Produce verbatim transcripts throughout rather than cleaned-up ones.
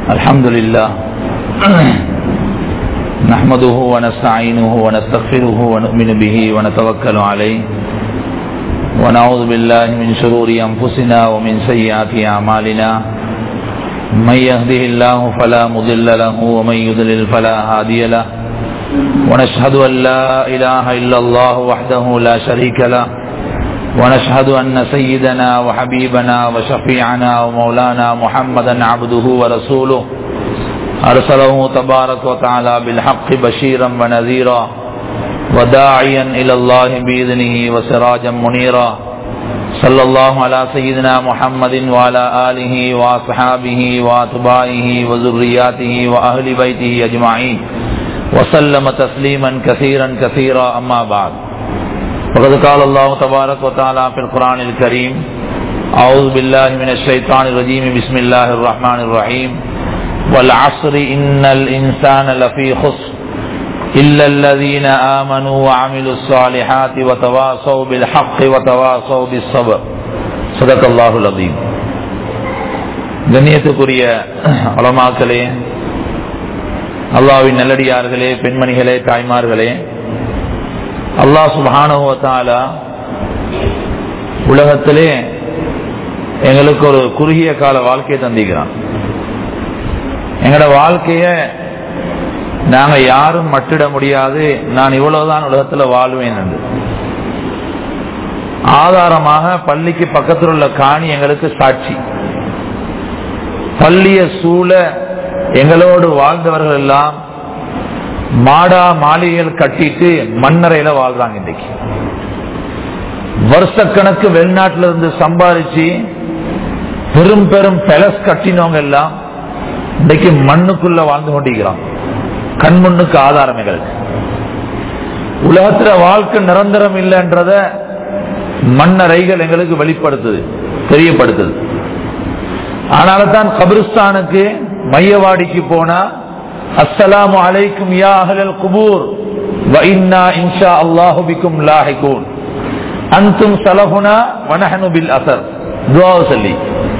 الحمد لله نحمده ونستعينه ونستغفره ونؤمن به ونتوكل عليه ونعوذ بالله من شرور أنفسنا ومن سيئات أعمالنا من يهده الله فلا مضل له ومن يضلل فلا هادي له ونشهد أن لا إله إلا الله وحده لا شريك له ونشهد أن سيدنا وحبيبنا وشفيعنا ومولانا محمدا عبده ورسوله أرسله تبارك وتعالى بالحق بشيرا ونذيرا وداعيا إلى الله بإذنه وسراجا منيرا صلى الله على سيدنا محمد وعلى آله وأصحابه وأتباعه وذرياته وأهل بيته أجمعين وسلم تسليما كثيرا كثيرا أما بعد فقد قال الله تبارك وتعالى في القرآن الكريم أعوذ بالله من الشيطان الرجيم بسم الله الرحمن الرحيم والعصر إن الإنسان لفي خسر إلا الذين آمنوا وعملوا الصالحات وتواصوا بالحق وتواصوا بالصبر صدق الله العظيم. கண்ணியத்துக்குரிய உலமாக்களே, அல்லாஹ்வின் நல்லடியார்களே, பெண்மணிகளே, தாய்மார்களே, அல்லாஹ் சுப்ஹானஹு வ தஆலா உலகத்திலே எங்களுக்கு ஒரு குறுகிய கால வாழ்க்கையை தந்திக்கிறான். எங்களோட வாழ்க்கைய நாங்க யாரும் மட்டிட முடியாது, நான் இவ்வளவுதான் உலகத்துல வாழ்வேன் என்று. ஆதாரமாக பள்ளிக்கு பக்கத்தில் உள்ள காணி எங்களுக்கு சாட்சி. பள்ளிய சூழ எங்களோடு வாழ்ந்தவர்கள் எல்லாம் மாடா மாளிகைகள் கட்டிட்டு மண்ணறையில வாழ்றாங்க. இன்றைக்கு வருஷக்கணக்கு வெளிநாட்டில இருந்து சம்பாதிச்சு பெரும் பெரும் பெலஸ் கட்டினவங்க எல்லாம் இன்றைக்கு மண்ணுக்குள்ள வாழ்ந்து கொண்டிருக்கிறான். கண்முன்னுக்கு ஆதாரம் எங்களுக்கு. உலகத்துல வாழ்க்கை நிரந்தரம் இல்லைன்றத மண்ணறைகள் எங்களுக்கு வெளிப்படுத்துது, தெரியப்படுத்துது. அதனால தான் கபிரிஸ்தானுக்கு மையவாடிக்கு போனா அஸ்ஸலாமு அலைக்கும் யா அஹ்லல் குபூர் வ இன்னா இன்ஷா அல்லாஹு பிக்கும் லாஹிகூன் அன்தும் ஸலஃபுனா வ நஹ்னு பில் அஸர் துஆ சொல்லி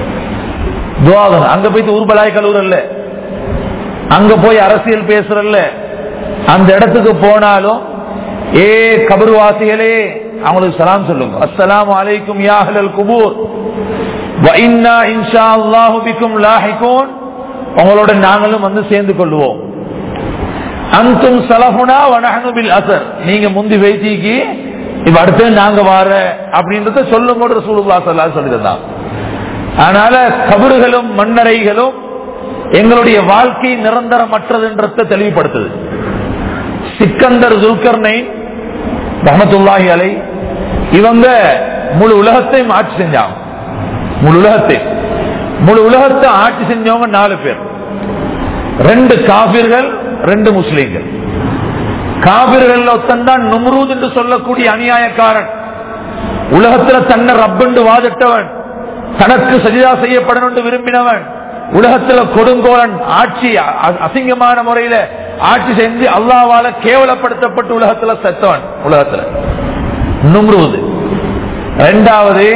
துஆ. அங்க போய் ஊர்பலாய் கலூரல்ல, அங்க போய் அரசியல் பேசுறல்ல, அந்த இடத்துக்கு போனாலும் ஏ கபர்வாசிகளே அவங்களுக்கு சலாம் சொல்லுங்க. அஸ்ஸலாமு அலைக்கும் யா அஹ்லல் குபூர் வ இன்னா இன்ஷா அல்லாஹு பிக்கும் லாஹிகூன், உங்களோட நாங்களும் வந்து சேர்ந்து கொள்வோம். அன்தும் ஸலஃபுனா வ நஹ்னு பில் அஸர், நீங்க முந்தி வைத்திக்கு இப்ப அடுத்து நாங்க வார அப்படின்றத சொல்லும் போது ரசூலுல்லாஹி ஸல்லல்லாஹு அலைஹி வஸல்லம் சொல்லியிருந்தாங்க. அதனால கபறுகளும் மண்ணறைகளும் எங்களுடைய வாழ்க்கை நிரந்தரமற்றதுன்றதை தெளிவுபடுத்துது. சிக்கந்தர் துல்கர்னைன் ரஹ்மத்துல்லாஹி அலைஹி இவங்க முழு உலகத்தையும் ஆட்சி செஞ்சாங்க. முழு உலகத்தை முழு உலகத்தை ஆட்சி செஞ்சவங்க நாலு பேர். ரெண்டு காபிர்கள், ரெண்டு முஸ்லீம்கள். காபிர்கள் ஒத்தந்தான் நும்ரூத் என்று சொல்லக்கூடிய அநியாயக்காரன். உலகத்துல தன்னை ரப்பென்று வாதிட்டவன், தனக்கு சஜிதா செய்யப்படணும் என்று விரும்பினவன், உலகத்துல கொடுங்கோலன், ஆட்சி அசிங்கமான முறையில ஆட்சி செஞ்சு அல்லாஹ்வால கேவலப்படுத்தப்பட்டு உலகத்துல செத்தவன். உலகத்துல நும்ரூத். இரண்டாவது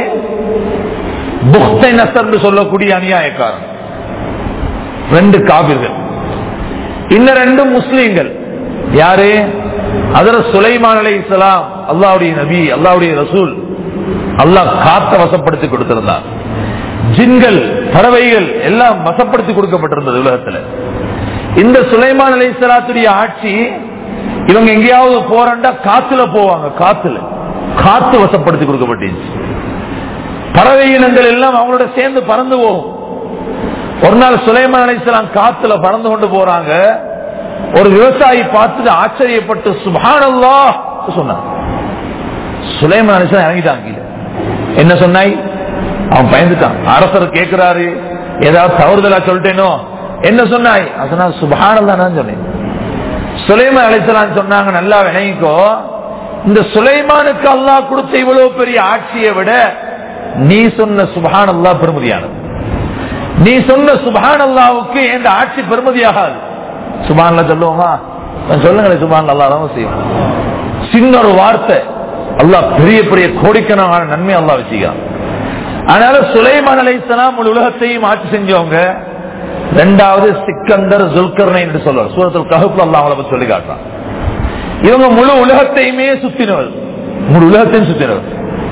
புக்தை நஸ்ர் சொல்லக்கூடிய அநியாயக்காரன். ரெண்டு காபிர்கள். இன்னும் ரெண்டு முஸ்லீம்கள். யாரு? ஹஜ்ரத் சுலைமான் அலைஹிஸ்ஸலாம், அல்லாஹ்வுடைய நபி, அல்லாஹ்வுடைய ரசூல். அல்லாஹ் காத்த வசப்படுத்தி கொடுத்திருந்தார். ஜின்கள், பறவைகள் எல்லாம் வசப்படுத்தி கொடுக்கப்பட்டிருந்தது உலகத்துல. இந்த சுலைமான் அலைஹிஸ்ஸலாத்துடைய ஆட்சி, இவங்க எங்கேயாவது போறண்டா காத்துல போவாங்க. காத்துல காத்து வசப்படுத்தி கொடுக்கப்பட்டுச்சு. பறவை இனங்கள் எல்லாம் அவங்களோட சேர்ந்து பறந்து போகும். ஒரு நாள் சுலைமான் அலைஹிஸ்ஸலாம் காத்துல பறந்து கொண்டு போறாங்க. ஒரு விவசாயி பார்த்துட்டு ஆச்சரியப்பட்டு சுப்ஹானல்லாஹ் சொன்னார். சுலைமான் அலைஹிஸ்ஸலாம் இறங்கிட்டாங்க. என்ன சொன்னாய்? அவன் பயந்துட்டான். அரசர் கேட்கிறாரு, ஏதாவது தவறுதலா சொல்லிட்டேனோ, என்ன சொன்னாய்? அதனால சுப்ஹானல்லாஹ் நான் சொன்னேன். சுலைமான் அலைஹிஸ்ஸலாம் சொன்னாங்க, நல்லா விளங்கிக்கோ, இந்த சுலைமானுக்கு அல்லாஹ் கொடுத்த இவ்வளவு பெரிய ஆட்சியை விட நீ சொன்ன சுப்ஹானல்லாஹ் பெருமதியானது. நீ சொன்ன சுப்ஹானல்லாஹ்வுக்கு இந்த ஆட்சி பெருமதியாகாது. சுப்ஹானல்லாஹ் சொல்லுவோமா? சொல்லுங்களேன், சுப்ஹானல்லாஹ் செய்யும். சின்ன ஒரு வார்த்தை அல்லாஹ் பெரிய பெரிய கோடிக்கணக்கான நன்மை அல்லாஹ் வச்சுக்கிறான். அதனால சுலைமான் அலைஹிஸ்ஸலாம் உலகத்தையும் ஆட்சி செஞ்சவங்க. இரண்டாவது சிக்கந்தர் ஜுல்கர்னைன் என்று சொல்வார். சூரத்துல் கஹ்ஃப்ல அல்லாஹ் அவங்களை பத்தி சொல்லி காட்டுறான். இவங்க முழு உலகத்தையுமே சுத்தினவர், முழு உலகத்தையும் சுத்தினவர்.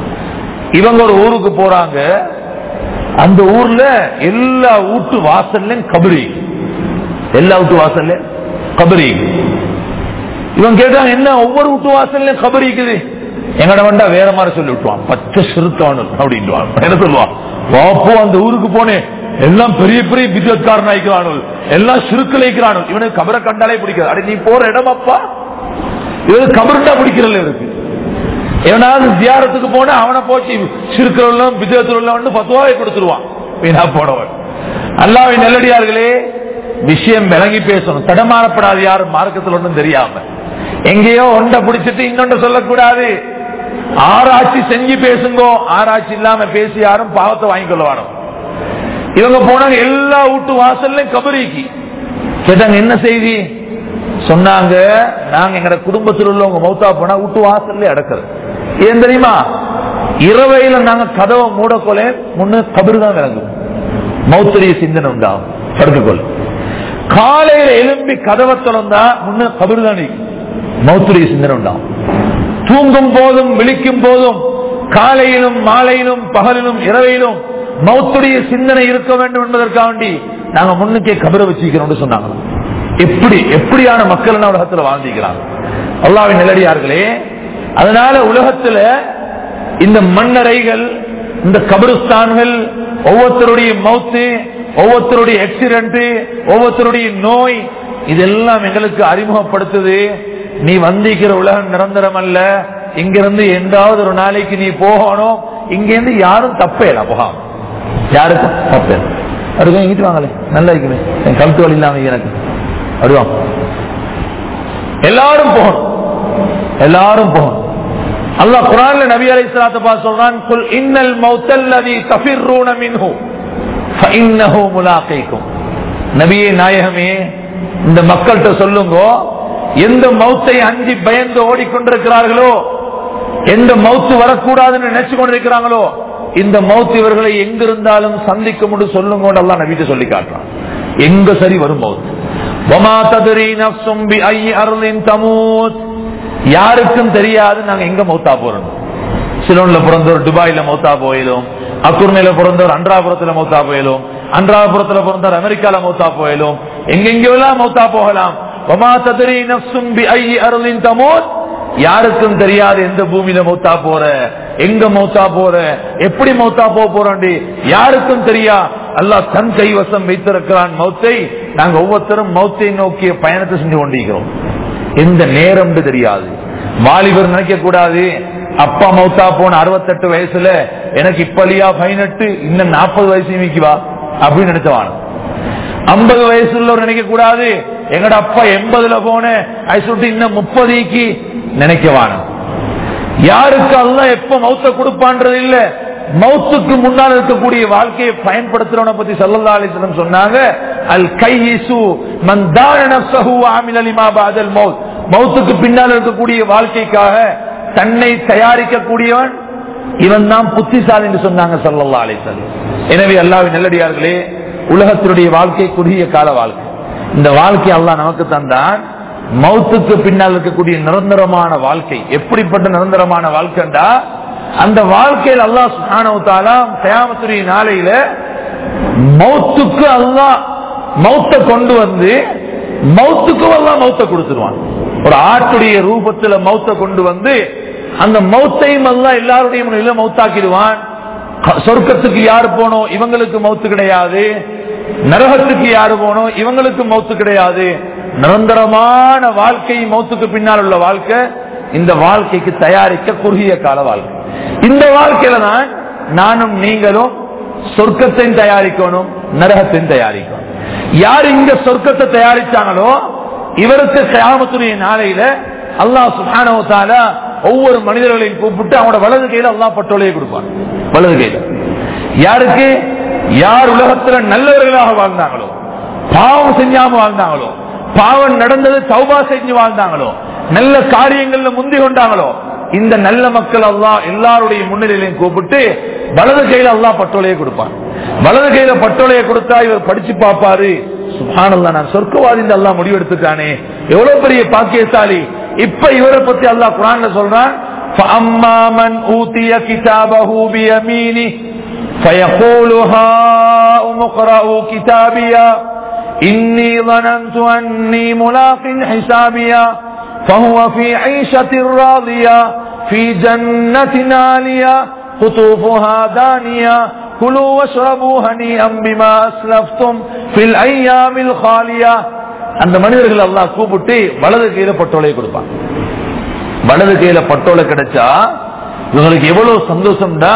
இவங்க ஒரு ஊருக்கு போறாங்க. அந்த ஊர்ல எல்லா வீட்டு வாசல்லையும் கபரி, எல்லா வீட்டு வாசல்ல கபரி. இவங்க கேட்டாங்க, என்ன ஒவ்வொரு வீட்டு வாசல்லையும் கபரி இருக்குது? எங்கட வந்தா வேற மாதிரி சொல்லி விட்டுவான், பச்சை சிறுத்தானு அப்படின்ட்டு என்ன சொல்லுவான். வாப்போ அந்த ஊருக்கு போனேன், எல்லாம் பெரிய பெரிய பிஜத்காரன் ஆயிக்கிறானு, எல்லாம் சிறுக்கள் ஆயிக்கிறானு. இவனுக்கு கபரை கண்டாலே பிடிக்காது. அடி நீ போற இடம் அப்பா, இவனுக்கு கபருண்டா பிடிக்கிறல்ல இருக்கு. எவனாவது தியாரத்துக்கு போனா அவனை போச்சு சிறுக்கள் பிஜத்துல வந்து பத்துவாவை கொடுத்துருவான் வீணா போனவன். அல்லாஹ்வின் நல்லடியார்களே, விஷயம் விளங்கி பேசணும், தடமாறப்படாது. யாரும் மார்க்கத்தில் ஒன்றும் தெரியாம எங்கேயோ ஒன்றை பிடிச்சிட்டு இன்னொன்று சொல்லக்கூடாது. ஆராய்ச்சி செஞ்சு பேசுங்கோ. ஆராய்ச்சி இல்லாம பேசி யாரும் பாவத்தை வாங்கிக் கொள்வானோ. இவங்க போனாங்க எல்லா வீட்டு வாசல்லையும் கபரிக்கு. கேட்டாங்க, என்ன செய்தி? சொன்னாங்க, நாங்க எங்க குடும்பத்தில் உள்ளவங்க மௌத்தா போனா வீட்டு வாசல்ல அடக்கிறது. ஏன் தெரியுமா? இரவையில நாங்க கதவை மூடக்கொள்ள முன்ன கபரு தான் விளங்கும், மௌத்தரிய சிந்தனை உண்டாகும் படுத்துக்கொள்ள. காலையில எழும்பி கதவை திறந்தா முன்ன கபரு தான் மௌத்தரிய சிந்தனை உண்டாகும். தூங்கும் போதும் விழிக்கும் போதும் காலையிலும் மாலையிலும் பகலிலும் இரவையிலும் மௌத்துடைய சிந்தனை இருக்க வேண்டும் என்பதற்காக வேண்டி நாங்க முன்னுக்கே கபரை வச்சிருக்கிறோம் சொன்னாங்க. எப்படி எப்படியான மக்கள் உலகத்தில் வாழ்ந்திருக்கிறாங்க அல்லாஹ்வின் நல்லடியார்களே. அதனால உலகத்துல இந்த மண்ணறைகள், இந்த கபருஸ்தான்கள், ஒவ்வொருத்தருடைய மௌத்து, ஒவ்வொருத்தருடைய ஆக்சிடென்ட், ஒவ்வொருத்தருடைய நோய், இதெல்லாம் எங்களுக்கு அறிமுகப்படுத்துது. நீ வந்திருக்கிற உலகம் நிரந்தரம் அல்ல. இங்கிருந்து எந்தாவது ஒரு நாளைக்கு நீ போகணும். இங்கிருந்து யாரும் தப்பேல போகாம, யாருக்கும் தப்பேல. அதுக்கும் இங்கிட்டு வாங்களே, நல்லா இருக்குமே, என் கழுத்து வழி இல்லாம எனக்கு அடுவாங்க. எல்லாரும் போகணும், எல்லாரும் போகணும். அல்லாஹ் குர்ஆன்ல நபி அலைஹிஸ்ஸலாத்து வஸலாம் சொல்றான், குல் இன்னல் மௌத்தல்லதி தஃபிர்ரூன மின்ஹு ஃபஇன்னஹு முலாகீகும். நபியே நாயகமே, இந்த மக்கள்கிட்ட சொல்லுங்க, எந்த மௌத்தை அஞ்சி பயந்து ஓடிக்கொண்டிருக்கிறார்களோ, எந்த மௌத்து வரக்கூடாதுன்னு நினைச்சு கொண்டிருக்கிறாங்களோ, இந்த மௌத்து இவர்களை எங்கிருந்தாலும் சந்திக்கும் என்று சொல்லுங்க. அல்லாஹ் நபிட்ட சொல்லி காட்டுறான். எங்க சரி வரும் மௌத். வமா தத்ரி நஃப்ஸும் பிஐ அர்லின் தமூத். யாருக்கும் தெரியாது நாங்க எங்க மௌத்தா போறோம். சிலோன்ல பிறந்தவர் துபாயில மௌத்தா போயிலும், அக்குர்மையில பிறந்தவர் அன்றாபுரத்துல மௌத்தா போயிலும், அன்றாபுரத்துல பிறந்தவர் அமெரிக்கால மௌத்தா போயிலும், எங்கெங்கெல்லாம் மௌத்தா போகலாம். வமா தத்ரி நஃப்ஸும் பிஐ அர்லின் தமூத். யாருக்கும் தெரியாது எந்த பூமியில மௌத்தா போற, எங்க மௌத்தா போற, எப்படி மௌத்தா போக போறோம் யாருக்கும் தெரியா. அல்லாஹ் தன் கைவசம் வைத்திருக்கிறான் மௌத்தை. நாங்க ஒவ்வொருத்தரும் மௌத்தை நோக்கிய பயணத்தை செஞ்சு கொண்டிருக்கிறோம். எந்த நேரம் தெரியாது. வாலிபர் நினைக்க கூடாது, அப்பா மௌத்தா போன அறுபத்தெட்டு வயசுல எனக்கு இப்பலியா பதினெட்டு இன்னும் நாற்பது வயசு மிக்குவா அப்படின்னு நினைச்சவான். ஐம்பது வயசு உள்ளவர் நினைக்க கூடாது, எங்கட அப்பா எண்பதுல போன இன்னும் முப்பதுக்கு நினைக்கவான. யாருக்கு அல்லாஹ் எப்ப மௌத்த கொடுப்பான்றது இல்ல, மௌத்துக்கு முன்னால் இருக்கக்கூடிய வாழ்க்கையை பயன்படுத்துறவனை பத்தி ஸல்லல்லாஹு அலைஹி வஸல்லம் சொன்னாங்க, அல் கையிசு மன் தான நஃப்ஸஹு வ அமில லிமா பஅதல் மௌத். மௌத்துக்கு பின்னால் இருக்கக்கூடிய வாழ்க்கைக்காக தன்னை தயாரிக்க கூடியவன் இவன் தான் புத்திசாலி என்று சொன்னாங்க ஸல்லல்லாஹு அலைஹி வஸல்லம். எனவே அல்லாஹ்வின் நல்லடியார்களே, உலகத்தினுடைய வாழ்க்கை குறுகிய கால வாழ்க்கை. இந்த வாழ்க்கை அல்லாஹ் நமக்கு தந்தான். மௌத்துக்கு பின்னால் இருக்கக்கூடிய நிரந்தரமான வாழ்க்கை எப்படிப்பட்ட நிரந்தரமான வாழ்க்கைண்டா, அந்த வாழ்க்கையில் அல்லாஹ் சுப்ஹானஹு வ தஆலா கியாமத்துடைய நாளையில மௌத்துக்கு அல்லாஹ் மௌத்தை கொண்டு வந்து மௌத்துக்கு அல்லாஹ் மௌத்தை கொடுத்துருவான். ஒரு ஆட்டுடைய ரூபத்துல மௌத்தை கொண்டு வந்து அந்த மௌத்தையும் அல்லாஹ் எல்லாருடைய முன்னில மௌத்தாக்கிடுவான். சொர்க்கத்துக்கு யாரு போனோம் இவங்களுக்கு மௌத்து கிடையாது, நரகத்துக்கு யாரு போனோம் இவங்களுக்கு மௌத்து கிடையாது. நிரந்தரமான வாழ்க்கை மௌத்துக்கு பின்னால் உள்ள வாழ்க்கை. இந்த வாழ்க்கைக்கு தயாரிக்க குறுகிய கால வாழ்க்கை. இந்த வாழ்க்கையில தான் நானும் நீங்களும் சொர்க்கத்தையும் தயாரிக்கணும், நரகத்தையும் தயாரிக்கணும். யார் இங்க சொர்க்கத்தை தயாரிச்சாங்களோ இவருக்கு கியாமத்துடைய நாளையில அல்லாஹ் சுப்ஹானஹு வ தஆலா ஒவ்வொரு மனிதர்களையும் கூப்பிட்டு அவனோட வலது கையில அல்லாஹ் பட்டோலையை கொடுப்பான். வலது கையில யாருக்கு, யார் உலகத்துல நல்லவர்களாக வாழ்ந்தாங்களோ, பாவம் செஞ்சாம வாழ்ந்தாங்களோ, பாவம் நடந்தது தௌபா செஞ்சு வாழ்ந்தாங்களோ, நல்ல காரியங்கள்ல முந்தி கொண்டாங்களோ, இந்த நல்ல மக்கள் அல்லாஹ் எல்லாருடைய முன்னிலையிலையும் கூப்பிட்டு வலது கையில அல்லாஹ் பட்டோலையை கொடுப்பான். வலது கையில பட்டோலையை கொடுத்தா இவர் படிச்சு பார்ப்பாரு, சுப்ஹானல்லாஹ், நான் சொர்க்கவாதி என்று அல்லாஹ் முடிவெடுத்துட்டானே, எவ்வளவு பெரிய பாக்கியசாலி. இப்ப இவரை பத்தி அல்லாஹ் குர்ஆன்ல சொல்றான், فَأَمَّا مَنْ أُوتِيَ كِتَابَهُ بِيَمِينِهِ فَيَقُولُ هَاؤُمُ اقْرَءُوا كِتَابِيَهْ إِنِّي ظَنَنْتُ أَنِّي مُلَاقٍ حِسَابِيَهْ فَهُوَ فِي عِيشَةٍ رَاضِيَةٍ في جنة عالية قطوفها دانية كلوا واشربوا هنيئا بما أسلفتم في الأيام الخالية. அந்த மனிதர்கள் அல்லாஹ் கூப்பிட்டு வலது கையில பட்டோலை கொடுப்பான். வலது கையில பட்டோலை கிடைச்சா இவங்களுக்கு எவ்வளவு சந்தோஷம்டா.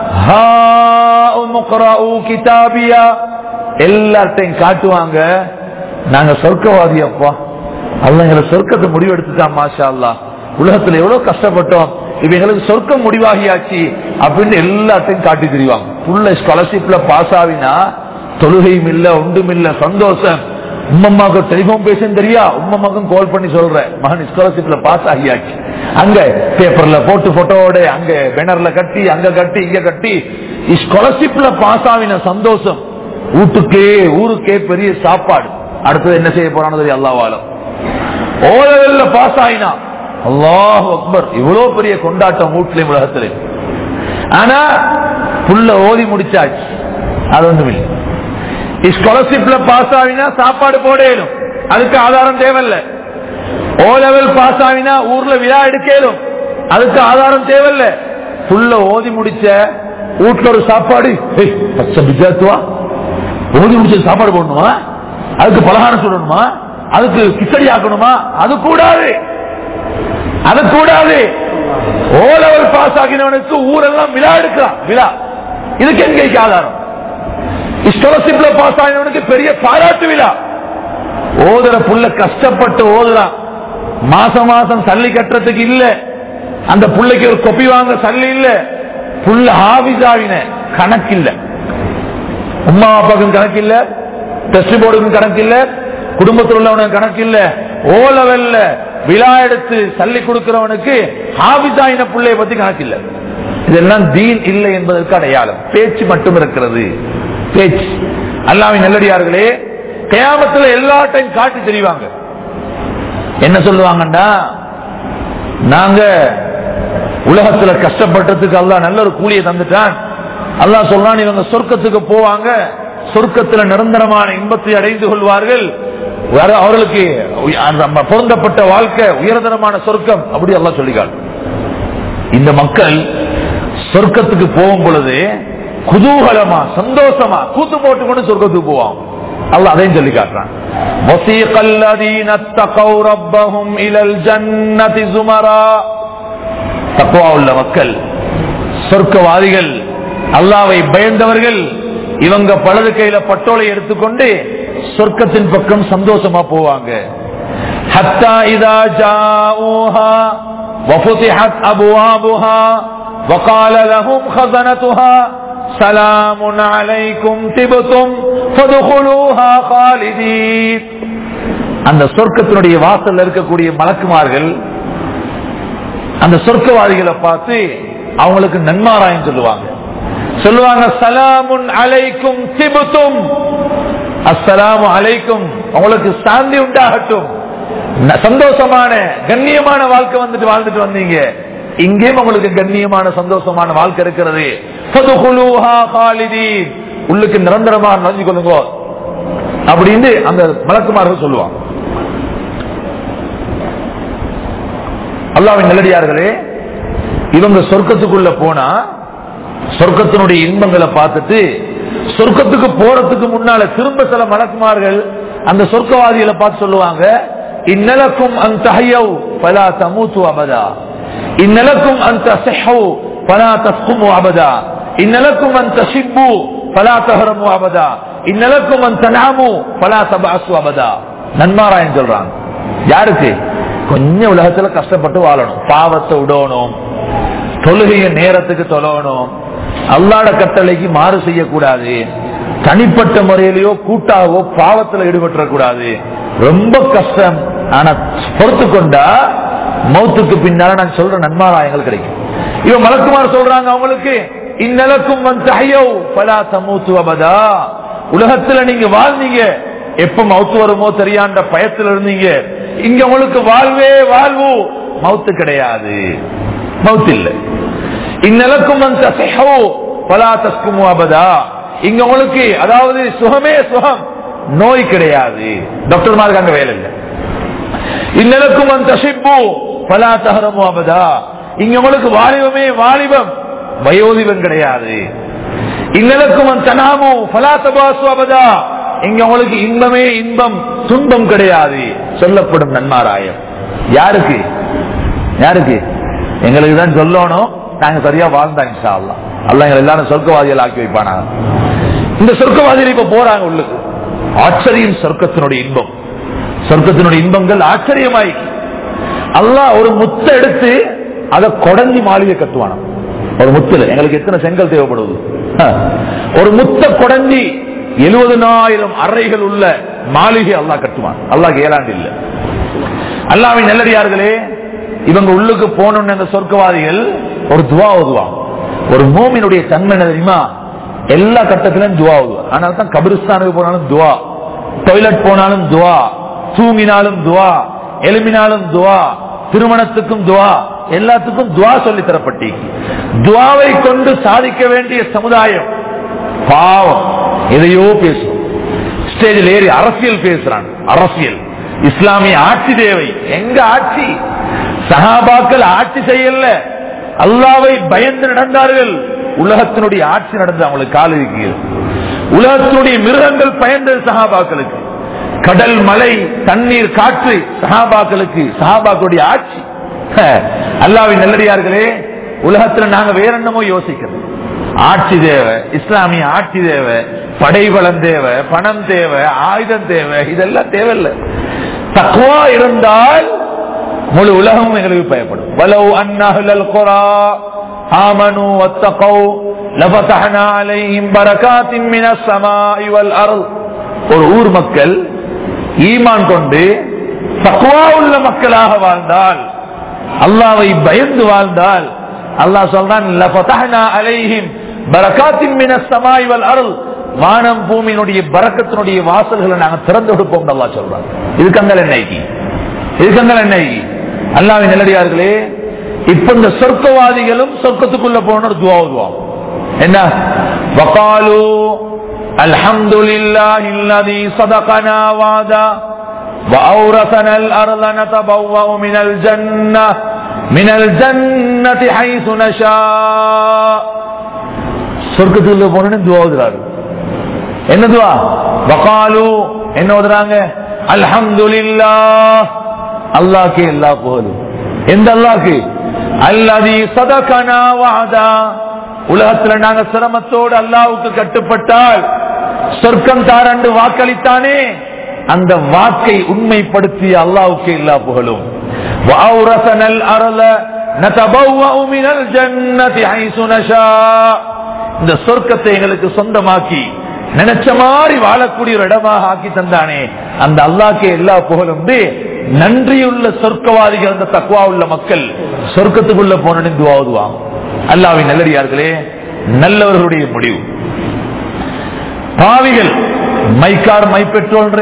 எல்லார்ட்டையும் காட்டுவாங்க, நாங்க சொர்க்கவாதி அப்பா, அல்லாஹ் எங்களை சொர்க்கத்தை முடிவெடுத்துட்டான், மாஷா அல்லாஹ், உலகத்துல எவ்வளவு கஷ்டப்பட்டோம், இவங்களுக்கு சொர்க்கம் முடிவாகியாச்சு அப்படின்னு எல்லாத்தையும் காட்டி தெரிவாங்க. புள்ள ஸ்காலர்ஷிப்ல பாஸ் ஆவினா தொழுகையும் இல்ல ஒன்றும் இல்ல, சந்தோஷம். உம்மம்மாக்கு டெலிபோன் பேச தெரியா, உம்மம்மாக்கும் கால் பண்ணி சொல்ற மகன் ஸ்காலர்ஷிப்ல பாஸ் ஆகியாச்சு. அங்க பேப்பர்ல போட்டு போட்டோட அங்க பேனர்ல கட்டி அங்க கட்டி இங்க கட்டி ஸ்காலர்ஷிப்ல பாஸ் ஆவின சந்தோஷம். வீட்டுக்கே ஊருக்கே பெரிய சாப்பாடு. அடுத்தது என்ன செய்ய போறான்னு தெரியும் அல்லாஹ்வாலம். ஓலவெல்ல பாஸ் ஆயினா அல்லாஹ் அக்பர், இவ்வளவு பெரிய கொண்டாட்டம் வீட்டிலே உலகத்திலே. ஆனா புள்ள ஓதி முடிச்சாச்சு, அது ஒன்றும் இல்லை. ஸ்காலர்ஷிப்ல பாஸ் ஆகினா சாப்பாடு போடலும், அதுக்கு ஆதாரம் தேவையில்லை. ஓ லெவல் பாஸ் ஆகினா ஊர்ல விழா எடுக்கலும், அதுக்கு ஆதாரம் தேவையில்லை. புள்ள ஓதி முடிச்ச வீட்டுல ஒரு சாப்பாடு, விஜயத்துவா ஓதி முடிச்ச சாப்பாடு போடணுமா, அதுக்கு பலகாரம் சொல்லணுமா, அதுக்கு கிச்சடி ஆக்கணுமா, அது கூடாது, அது கூடாது. ஓ லெவல் பாஸ் ஆகினவனுக்கு ஊரெல்லாம் விழா எடுக்கலாம், விழா. இதுக்கு எங்க ஆதாரம்? ஸ்காலர்ஷிப்ல பாஸ் ஆகினவனுக்கு பெரிய பாராட்டு விழா. ஓதுற புள்ள கஷ்டப்பட்டு ஓதுறான், மாசம் மாசம் சல்லி கட்டுறதுக்கு இல்ல, அந்த புள்ளைக்கு ஒரு கொப்பி வாங்க சல்லி இல்ல, புள்ள ஹாஃபிஸாவின கணக்கு இல்ல, உம்மா அப்பாவுக்கும் கணக்கு இல்ல, டெஸ்ட் போர்டுக்கும் கணக்கு இல்ல, குடும்பத்தில் உள்ளவனுக்கு கணக்கு இல்ல. ஓ லெவல்ல விழா எடுத்து சல்லி கொடுக்கிறவனுக்கு ஹாஃபிஸாயின புள்ளைய பத்தி கணக்கு இல்ல. இதெல்லாம் தீன் இல்லை என்பதற்கு அடையாளம். பேச்சு மட்டும் இருக்கிறது, பேச்சு. அல்லாஹ்வின் நல்லடியார்களே, கியாமத்துல எல்லாத்தையும் காட்டி தெரிவாங்க. என்ன சொல்லுவாங்கண்டா, நாங்க உலகத்துல கஷ்டப்பட்டதுக்கு அல்லாஹ் நல்ல ஒரு கூலியை தந்துட்டான். அல்லாஹ் சொல்றான், இவங்க சொர்க்கத்துக்கு போவாங்க, சொர்க்கத்துல நிரந்தரமான இன்பத்தை அடைந்து கொள்வார்கள், அவர்களுக்கு பொருந்தப்பட்ட வாழ்க்கை உயர்தரமான சொர்க்கம், அப்படி அல்லாஹ் சொல்லிக்காள். இந்த மக்கள் சொர்க்கத்துக்கு போகும் பொழுது குதூகலமா சந்தோஷமா கூத்து போட்டு கொண்டு சொர்க்கத்துக்கு போவாங்க. அல்லாஹ் அதையும் சொல்லி காட்டுறான். தக்வா உள்ள மக்கள், சொர்க்கவாதிகள், அல்லாஹ்வை பயந்தவர்கள், இவங்க பலது கையில பட்டோலை எடுத்துக்கொண்டு சொர்க்கத்தின் பக்கம் சந்தோஷமா போவாங்க. ஹத்தா இதா ஜாஊஹா வஃபுதிஹத் அபுவாபுஹா வகால லஹும் ஹஸனதுஹா சலாமுன் அலைக்கும் திபதும் ஃபதுகுலூஹா காலிதீன். அந்த சொர்க்கத்தினுடைய வாசல்ல இருக்கக்கூடிய மலக்குமார்கள் அந்த சொர்க்கவாதிகளை பார்த்து அவங்களுக்கு நன்மாராயம் சொல்லுவாங்க. சொல்லுவாங்க, சலாமுன் அலைக்கும் திபதும், அஸ்ஸலாமு அலைக்கும், உங்களுக்கு சாந்தி உண்டாகட்டும், சந்தோஷமான கண்ணியமான வாழ்க்கை வந்துட்டு வாழ்ந்துட்டு வந்தீங்க, இங்கேயும் உங்களுக்கு கண்ணியமான சந்தோஷமான வாழ்க்கை இருக்கிறது, உள்ளுக்கு நிரந்தரமாக நுழைஞ்சு கொள்ளுங்க அப்படின்னு அந்த மலக்குமார்கள் சொல்லுவாங்க. அல்லாஹ்வின் நல்லடியார்களே, இவங்க சொர்க்கத்துக்குள்ள போனா சொர்க்கத்தினுடைய இன்பங்களை பார்த்துட்டு சொர்க்கத்துக்கு போறதுக்கு முன்னால திரும்ப சில மலக்குமார்கள் அந்த சொர்க்கவாதிகளை பார்த்து சொல்லுவாங்க, இன்னலக்கும் அந்த பலா தமூத்து அபதா, இன்னலக்கும் அந்த பலா தஸ்குமு அபதா, இன்னலக்கும் அந்த சிப்பு பலா தஹரமு அபதா, இன்னலக்கும் அந்த நாமு பலா தபாசு அபதா. நன்மாராயன் சொல்றாங்க. யாருக்கு? கொஞ்சம் உலகத்துல கஷ்டப்பட்டு வாழணும், பாவத்தை விடணும், தொழுகைய நேரத்துக்கு தொழணும், அல்லாஹ்வுடைய கட்டளைக்கு மாறு செய்யக்கூடாது, தனிப்பட்ட முறையிலேயோ கூட்டாவோ பாவத்துல ஈடுபட்ட கூடாது, ரொம்ப கஷ்டம். ஆனா பொறுத்து கொண்டா மௌத்துக்கு பின்னால நான் சொல்ற நன்மாராயங்கள் கிடைக்கும். இவன் மலக்குமார் சொல்றாங்க அவங்களுக்கு, இந்நிலக்கும் பலா தமூத்து அபதா, உலகத்துல நீங்க வாழ்ந்தீங்க, எப்ப மவுத்து வருமோ தெரியாண்ட பயத்தில் இருந்தீங்க. இங்க உங்களுக்கு வாழ்வே வாழ்வு, மவுத்து கிடையாது, மவுத்து இல்லை. இந்நிலக்கும் அபதா, இங்க உங்களுக்கு அதாவது சுகமே சுகம், நோய் கிடையாது. டாக்டர்மாருக்கு அங்க வேலை இல்லை. இந்நிலக்கும் அந்த பலா தஹரமு அபதா, இங்க உங்களுக்கு வாலிபமே வாலிபம், வயோதிபம் கிடையாது. இந்நிலக்கும் தனாமு பலா தபாசு அபதா, இங்க உங்களுக்கு இன்பமே இன்பம், துன்பம் கிடையாது. சொல்லப்படும் நன்மாராயம் யாருக்கு? யாருக்கு? எங்களுக்கு தான் சொல்லணும். நாங்க சரியா வாழ்ந்தா இன்ஷா அல்லாஹ் அல்லாஹ் எங்களை எல்லாரும் சொர்க்கவாதிகள் ஆக்கி வைப்பானா. இந்த சொர்க்கவாதிகள் இப்ப போறாங்க உள்ளுக்கு. ஆச்சரியம் சொர்க்கத்தினுடைய இன்பம், சொர்க்கத்தினுடைய இன்பங்கள் ஆச்சரியமாய். அல்லாஹ் ஒரு முத்தை எடுத்து அதை கொடஞ்சி மாளிகை கட்டுவானா. ஒரு முத்துல எங்களுக்கு எத்தனை செங்கல் தேவைப்படுவது? ஒரு முத்த கொடஞ்சி எழுபதனாயிரம் அறைகள் உள்ள மாளிகை அல்லாஹ் கட்டுவான். அல்லாஹ் ஏழாண்டு இல்ல. அல்லாஹ்வின் நல்லடியார்களே, இவங்க உள்ளுக்கு போனோம்னு அந்த சொர்க்கவாதிகள் ஒரு துவா ஓதுவாங்க. ஒரு மூமினுடைய தன்மை என்ன தெரியுமா? எல்லா கட்டத்திலும் துவா ஓதுவாங்க. அதனால தான் கபிரிஸ்தானுக்கு போனாலும் துவா, டாய்லெட் போனாலும் துவா, தூங்கினாலும் துவா, எழுப்பினாலும் துவா, திருமணத்துக்கும் துவா, எல்லாத்துக்கும் துவா சொல்லி தரப்பட்டி. துவாவை கொண்டு சாதிக்க வேண்டிய சமுதாயம் பாவம் எதையோ பேசும். ஸ்டேஜில் ஏறி அரசியல் பேசுறான். அரசியல், இஸ்லாமிய ஆட்சி தேவை. எங்க ஆட்சி? சஹாபாக்கள் ஆட்சி செய்யல, அல்லாவை பயந்து நடந்தார்கள். உலகத்தினுடைய ஆட்சி நடந்து அவங்களுக்கு கால் இருக்கிறது. உலகத்தினுடைய மிருகங்கள் பயந்தது சஹாபாக்களுக்கு. கடல், மலை, தண்ணீர், காற்று சஹாபாக்களுக்கு, சஹாபாக்களுடைய ஆட்சி. அல்லாஹ்வின் நல்லடியார்களே, உலகத்துல நாங்க வேற என்னமோ யோசிக்கிறோம். ஆட்சி தேவை, இஸ்லாமிய ஆட்சி தேவை, படைபலம் தேவை, பணம் தேவை, ஆயுதம் தேவை, இதெல்லாம் தேவையில்லை. தக்வா இருந்தால் முழு உலகமும் எங்களுக்கு பயப்படும். வலவ் அன்னஹுல் குரா ஆமனு வத்தகௌ லஃபதஹ்னா அலைஹிம் பரகாத்தின் மினஸ் ஸமாஇ வல் அர்த். ஒரு ஊர் மக்கள் ஈமான் கொண்டு தக்வா உள்ள மக்களாக வாழ்ந்தால், அல்லாஹ்வை பயந்து வாழ்ந்தால், அல்லாஹ் சொல்றான் லஃபதஹ்னா அலைஹிம் பரகாத்தின் மினஸ் ஸமாஇ வல் அர்த். வானம் பூமியினுடைய பரக்கத்தினுடைய வாசல்களை நாங்க திறந்து கொடுப்போம் அல்லாஹ் சொல்றான். இதுக்கங்கள் என்ன? இதுக்கங்கள் என்ன? அல்லாஹ்வின் நல்லடியார்களே, இப்ப இந்த சொர்க்கவாதிகளும் சொர்க்கத்துக்குள்ள போன துவா ஓதுவாங்க. என்ன? வகாலு அல்ஹம்துலில்லாஹில்லதீ ஸதகனா வஅதா வஅவ்ரஸனல் அர்த நதபவ்வஉ மினல் ஜன்னஹ் மினல் ஜன்னதி ஹைஸு நஷா. சொர்க்கத்துக்குள்ள போன துவா ஓதுறாங்க. என்ன துவா? வகாலு என்ன ஓதுறாங்க? அல்ஹம்துலில்லாஹ், அல்லாஹ்க்கே எல்லா புகழும். எந்த அல்லாஹ்க்கு? அல்லதீ ஸதகனா வஅதா. உலகத்துல நாங்க சிரமத்தோடு அல்லாஹ்வுக்கு கட்டுப்பட்டால் சொர்க்கம் தாரண்டு வாக்களித்தானே, அந்த வாக்கை உண்மைப்படுத்திய அல்லாஹ்வுக்கு எல்லா புகழும். வஅவ்ரஸனல் அர்த நதபவ்வஉ மினல் ஜன்னதி ஹைஸு நஷா. இந்த சொர்க்கத்தை எங்களுக்கு சொந்தமாக்கி நினைச்ச மாதிரி வாழக்கூடிய ஒரு இடமாக ஆக்கி தந்தானே, அந்த அல்லாஹ்க்கே எல்லா புகழும். நன்றியுள்ள சொர்க்கவாதிகள், அந்த தக்வா உள்ள மக்கள் சொர்க்கத்துக்குள்ள போன துவா ஓதுவாங்க. அல்லாஹ்வின் நல்லடியார்களே, நல்லவர்களுடைய முடிவு. பாவிகள் மைக்கார் மை பெட்ரோல்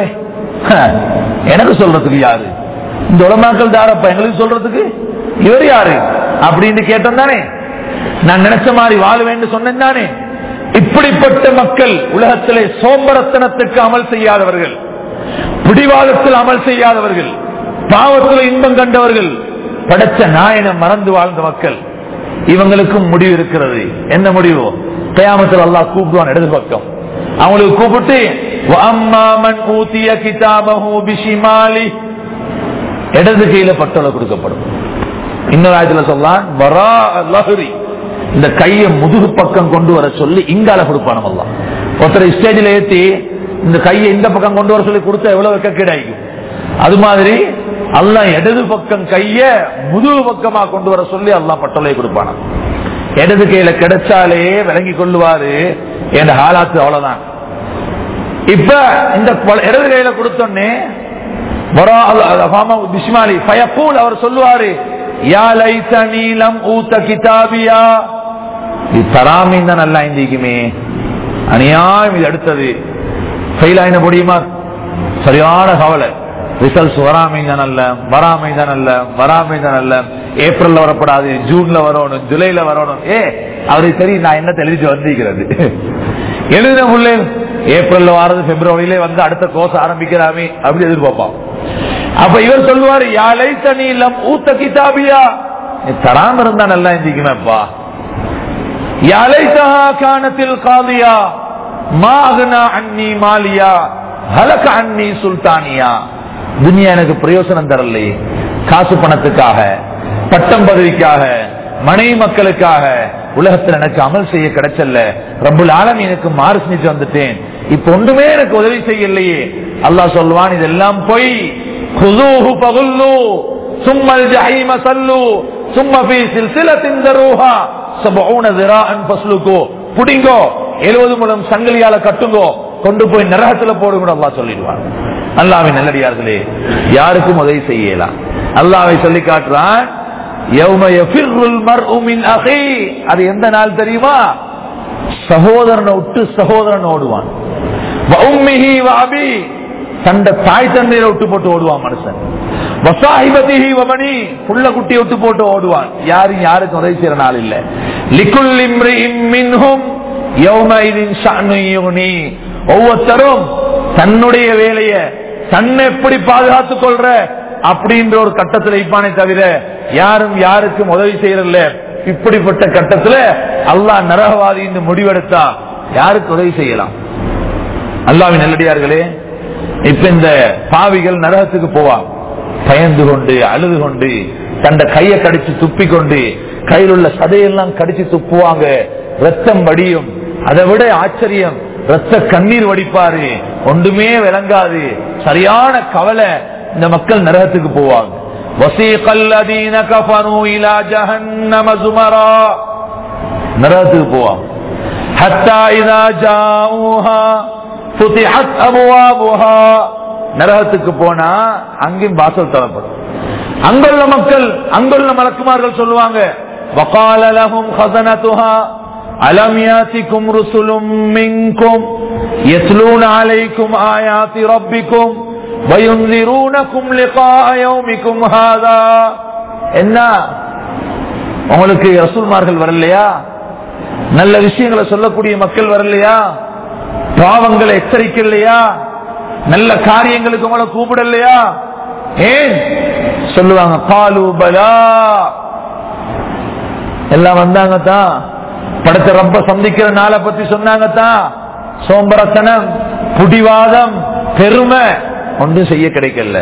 எனக்கு சொல்றதுக்கு யாரு? இந்த உலமாக்கள் தாரப்ப எங்களுக்கு சொல்றதுக்கு இவர் யாரு அப்படின்னு கேட்டோம் தானே. நான் நினைச்ச மாதிரி வாழுவேன்னு சொன்னேன் தானே. இப்படிப்பட்ட மக்கள் உலகத்திலே சோம்பரத்தனத்துக்கு அமல் செய்யாதவர்கள், பிடிவாதத்தில் அமல் செய்யாதவர்கள், பாவத்தில் இன்பம் கண்டவர்கள், படைச்ச நாயனை மறந்து வாழ்ந்த மக்கள், இவங்களுக்கும் முடிவு இருக்கிறது. என்ன முடிவு? கியாமத்தில் அல்லாஹ் கூப்பிடுவான் இடது பக்கம். அவங்களுக்கு கூப்பிட்டு இடது கையில பட்டோலை கொடுக்கப்படும். இன்னொரு ஆயத்துல சொல்லலாம், வரா லஹரி, இந்த கையை முதுகு பக்கம் கொண்டு வர சொல்லி இங்கால கொடுப்பான அல்லாஹ். ஒருத்தர் ஸ்டேஜில் ஏற்றி இந்த கையை இந்த பக்கம் கொண்டு வர சொல்லி கொடுத்தா எவ்வளவு வெக்க கிடைக்கும். அது மாதிரி அல்லாஹ் இடது பக்கம் கைய முதுகு பக்கமா கொண்டு வர சொல்லி அல்லாஹ் பட்டோலை கொடுப்பான. இடது கையில கிடைச்சாலே விளங்கி கொள்ளுவாரு என் ஹாலாத்து. அவ்வளவுதான். இப்ப இந்த இடது கையில கொடுத்தோன்னே அவர் சொல்லுவாரு, யா லைதனி லம் ஊத கிதாபியா, இது தராமீன் தான் நல்லா இந்திக்குமே, அநியாயம். இது அடுத்தது ஃபெயில் ஆயின முடியுமா? சரியான கவலை. ரிசல்ட்ஸ் வராமை தான் அல்ல, வராமை தான் அல்ல, வராமை தான் அல்ல. ஏப்ரல்ல வரப்படாது, ஜூன்ல வரணும், ஜூலைல வரணும். ஏ அவருக்கு சரி நான் என்ன எழுதிட்டு வந்திருக்கிறது எழுதின புள்ளே ஏப்ரல்ல வாரது பிப்ரவரியிலே வந்து அடுத்த கோர்ஸ் ஆரம்பிக்கிறாமே அப்படி எதிர்பார்ப்பான். அப்ப இவர் சொல்லுவாரு, யாலை தனிலம் ஊத்த கிதாபியா, தராம இருந்தா நல்லா இருந்திக்குமேப்பா. யாலை தஹா கானத்தில் காலியா மாகனா அன்னி மாலியா ஹலக அன்னி சுல்தானியா. துனியா எனக்கு பிரயோசனம் தரலை, காசு பணத்துக்காக, பட்டம் பதவிக்காக, மனைவி மக்களுக்காக உலகத்தில் எனக்கு அமல் செய்ய கிடைச்சல்ல. ரப்புல் ஆலமீனுக்கு மாறு செஞ்சு வந்துட்டேன், இப்ப ஒன்றுமே எனக்கு உதவி செய்யலையே. அல்லாஹ் சொல்வான், இதெல்லாம் போய் குதூஹு பகுல்லு சும்மல் ஜஹீம சல்லு சும்ம ஃபீ சில்சிலத்தின் தரூஹா சபஊன ذراعன் ஃபஸ்லுகு. புடிங்கோ, எழுபது முழம் சங்கிலியால கட்டுங்கோ, கொண்டு போய் நரகத்துல போடுங்க அல்லாஹ் சொல்லிடுவான். அல்லாஹ்வின் நல்லடியார்களே, யாருக்கும் உதவி செய்யலாம். அல்லாஹ்வை சொல்லி காட்டுறான், யௌம யஃபிர்ருல் மர்உ மின் அஹீ. அது எந்த நாள் தெரியுமா? சகோதரனை விட்டு சகோதரன் ஓடுவான். வ உம்மிஹி வ அபி, தண்ட தாய் தந்தையை விட்டு போட்டு ஓடுவான் மனுஷன். வ ஸாஹிபதிஹி வ பனி, புள்ள குட்டியை விட்டு போட்டு ஓடுவான். யாரும் யாருக்கும் உதவி செய்யற நாள் இல்ல. லிகுல்லி இம்ரிஇம் மின்ஹும் யௌமஇதின் ஷஅனு யுக்னி. ஒவ்வொருத்தரும் தன்னுடைய வேலைய தன்னை எப்படி பாதுகாத்துக் கொள்ற அப்படின்ற ஒரு கட்டத்தில் இருப்பானே தவிர யாரும் யாருக்கும் உதவி செய்யறதில்ல. இப்படிப்பட்ட கட்டத்துல அல்லாஹ் நரகவாதி என்று முடிவெடுத்தா யாருக்கு உதவி செய்யலாம்? அல்லாஹ்வின் நல்லடியார்களே, இப்ப இந்த பாவிகள் நரகத்துக்கு போவாங்க, பயந்து கொண்டு அழுது கொண்டு தண்ட கையை கடிச்சு துப்பி கொண்டு கையில் உள்ள சதையெல்லாம் கடிச்சு துப்புவாங்க, ரத்தம் வடியும். அதை விட ஆச்சரியம், ரத்த கண்ணீர் வடிப்பாரு, ஒன்றுமே விளங்காது, சரியான கவலை. இந்த மக்கள் நரகத்துக்கு போவாங்க. வஸீகல்லதீன கஃபரு இலா ஜஹன்னம ஸுமரா, நரகத்துக்கு போவாங்க. ஹத்தா இதா ஜாஊஹா ஃபுதிஹத் அப்வாபுஹா, நரகத்துக்கு போனா அங்கேயும் வாசல் திறக்கப்படும். அங்குள்ள மக்கள், அங்குள்ள மலக்குமார்கள் சொல்லுவாங்க, வகால லஹும் ஹஸனதுஹா அலம் யாத்திக்கும் ருசுலும் மின்கும் யத்லூன அலைக்கும் ஆயாத்தி ரப்பிக்கும் வயுன்திரூனக்கும் லிகாஅ யௌமிக்கும் ஹாதா. என்ன உங்களுக்கு ரசூல்மார்கள் வரலையா? நல்ல விஷயங்களை சொல்லக்கூடிய மக்கள் வரலையா? பாவங்களை எச்சரிக்கலையா? நல்ல காரியங்களுக்கு உங்களை கூப்பிடலையா? ஏன் சொல்லுவாங்க, காலு பலா, எல்லாம் வந்தாங்க தான், படைத்த ரப்ப சந்திக்கிற நாளை பத்தி சொன்னாங்க தான். சோம்பரத்தனம், புடிவாதம், பெருமை ஒன்றும் செய்ய கிடைக்கல.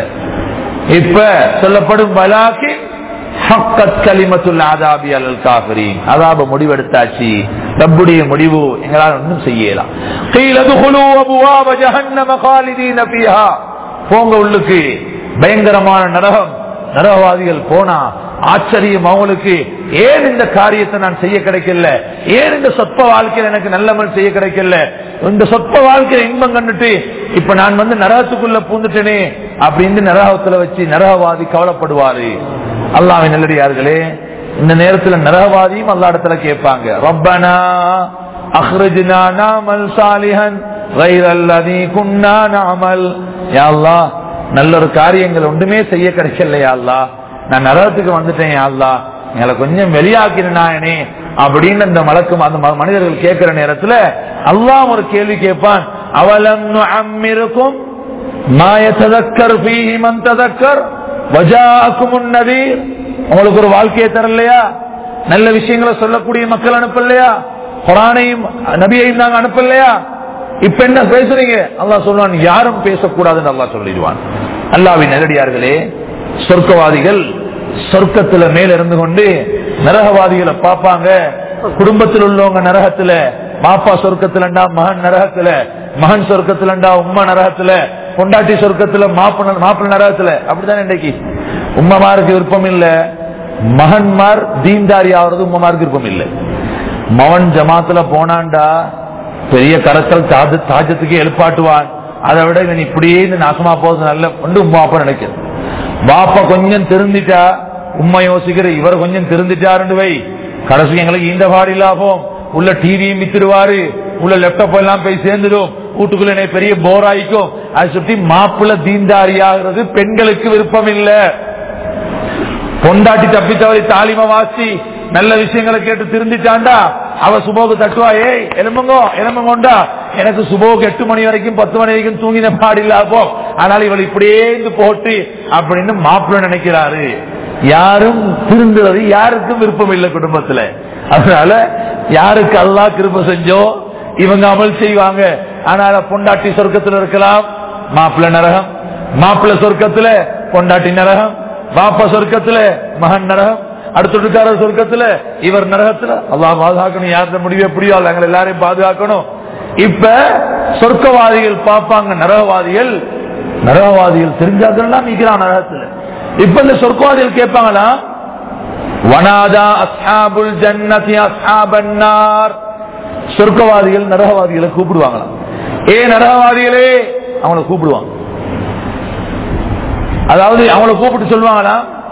இப்ப சொல்லப்படும் பலாக்கி ஹக்கத் கலிமத்துல் ஆதாபி அலல் காஃபிரீன், அதாப முடிவெடுத்தாச்சு, ரப்புடைய முடிவு எங்களால் ஒன்றும் செய்யலாம். கீல துகுலு அபுவாப ஜஹன்னம காலிதீன ஃபீஹா, போங்க உள்ளுக்கு, பயங்கரமான நரகம். நரகவாதிகள் போனா ஆச்சரியம் அவங்களுக்கு, ஏன் இந்த காரியத்தை நான் செய்ய கிடைக்கல, ஏன் இந்த சொற்ப வாழ்க்கையில் எனக்கு நல்லமல் செய்ய கிடைக்கல, இந்த சொற்ப வாழ்க்கையை இன்பம் கண்டுட்டு இப்ப நான் வந்து நரகத்துக்குள்ள பூந்துட்டேனே அப்படின்னு நரகத்துல வச்சு நரகவாதி கவலைப்படுவாரு. அல்லாஹ்வின் நல்லடியார்களே, இந்த நேரத்தில் நரகவாதியும் அல்லாஹ் இடத்துல கேட்பாங்க, ரப்பனா அக்ரிஜ்னா நஅமல் சாலிஹன் கைரல்லதீ குன்னா நஅமல். யா அல்லாஹ், நல்ல ஒரு காரியங்கள் ஒன்றுமே செய்ய கிடைக்கல யா அல்லாஹ், நான் நரகத்துக்கு வந்துட்டேன் யா அல்லாஹ், எங்களை கொஞ்சம் வெளியாக்கினானே அப்படின்னு அந்த மலக்கும் அந்த மனிதர்கள் கேட்கிற நேரத்துல அல்லாஹ் ஒரு கேள்வி கேட்பான், அவலம் நுஅம்மிருக்கும் மா யததக்கர் ஃபீஹி மன் ததக்கர் வஜாஅகுமுன் நதீர். உங்களுக்கு ஒரு வாழ்க்கையை தரலையா? நல்ல விஷயங்களை சொல்லக்கூடிய மக்கள் அனுப்பலையா? குர்ஆனையும் நபியையும் நாங்க அனுப்பலையா? இப்ப என்ன பேசுறீங்க? அல்லாஹ் சொல்லுவான், யாரும் பேசக்கூடாதுன்னு அல்லாஹ் சொல்லிடுவான். அல்லாஹ்வின் நல்லடியார்களே, சொர்க்கவாதிகள் சொர்க்கத்துல மேல இருந்து கொண்டு நரகவாதிகளை பார்ப்பாங்க. குடும்பத்தில் உள்ளவங்க நரகத்துல, பாப்பா சொர்க்கத்துலண்டா மகன் நரகத்துல, மகன் சொர்க்கத்துலண்டா உம்மா நரகத்துல, பொண்டாட்டி சொர்க்கத்துல மாப்பிள்ள மாப்பிள்ள நரகத்துல. அப்படித்தானே இன்றைக்கு உம்மமாருக்கு விருப்பம் இல்ல, மகன்மார் தீன்தாரி ஆகிறது உம்மமாருக்கு விருப்பம் இல்லை. மவன் ஜமாத்துல போனான்டா பெரிய கரத்தல் தாஜத்துக்கு எழுப்பாட்டுவான், அதை விட இவன் இப்படியே இந்த நாசமா போறது நல்ல ஒன்று உம்மா அப்பா நினைக்கிறது. பாப்பா கொஞ்சம் திருந்திட்டா உம்மா யோசிக்கிற இவர் கொஞ்சம் திருந்திட்டாருன்னு வை, கடைசி எங்களுக்கு இந்த பாடிலாகும், உள்ள டிவியும் வித்துடுவாரு, உள்ள லேப்டாப் எல்லாம் போய் சேர்ந்துடும், வீட்டுக்குள்ள பெரிய போர் ஆயிக்கும், அதை சுற்றி மாப்பிள்ள தீன்தாரியாகிறது பெண்களுக்கு விருப்பம் இல்ல. பொண்டாட்டி தப்பி தவறி தாலிம வாசி நல்ல விஷயங்களை கேட்டு திருந்திட்டாண்டா அவ சுபோக்கு தட்டுவா, ஏய் எலும்புங்கோ எலும்புங்கோண்டா, எனக்கு சுபோக்கு எட்டு மணி வரைக்கும் பத்து மணி வரைக்கும் தூங்கின பாடில்லா போ, ஆனால் இவள் இப்படியே போட்டு அப்படின்னு மாப்பிள்ள நினைக்கிறாரு. யாரும் திருந்துறது யாருக்கும் விருப்பம் இல்லை குடும்பத்துல. அதனால யாருக்கு அல்லாஹ் கிருபை செஞ்சோ இவங்க அமல் செய்வாங்க. அதனால பொண்டாட்டி சொர்க்கத்துல இருக்கலாம், மாப்பிள்ள நரகம், மாப்பிள்ள சொர்க்கத்துல பொண்டாட்டி நரகம், பாப்பா சொர்க்கத்துல மகன் நரகம், அடுத்த சொர்க்கத்துல இவர் நரகத்துல. அல்லாஹ் பாதுகாக்கணும். யாருடைய முடிவு எப்படியோ எங்களை எல்லாரையும் பாதுகாக்கணும். இப்ப சொர்க்கவாதிகள் பார்ப்பாங்க நரகவாதிகள், நரகவாதிகள் தெரிஞ்சாதான் நிக்கிறான் நரகத்துல. இப்ப இந்த சொர்க்கவாதிகள் கேட்பாங்களா, வனாதா அஸ்ஹாபுல் ஜன்னதி அஸ்ஹாபன் நார். சொர்க்கவாதிகள் நரகவாதிகளை கூப்பிடுவாங்களாம். ஏ நரகவாதிகளே, அவங்களை கூப்பிடுவாங்க. அதாவது அவங்களை கூப்பிட்டு சொல்லுவாங்களா,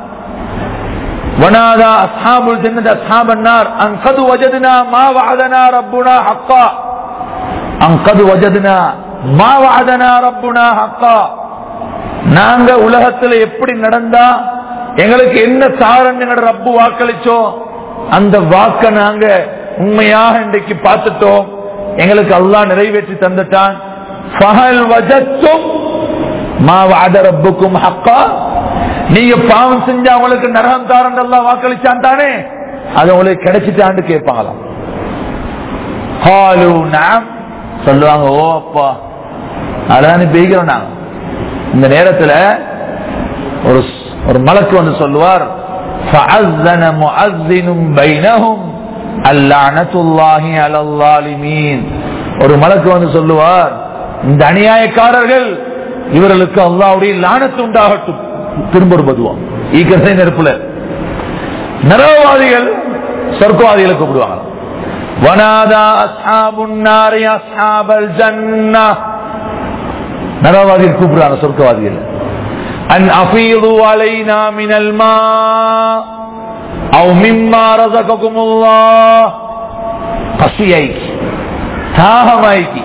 வனாதா அஸ்ஹாபுல் ஜன்னதி அஸ்ஹாபன் நார் அன் கத் வஜத்னா மா வஅதனா ரப்புனா ஹக்கா, அன் கத் வஜத்னா மா வஅதனா ரப்புனா ஹக்கா. நாங்க உலகத்துல எப்படி நடந்தா எங்களுக்கு என்ன சாரன் எங்களோட ரப்பு வாக்களிச்சோ அந்த வாக்க நாங்க உண்மையாக இன்றைக்கு பார்த்துட்டோம், எங்களுக்கு அல்லாஹ் நிறைவேற்றி தந்துட்டான். ஃபஹல் வஜத்தும் மா வஅத ரப்புக்கும் ஹக்கா. நீங்க பாவம் செஞ்சா உங்களுக்கு நரகம் தாரன் அல்லாஹ் வாக்களிச்சான் தானே, அது உங்களுக்கு கிடைச்சிட்டான்னு கேட்பாங்களாம். ஹாலு நாம் சொல்லுவாங்க, ஓ அப்பா அதான் பேய்கிறோம் நாங்க. இந்த நேரத்துல ஒரு ஒரு மலக்கு வந்து சொல்லுவார், فَأَذَّنَ مُؤَذِّنٌ بَيْنَهُمْ اللَّعْنَةُ اللَّهِ عَلَى الظَّالِمِينَ. ஒரு மலக்கு வந்து சொல்லுவார், இந்த அநியாயக்காரர்கள் இவர்களுக்கு அல்லாஹ்வுடைய லானத்து உண்டாகட்டும். திரும்ப பதுவான் ஈக்கசை நெருப்புல நரகவாதிகள் சொர்க்கவாதிகளை கூப்பிடுவாங்க. வனாதா அஸ்ஹாபுன் நாரி அஸ்ஹாபல் ஜன்னஹ். நரகவாதிகள் கூப்பிடுறாங்க சொர்க்கவாதிகள். அன் அஃபீது அலைனா மினல் மா அவ் மிம்மா ரஸககுமுல்லாஹ். பசியாய்க்கு, தாகமாய்க்கு.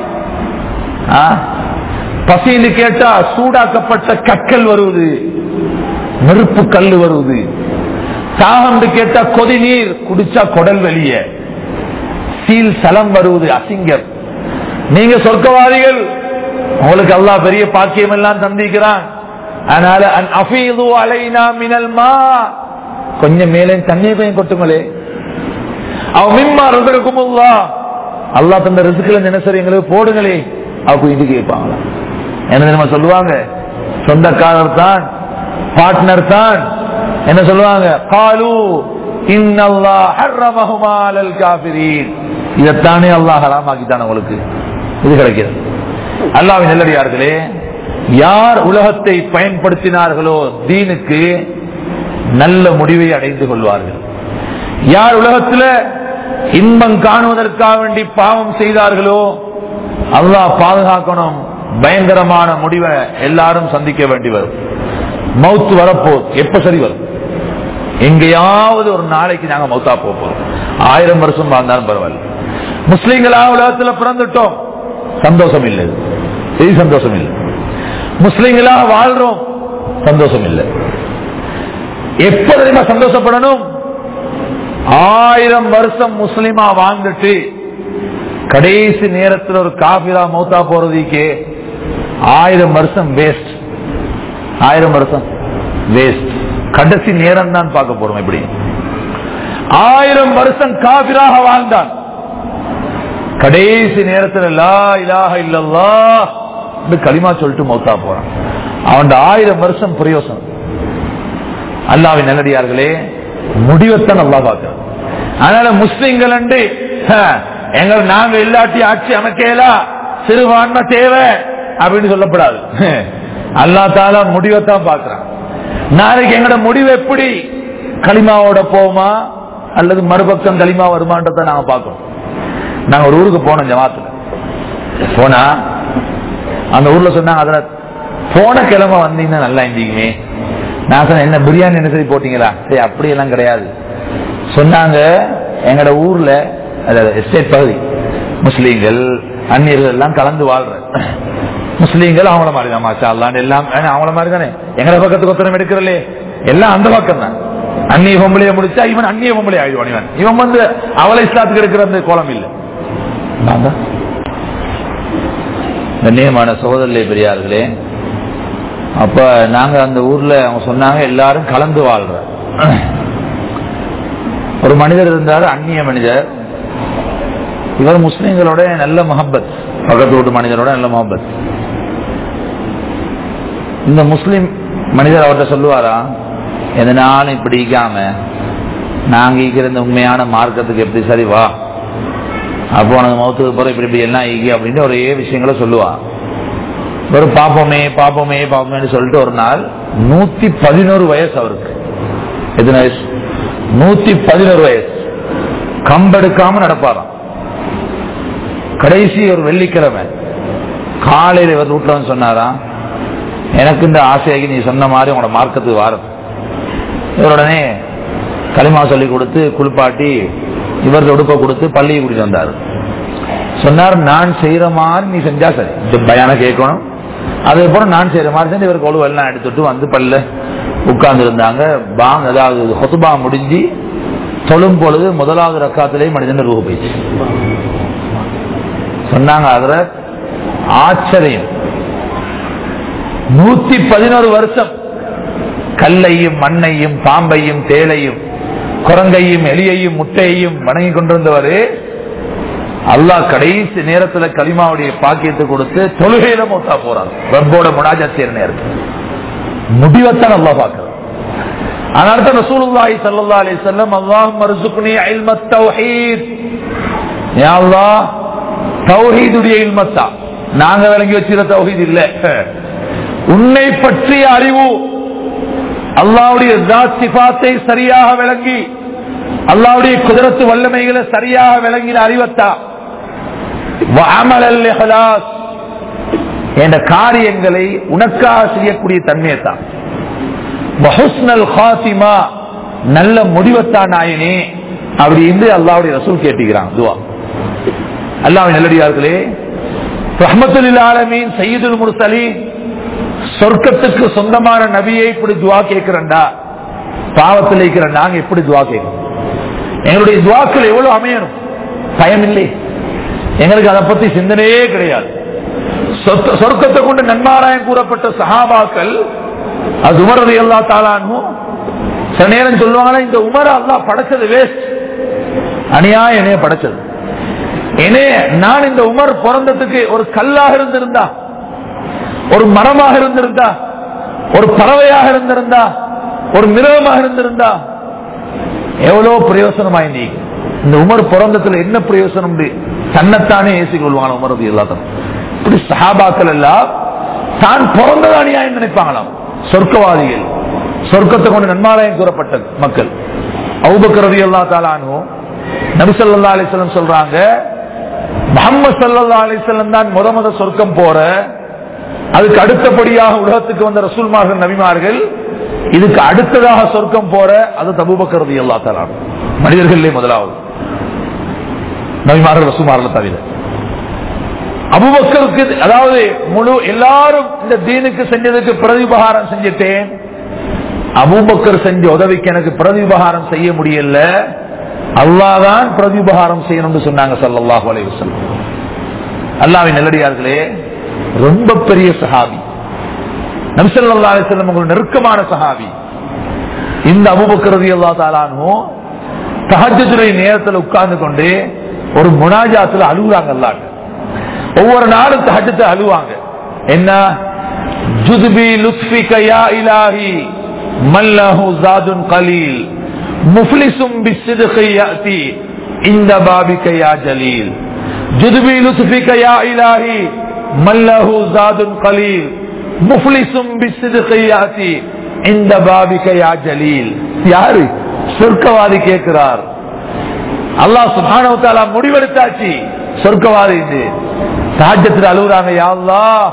பசின்னு கேட்டா சூடாக்கப்பட்ட கற்கள் வருவது, நெருப்பு கல்லு வருவது. தாகம் கேட்டா கொதி நீர் குடிச்சா குடல் வெளிய சீல் சலம் வருவது, அசிங்கம். நீங்க சொர்க்கவாதிகள், உங்களுக்கு அல்லாஹ் பெரிய பாக்கியம் எல்லாம் தந்திக்கிறான். அதனால அஃபீது அலைனா மினல் மா, கொஞ்சம் மேலே தண்ணீர் பையன் கொட்டுங்களே. அவ மிம்மா ரஸககுமுல்லாஹ், அல்லாஹ் தந்த ரிஸ்க்ல தினசரி எங்களுக்கு போடுங்களே அப்படி இது கேட்பாங்களா. என்ன தெரியுமா சொல்லுவாங்க, சொந்தக்காரர் தான், பார்ட்னர் தான். என்ன சொல்லுவாங்க, காலு இன்னல்லாஹ் ஹர்ரமஹுமா அலல் காஃபிரீன். இதத்தானே அல்லாஹ் ஹராமாக்கிட்டான் உங்களுக்கு, இது கிடைக்கிறது. அல்லாஹ்வின் நல்லடியார்களே, யார் உலகத்தை பயன்படுத்தினார்களோ தீனுக்கு நல்ல முடிவை அடைந்து கொள்வார்கள். யார் உலகத்தில் இன்பம் காணுவதற்காக வேண்டி பாவம் செய்தார்களோ அல்லாஹ் பாதுகாக்கணும், பயங்கரமான முடிவை எல்லாரும் சந்திக்க வேண்டி வரும். மௌத்து வரப்போ எப்ப சரி வரும், எங்கேயாவது ஒரு நாளைக்கு நாங்க மௌத்தா போறோம். ஆயிரம் வருஷம் வாழ்ந்தாலும் பரவாயில்ல. முஸ்லிம்களா உலகத்தில் பிறந்துட்டோம், சந்தோஷம் இல்லை, இது சந்தோஷம் இல்லை. முஸ்லிம்களாக வாழ்றோம், சந்தோஷம் இல்லை. எப்ப தெரியுமா சந்தோஷப்படணும், ஆயிரம் வருஷம் முஸ்லிமா வாழ்ந்துட்டு கடைசி நேரத்தில் ஒரு காபிரா மௌத்தா போறதுக்கே ஆயிரம் வருஷம் வேஸ்ட். ஆயிரம் வருஷம் வேஸ்ட், கடைசி நேரம் தான் பார்க்க போறோம். எப்படி ஆயிரம் வருஷம் காபிராக வாழ்ந்தான், கடைசி நேரத்தில் லா இலாஹ இல்லல்லாஹ் களிமா சொல்லிட்டு மௌத்தா போறான். அவன் ஆயிரம் வருஷம் பிரயோசனம். அல்லாஹ்வின் நல்லடியார்களே, முடிவைத்தான் அல்லாஹ் பார்க்கிறான். அதனால முஸ்லிம்கள் எங்கள் நாங்க இல்லாட்டி ஆட்சி அமைக்கலா, சிறுபான்மை தேவை அப்படின்னு சொல்லப்படாது. அல்லாஹ் தஆலா முடிவைத்தான் பார்க்கிறான். நாளைக்கு எங்களோட முடிவு எப்படி, களிமாவோட போமா அல்லது மறுபக்கம் களிமா வருமானத்தை நாங்க பார்க்கணும். நாங்க ஒரு ஊருக்கு போனோம், ஜமாத்துல போனா அந்த ஊர்ல சொன்னாங்க, அதுல போன கிழமை வந்தீங்கன்னா நல்லா இருந்தீங்க. நான் சொன்னேன், என்ன பிரியாணி என்ன சரி போட்டீங்களா? சரி, அப்படியெல்லாம் கிடையாது. சொன்னாங்க, எங்கட ஊர்ல எஸ்டேட் பகுதி முஸ்லீம்கள் அந்நியர்கள் எல்லாம் கலந்து வாழ்ற, முஸ்லீம்கள் அவங்கள மாதிரி தான் மாஷா அல்லாஹ் எல்லாம் அவங்கள மாதிரி தானே. எங்களை பக்கத்துக்கு ஒத்தனம் எடுக்கிறல்லே எல்லாம் அந்த பக்கம் தான். அந்நிய பொம்பளைய முடிச்சா இவன் அந்நிய பொம்பளை ஆயிடுவான். இவன் இவன் வந்து அவளை இஸ்லாத்துக்கு எடுக்கிற அந்த கோலம் இல்லை. கண்ணியமான சகோதரர்களே பெரியார்களே, அப்ப நாங்க அந்த ஊர்ல அவங்க சொன்னாங்க எல்லாரும் கலந்து வாழ்ற. ஒரு மனிதர் இருந்தாரு, அந்நிய மனிதர். இவர் முஸ்லிம்களோட நல்ல முஹப்பத், பக்கத்து வீட்டு மனிதரோட நல்ல முஹப்பத். இந்த முஸ்லிம் மனிதர் அவர்கிட்ட சொல்லுவாரா, எதனாலும் இப்படி இருக்காம நாங்க ஈக்கிற இந்த உண்மையான மார்க்கத்துக்கு எப்படி சரி வா, அப்போ உனக்கு மௌத்துக்கு போற இப்படி இப்படி எல்லாம் ஈகி அப்படின்னு ஒரே விஷயங்களை சொல்லுவா. ஒரு பாப்போமே பாப்போமே பாப்போமேன்னு சொல்லிட்டு ஒரு நாள் நூத்தி பதினோரு வயசு அவருக்கு. எத்தனை வயசு? நூத்தி பதினோரு வயசு. கம்பெடுக்காம நடப்பாராம். கடைசி ஒரு வெள்ளிக்கிழமை காலையில இவர் வீட்டுல வந்து சொன்னாராம், எனக்கு இந்த ஆசையாகி நீ சொன்ன மாதிரி உங்களோட மார்க்கத்துக்கு வாரம். இவருடனே களிமா சொல்லி கொடுத்து குளிப்பாட்டி இவரது உடுப்ப கொடுத்து பள்ளியை கூட்டிட்டு வந்தாரு. சொன்னார், நான் செய்யற மாதிரி நீ செஞ்சா சரி, இந்த பயான கேட்கணும். அதே போல நான் செய்யற மாதிரி செஞ்சு இவருக்கு ஒழுவு எல்லாம் எடுத்துட்டு வந்து பல்ல உட்கார்ந்து இருந்தாங்க. பாங் அதாவது ஹொசுபா முடிஞ்சு தொழும் பொழுது முதலாவது ரக்காத்திலேயே மனிதன் ரூப போயிடுச்சு. சொன்னாங்க அதுல ஆச்சரியம், நூத்தி பதினோரு வருஷம் கல்லையும் மண்ணையும் பாம்பையும் தேளையும் குரங்கையும் எலியையும் முட்டையையும் வணங்கி கொண்டிருந்தவரு அல்லாஹ் கடைசி நேரத்துல கலிமாவுடைய பாக்கியத்தை கொடுத்து தொழுகையில மௌத்தா போறார். ரப்போட முனாஜாத் செய்யற நேரத்தில் முடிவத்தான் அல்லாஹ் பார்க்கிறார். அதனால ரசூலுல்லாஹி ஸல்லல்லாஹு அலைஹி வஸல்லம் அல்லாஹும்ம ர்ஸுக்னி இல்மத் தௌஹீத், யா அல்லாஹ் தௌஹீதுடைய இல்மத்தா, நாங்க விளங்கி வச்சிருக்கிற தௌஹீத் இல்ல, உன்னை பற்றிய அறிவு, அல்லாஹ்வுடைய ஸாத் சிஃபாத்தை சரியாக விளங்கி அல்லாஹ்வுடைய குதிரத்து வல்லமைகளை சரியாக விளங்கின அறிவத்தா, வஅமலல் இஹ்லாஸ் என்ற காரியங்களை உனக்காக செய்யக்கூடிய தன்மையத்தான், வஹுஸ்னல் காத்திமா நல்ல முடிவத்தான் நாயனே அப்படி என்று அல்லாஹ்வுடைய ரசூல் கேட்டுக்கிறான் துஆ. அல்லாஹ்வின் நல்லடியார்களே, ரஹ்மத்துல் லில் ஆலமீன் சய்யிதுல் முர்சலீன் சொர்க்கத்துக்கு சொந்தமான நபியை இப்படி துவா கேட்கிறண்டா, பாவத்தில் இருக்கிற நாங்க எப்படி துவா கேட்கணும்? எங்களுடைய துவாக்கள் எவ்வளவு அமையணும்? பயம் இல்லை, எங்களுக்கு அதை பத்தி சிந்தனையே கிடையாது. சொர்க்கத்தை கொண்டு நன்மாராயம் கூறப்பட்ட சஹாபாக்கள், அது உமர் ரலியல்லாஹு தஆலா அன்ஹு சில நேரம் சொல்லுவாங்க, இந்த உமர் அல்லாஹ் படைச்சது வேஸ்ட், அநியாயம் என்னைய படைச்சது. ஏனே நான் இந்த உமர் பிறந்ததுக்கு ஒரு கல்லாக இருந்திருந்தா, ஒரு மரமாக இருந்திருந்தா, ஒரு பறவையாக இருந்திருந்தா, ஒரு மிருகமாக இருந்திருந்தா எவ்வளவு பிரயோசனமாய் நீ இந்த உமர் பிறந்தத்துல என்ன பிரயோசனம் தன்னைத்தானே ஏசிக் கொள்வாங்க உமர் ரலியல்லாஹு தஆலா. இப்படி சஹாபாக்கள் எல்லாம் தான் பிறந்தது அநியாயம் நினைப்பாங்களாம். சொர்க்கவாதிகள், சொர்க்கத்தை கொண்டு நன்மாராயம் கூறப்பட்ட மக்கள். அபூபக்கர் ரலியல்லாஹு தஆலா அன்ஹு நபி ஸல்லல்லாஹு அலைஹி வஸல்லம் சொல்றாங்க, முஹம்மது ஸல்லல்லாஹு அலைஹி வஸல்லம் தான் முத முத சொர்க்கம் போற, அதுக்கு அடுத்தபடியாக உலகத்துக்கு வந்த ரசூல்மார்கள் நபிமார்கள், இதுக்கு அடுத்ததாக சொர்க்கம் போற அது அபூபக்கர் ரலியல்லாஹு தஆலா மனிதர்களே முதலாவது, நபிமார்கள் ரசூல்மார்கள் தவிர. அபூபக்கருக்கு அதாவது முழு எல்லாரும் இந்த தீனுக்கு செஞ்சதுக்கு பிரதிபகாரம் செஞ்சிட்டேன், அபூபக்கர் செஞ்ச உதவிக்கு எனக்கு பிரதிபகாரம் செய்ய முடியல, அல்லாஹ் தான் பிரதிபகாரம் செய்யணும்னு சொன்னாங்க ஸல்லல்லாஹு அலைஹி வஸல்லம். அல்லாஹ்வின் நல்லடியார்களே, ரொம்ப பெரிய சஹாபி, நபி ஸல்லல்லாஹு அலைஹி வஸல்லம் உங்களுக்கு நெருக்கமான சஹாபி. இந்த அபூபக்கர் ரலியல்லாஹு தஆலா அன்ஹு தஹஜ்ஜுடைய நேரத்தில் உட்கார்ந்து கொண்டு ஒரு முனாஜாத்துல அழுகுறாங்க. அல்லாஹ் ஒவ்வொரு நாளும் தஹஜ்ஜுல அழுவாங்க. என்ன? ஜுதுபி லுத்ஃபிக யா இலாஹி மல்லஹு ஜாதுன் கலீல் முஃப்லிசும் பிஸ்ஸித்கி யாதி இந்த பாபிக யா ஜலீல். ஜுதுபி லுத்ஃபிக யா இலாஹி மல்லஹு ஜாதுன் கலீல் முஃப்லிசும் பிஸ்ஸித்கி யாதி இந்த பாபிக யா ஜலீல். யாரு? சொர்க்கவாதி கேட்கிறார். அல்லாஹ் சுப்ஹானஹு வ தஆலா முடிவெடுத்தாச்சு, சொர்க்கவாதி தஹஜ்ஜுல அழுகுறாங்க, யா அல்லாஹ்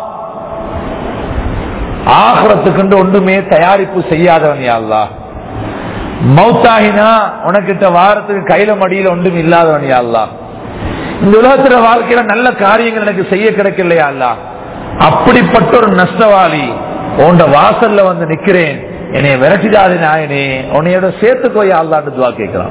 ஆகிரத்துக்கு ஒன்றுமே தயாரிப்பு செய்யாதவன், யா அல்லாஹ் மௌத்தாகினா உனக்கிட்ட வாரத்துக்கு கையில மடியில ஒன்றும் இல்லாதவன், யா அல்லாஹ் இந்த உலகத்துல வாழ்க்கையில நல்ல காரியங்கள் எனக்கு செய்ய கிடைக்கலையா அல்லாஹ், அப்படிப்பட்ட ஒரு நஷ்டவாளி உண்ட வாசல்ல வந்து நிக்கிறேன், என்னைய விரட்டிடாது நாயனே, உன்னையோட சேர்த்துக்கோயா அல்லாஹ்னு துஆ கேட்கிறான்.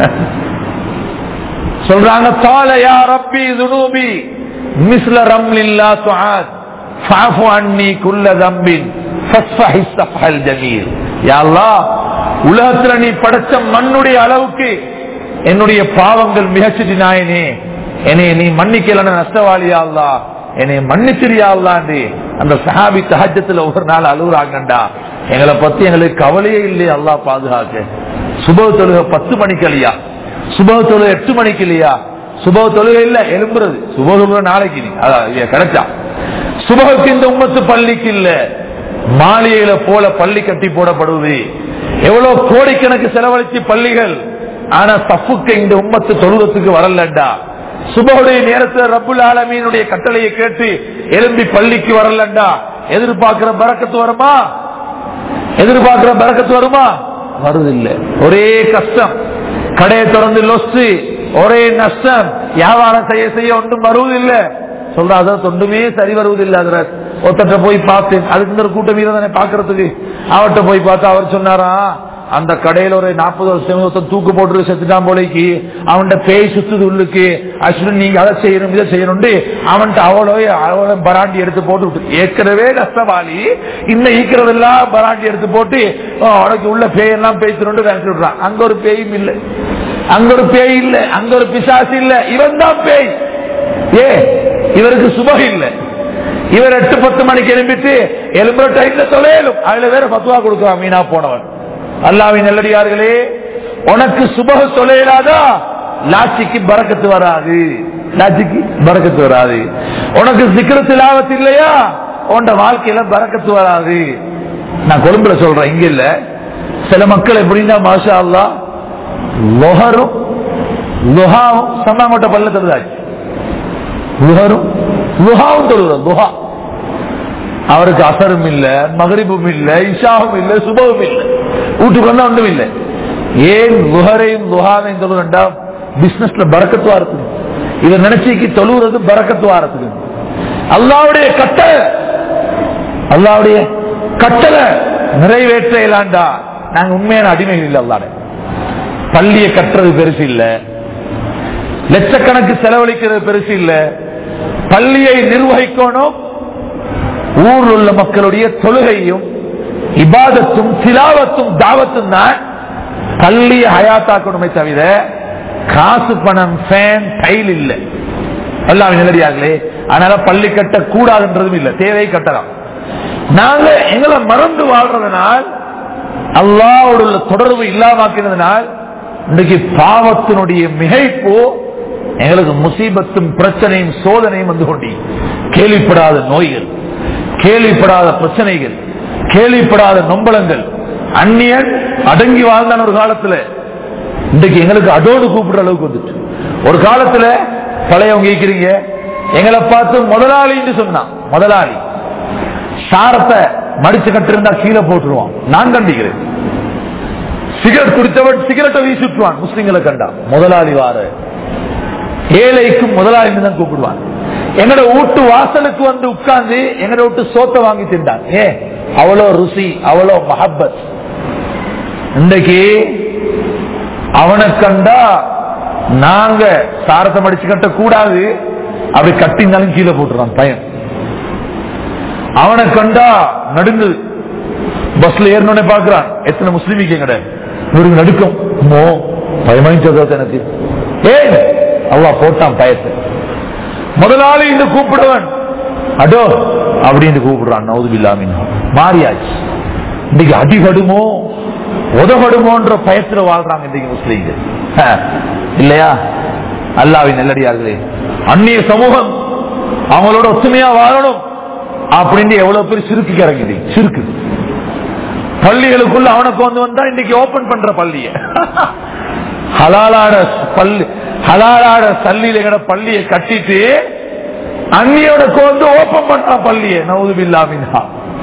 சொல்றாங்க தால யா ரப்பி ذنوبي مثل رمل لا تعاد فاعف عني كل ذنب فاصفح الصفح الجميل. யா அல்லாஹ், உலகத்துல நீ படைச்ச மண்ணுடைய அளவுக்கு என்னுடைய பாவங்கள் மிகச்சிட்டு நாயனே, என்னை நீ மன்னிக்கலன்னு நஷ்டவாளியா அல்லாஹ், என்னை மன்னிச்சிரியா அல்லாஹ்னு அந்த சஹாபி தஹஜ்ஜத்துல ஒரு நாள் அழுகுறாங்கடா. எங்களை பத்தி எங்களுக்கு கவலையே இல்லையா, அல்லாஹ் பாதுகாக்க. சுபஹ் தொழுகை பத்து மணிக்கு இல்லையா, சுபஹ் தொழுகை எட்டு மணிக்கு இல்லையா, சுபஹ் தொழுகை இல்ல எழும்புறது சுபஹ் தொழுகை நாளைக்கு கிடைச்சா, சுபஹுக்கு இந்த உம்மத்து பள்ளிக்கு இல்ல, மாளிகையில போல பள்ளி கட்டி போடப்படுவது. எவ்வளவு கோடிக்கணக்கு செலவழிச்சு பள்ளிகள், ஆனா சஃபுக்கு இந்த உம்மத்து தொழுகத்துக்கு வரலண்டா. சுபஹுடைய நேரத்தில் ரப்புல் ஆலமீனுடைய கட்டளையை கேட்டு எழும்பி பள்ளிக்கு வரலண்டா. எதிர்பார்க்கிற பரக்கத்து வருமா? எதிர்பார்க்கிற பரக்கத்து வருமா? வருதில்லை. ஒரே கஷ்டம், கடையை திறந்து லொஸ்து, ஒரே நஷ்டம், வியாபாரம் செய்ய செய்ய ஒன்றும் வருவதில்லை. சொல்றாத ஒன்றுமே சரி வருவதில்லை. அதுல ஒருத்தட்ட போய் பார்த்தேன், அதுக்கு ஒரு கூட்ட வீரர் தானே பாக்குறதுக்கு, அவர்கிட்ட போய் பார்த்தா அவர் சொன்னாரா, அந்த கடையில ஒரு நாற்பது வருஷம் தூக்கு போட்டு செத்துட்டான் போலைக்கு, அவன்கிட்ட பேய் சுத்துது உள்ளுக்கு, அஸ்வின் நீங்க அதை செய்யணும் இதை செய்யணும், அவன்கிட்ட அவ்வளோ அவ்வளோ பராண்டி எடுத்து போட்டு விட்டு, ஏற்கனவே நஷ்டவாளி இன்னும் ஈக்கிறதெல்லாம் பராண்டி எடுத்து போட்டு உனக்கு உள்ள பேயெல்லாம் பேய்த்துட்டு விரட்டி விடுறான். அங்க ஒரு பேயும் இல்லை, அங்க ஒரு பேய் இல்லை, அங்க ஒரு பிசாசு இல்லை, இவன் தான் பேய். ஏ இவருக்கு சுபஹ் இல்லை, இவர் எட்டு பத்து மணிக்கு எழும்பிட்டு எழும்புற டைம்ல தொலைலும் அதுல வேற பத்துவா கொடுக்கலாம். மீனா போனவன். அல்லாஹ்வின் நல்லடியார்களே, உனக்கு சுபஹ் தொலைலாதா லாட்சிக்கு பரக்கத்து வராது, லாட்சிக்கு பரக்கத்து வராது. உனக்கு சிக்ர திலாவத் இல்லையா, உன் வாழ்க்கையில பரக்கத்து வராது. நான் கொழும்புல சொல்றேன், இங்க இல்ல. சில மக்கள் எப்படின்னா மாஷா அல்லாஹ் லொஹரும் லுஹாவும் சம்மாங்கோட்ட பல்ல தொழுதாச்சு, லுஹரும் லுஹாவும் தொழுகிறோம். லுஹா அவருக்கு அசரும் இல்ல, மகரிபும் இல்ல, இஷாவும் இல்ல, சுபவும் இல்ல, வீட்டுக்கு வந்தா ஒன்றும் இல்லை. ஏன் லுஹரையும் லுஹாவையும் தொழுகிறா? பிசினஸ்ல பரக்கத்து வாரத்துக்கு, இதை நினைச்சிக்கு தொழுகிறது பரக்கத்து வாரத்துக்கு. அல்லாஹ்வுடைய கட்டளை, அல்லாஹ்வுடைய கட்டளை நிறைவேற்ற இயலாண்டா நாங்க உண்மையான அடிமைகள் இல்லை. அல்லாஹ் பள்ளியை கட்டுறது பெருசு இல்ல, லட்சக்கணக்கு செலவழிக்கிறது பெருசு இல்ல, பள்ளியை நிர்வகிக்கணும். ஊரில் உள்ள மக்களுடைய தொழுகையும் இபாதத்தும் திலாவத்தும் தாவத்தும் தான் பள்ளியை ஹயாத்தாக்கணுமே தவிர காசு பணம் ஃபேன் டைல் இல்ல. அல்லாஹ்வின் நல்லடியார்களே, அதனால பள்ளி கட்ட கூடாதுன்றதும் இல்ல, தேவை கட்டலாம். நாங்க எங்களை மறந்து வாழ்றதுனால், அல்லாஹ்வோடு உள்ள தொடர்பு இல்லாமக்கிறதுனால் இன்றைக்கு பாவத்தினுடைய மிகைப்போ எங்களுக்கு முசீபத்தும் பிரச்சனையும் சோதனையும் வந்து கொண்டி, கேள்விப்படாத நோய்கள், கேள்விப்படாத பிரச்சனைகள், கேள்விப்படாத நொம்பலங்கள். அந்நியன் அடங்கி வாழ்ந்தான் ஒரு காலத்துல, இன்றைக்கு எங்களுக்கு அதோடு கூப்பிடுற அளவுக்கு வந்துட்டு. ஒரு காலத்துல பழையவங்க கேட்கிறீங்க, எங்களை பார்த்து முதலாளின்னு சொன்னான். முதலாளி சாரத்தை மடிச்சு கட்டிருந்தா கீழே போட்டுருவான். நான் கண்டிக்கிறேன், சிகரெட் குடித்தவன் சிகரெட்டை வீசிட்டுவான். முஸ்லிம்களை கண்டா முதலாளி வார, ஏழைக்கும் முதலாளின்னு தான் கூப்பிடுவான். எங்கட வீட்டு வாசலுக்கு வந்து உட்கார்ந்து எங்கட வீட்டு சோத்தை வாங்கி தின்றான். ஏ அவ்வளோ ருசி, அவ்வளோ மஹப்பத். இன்றைக்கு அவனை கண்டா நாங்க சாரத்தை மடிச்சு கட்ட கூடாது, அப்படி கட்டினாலும் கீழே போட்டுறான் பையன். அவனை கண்டா நடுங்கு, பஸ்ல ஏறணும்னே பாக்குறான். எத்தனை முஸ்லிமிக்கு எங்கட இவருக்கு நடுக்கும், மோ பயமாயிட்டு எனக்கு. ஏன் அல்லாஹ் போட்டான் பயத்தை. முதலாளி என்று கூப்பிடுவன் அதோ அப்படின்னு கூப்பிடுறான். நவுதுபில்லாஹ் மாறியாச்சு. இன்னைக்கு அடிபடுமோ உதப்படுமோன்ற பயத்துல வாழ்றாங்க இன்னைக்கு முஸ்லீம்கள், இல்லையா? அல்லாஹ்வின் நல்லடியார்களே, அந்நிய சமூகம் அவங்களோட ஒத்துமையா வாழணும் அப்படின்னு எவ்வளவு பேர் சிறுக்கு இறங்குது. சிறுக்கு பள்ளிகளுக்குள்ள அவனுக்கு வந்து வந்தா இன்னைக்கு ஓபன் பண்ற பள்ளிய, ஹலாலான பள்ளி, ஹலாலான சல்லியில பள்ளியை கட்டிட்டு அந்நியோனுக்கு வந்து ஓபன் பண்ற பள்ளிய. நவுதுபில்லாஹ் மின்ஹா.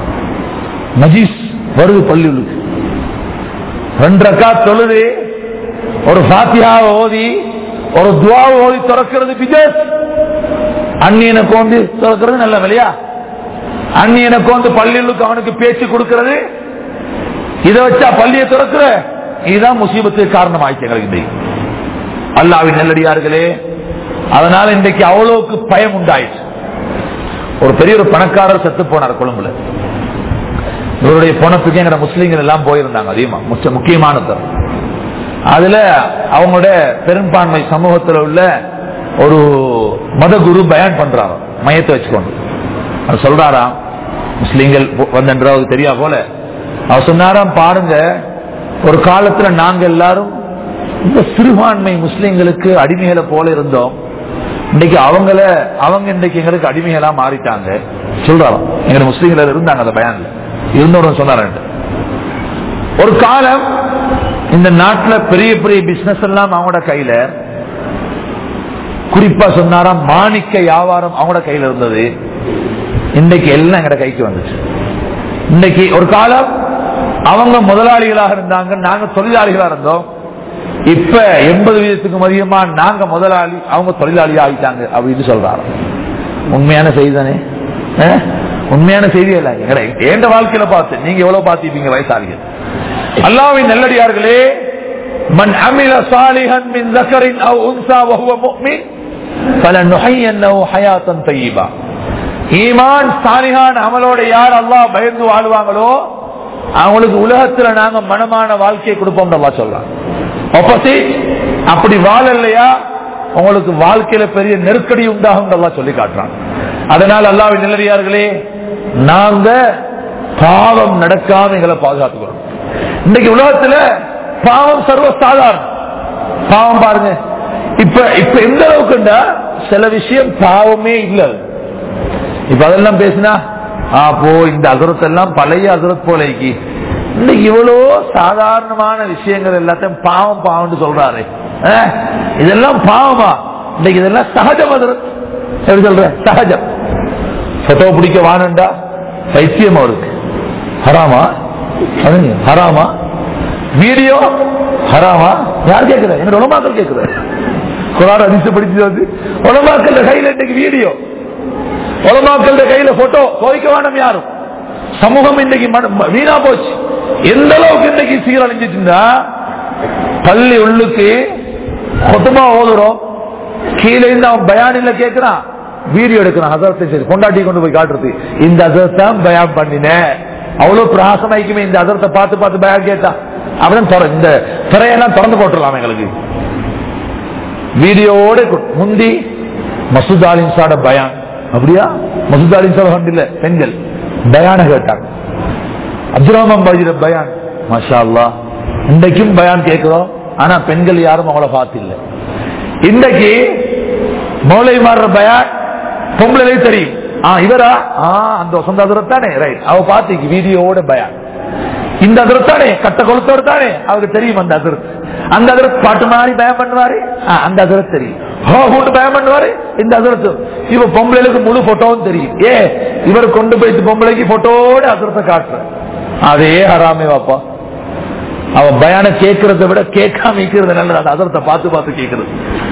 மஜீஸ் வருது பள்ளிகளுக்கு, ரெண்டு ரக்காத் தொழுது ஒரு ஃபாத்திஹாவை ஓதி ஒரு துஆவை ஓதி திறக்கிறது பிஜஸ். அந்நியனுக்கு வந்து திறக்கிறது நல்ல வேலையா? அந்நியனுக்கு வந்து பள்ளிகளுக்கு அவனுக்கு பேச்சு கொடுக்கிறது, இதை வச்சா பள்ளியை திறக்கிற, இதுதான் முசீபத்துக்கு காரணம் ஆயிடுச்சு. அல்லாஹ்வின் நல்லடியார்களே, அதனால இன்றைக்கு அவ்வளவுக்கு பயம் உண்டாயிடுச்சு. ஒரு பெரிய ஒரு பணக்காரர் செத்து போனார் கொழும்புல. இவருடைய பணத்துக்கு எங்க முஸ்லீம்கள் எல்லாம் போயிருந்தாங்க. அதிகமா முக்கியமானது அதுல அவங்களுடைய பெரும்பான்மை சமூகத்தில் உள்ள ஒரு மத குரு பயான் பண்றாரு, மையத்தை வச்சுக்கொண்டு. அவர் சொல்றாராம், முஸ்லீம்கள் வந்து தெரியா போல அவர் சொன்னாராம், பாருங்க ஒரு காலத்துல நாங்க எல்லாரும் இந்த சிறுபான்மை முஸ்லீம்களுக்கு அடிமைகளை போல இருந்தோம், இன்னைக்கு அவங்கள அவங்க இன்னைக்கு எங்களுக்கு அடிமைகளா மாறிட்டாங்க சொல்றாராம். எங்க முஸ்லீம்கள் இருந்தாங்க அந்த பயான்ல இருந்தவரும் சொன்னாரு. ஒரு காலம் இந்த நாட்டுல பெரிய பெரிய பிசினஸ் எல்லாம் அவங்களோட கையில, குறிப்பா சொன்னாராம் மாணிக்க வியாபாரம் அவங்களோட கையில இருந்தது, இன்னைக்கு எல்லாம் எங்கட கைக்கு வந்துச்சு. இன்னைக்கு ஒரு காலம் அவங்க முதலாளிகளாக இருந்தாங்க, நாங்க தொழிலாளிகளா இருந்தோம். இப்ப எண்பது வீதத்துக்கும் அதிகமா நாங்க முதலாளி, அவங்க தொழிலாளி ஆகிட்டாங்க அப்படின்னு சொல்றாரு. உண்மையான செய்தி தானே? உண்மையான செய்தி இல்ல. எந்த வாழ்க்கையில பார்த்து நீங்க எவ்வளவு பார்த்திருப்பீங்க வயசாளிகள். அல்லாஹ்வின் நல்லடியார்களே, மன் அமில சாலிஹன் மின் ذكرٍ أو أنثى وهو مؤمن فلنحيينه حياة طيبة. ஈமான் சாலிஹான் அமலோட யார் அல்லாஹ் பயந்து வாழ்வாங்களோ அவங்களுக்கு உலகத்துல நாங்க மனமான வாழ்க்கையை கொடுப்போம் அல்லாஹ் சொல்றான். ஆப்போசிட், அப்படி வாழ இல்லையா உங்களுக்கு வாழ்க்கையில பெரிய நெருக்கடி உண்டாகும் அல்லாஹ் சொல்லி காட்டுறான். அதனால அல்லாஹ்வின் நல்லடியார்களே, நாங்க பாவம் நடக்காம எங்களை பாதுகாத்துக்கிறோம். இன்னைக்கு உலகத்துல பாவம் சர்வ சாதாரணம். பாவம் பாருங்க, இப்ப இப்ப எந்த அளவுக்குண்டா சில விஷயம் பாவமே இல்லை. இப்ப அதெல்லாம் பேசினா அப்போ இந்த அசுரத்தெல்லாம் பழைய அசுரத் போல இன்னைக்கு இவ்வளோ சாதாரணமான விஷயங்கள் எல்லாத்தையும் பாவம் பாவம் சொல்றாரு. இதெல்லாம் பாவமா? இன்னைக்கு இதெல்லாம் சகஜம். அசுரத் எப்படி சொல்ற? சகஜம். போட்டோ பிடிக்க வானண்டா பைத்தியம் அவருக்கு. ஹராமா? ஹராமா? வீடியோ ஹராமா? யார் கேட்கிற? எங்க உலமாக்கள் கேட்கிற. குர்ஆன் ஹதீஸ் படிச்சு வந்து உலமாக்கள் கையில இன்னைக்கு வீடியோ, உலமாக்கள் கையில போட்டோ கோரிக்க வேண்டாம் யாரும். சமூகம் இன்னைக்கு வீணா போச்சு. எந்த அளவுக்கு இன்னைக்கு சீரழிஞ்சிட்டு, பள்ளி உள்ளுக்கு கொத்துமா ஓதுறோம், கீழே இருந்து அவன் பயானில கேட்கிறான், வீடியோ எடுக்கிறான். ஹசரத்தை சரி கொண்டாட்டி கொண்டு போய் காட்டுறது, இந்த ஹசரத்தான் பயான் பண்ணின, அவ்வளவு பிரகாசமாய்க்குமே இந்த ஹசரத்தை பார்த்து பார்த்து பயான் கேட்டா அவன் இந்த திரையெல்லாம் திறந்து போட்டுடலாம் எங்களுக்கு. வீடியோட முந்தி மசூத் அலிம் சாட பயான், அப்படியா? மசூத் அலிம் சாட இல்ல, பெண்கள் பயான கேட்டாங்க. அப்துல் ரஹ்மான் பாஜிர பயான், மாஷா அல்லாஹ். இன்றைக்கும் பயான் கேட்கிறோம், ஆனா பெண்கள் யாரும் அவளை பார்த்து இல்லை. இன்றைக்கு மௌலை மாறுற பயான் பொம்பளை தெரியும். இவரா அந்த சொந்த அதிரத்தானே, ரைட், அவ பார்த்து வீடியோட பயான். இந்த அதிரத்தானே கட்ட கொளுத்தோடு தானே அவருக்கு தெரியும். அந்த அதிரத் அந்த அதிரத் பாட்டு மாதிரி பயம் பண்ணுவாரு, அந்த அதிரத் தெரியும். பயம் பண்ணுவாரு இந்த அதிரத்து. இவ பொம்பளைக்கு முழு போட்டோவும் தெரியும். ஏ இவர் கொண்டு போயிட்டு பொம்பளைக்கு போட்டோட அதிரத்தை காட்டுற, அதே ஹராமே வாப்பா. அவன் பயான கேட்கறத விட கேட்காம இருக்கிறது நல்லது. அந்த அதிரத்தை பார்த்து பார்த்து கேட்கறது.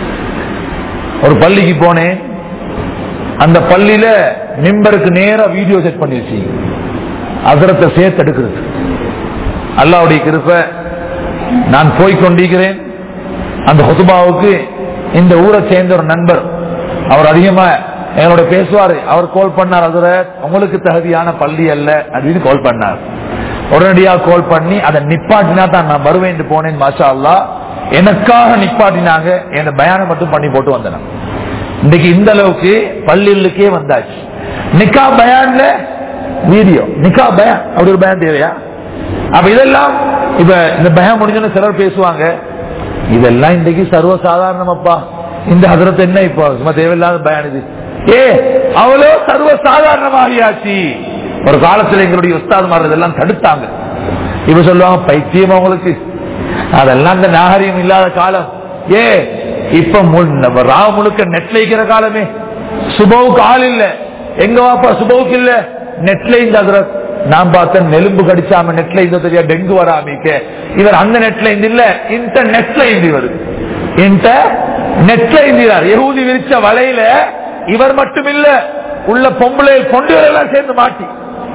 ஒரு பள்ளிக்கு போனேன், அந்த பள்ளியில மிம்பருக்கு நேரா வீடியோ செட் பண்ணிருச்சு, அதிரத்தை சேர்த்து எடுக்கிறது. அல்லாஹ்வுடைய கிருபை, நான் போய்கொண்டிருக்கிறேன் அந்த ஹுதுபாவுக்கு. இந்த ஊரை சேர்ந்த ஒரு நண்பர், அவர் அதிகமா என்னோட பேசுவாரு. அவர் கால் பண்ணார், அதுல உங்களுக்கு தகுதியான பள்ளி அல்ல அப்படின்னு கால் பண்ணார். உடனடியா கால் பண்ணி அதை நிப்பாட்டினா தான் நான் வருவேன் போனேன். மாஷா அல்லாஹ், எனக்காக நிப்பாட்டினாங்க. என்ன பயானம் மட்டும் பண்ணி போட்டு வந்தேன். இன்னைக்கு இந்த அளவுக்கு பள்ளிகளுக்கே வந்தாச்சு. நிக்கா பயான்ல வீடியோ, நிக்கா பயான், அப்படி ஒரு பயான் தேவையா? அப்ப இதெல்லாம் இப்ப இந்த பயம் முடிஞ்சோன்னு சிலர் பேசுவாங்க, இதெல்லாம் இன்றைக்கு சர்வசாதாரணமாப்பா. இந்த ஹதரத் என்ன இப்போ சும்மா தேவையில்லாத பயான் இது? ஏ அவ்வளோ சர்வசாதாரணமாகியாச்சு. ஒரு காலத்துல எங்களுடைய உஸ்தாதுமார் இதெல்லாம் தடுத்தாங்க. இப்ப சொல்லுவாங்க பைத்தியம் அவங்களுக்கு, அதெல்லாம் இந்த நாகரிகம் இல்லாத காலம். ஏ இப்ப ராவ முழுக்க நெட்ல இருக்கிற காலமே. சுபவுக்கு ஆள் இல்ல, எங்க வாப்பா சுபவுக்கு இல்ல, நெட்ல இந்த ஹதரத். நான் பார்த்தேன் நெலும்பு கடிச்சாம நெட்ல இந்த தெரியா டெங்கு வராமிக்க. இவர் அந்த நெட்ல இருந்து இல்ல, இன்டர்நெட்ல இருந்து வருது. இன்டர்நெட்ல இந்திரார் யஹூதி விரிச்ச வலையில இவர் மட்டும் இல்ல, உள்ள பொம்பளை பொண்டுகள் எல்லாம் சேர்ந்து மாட்டி.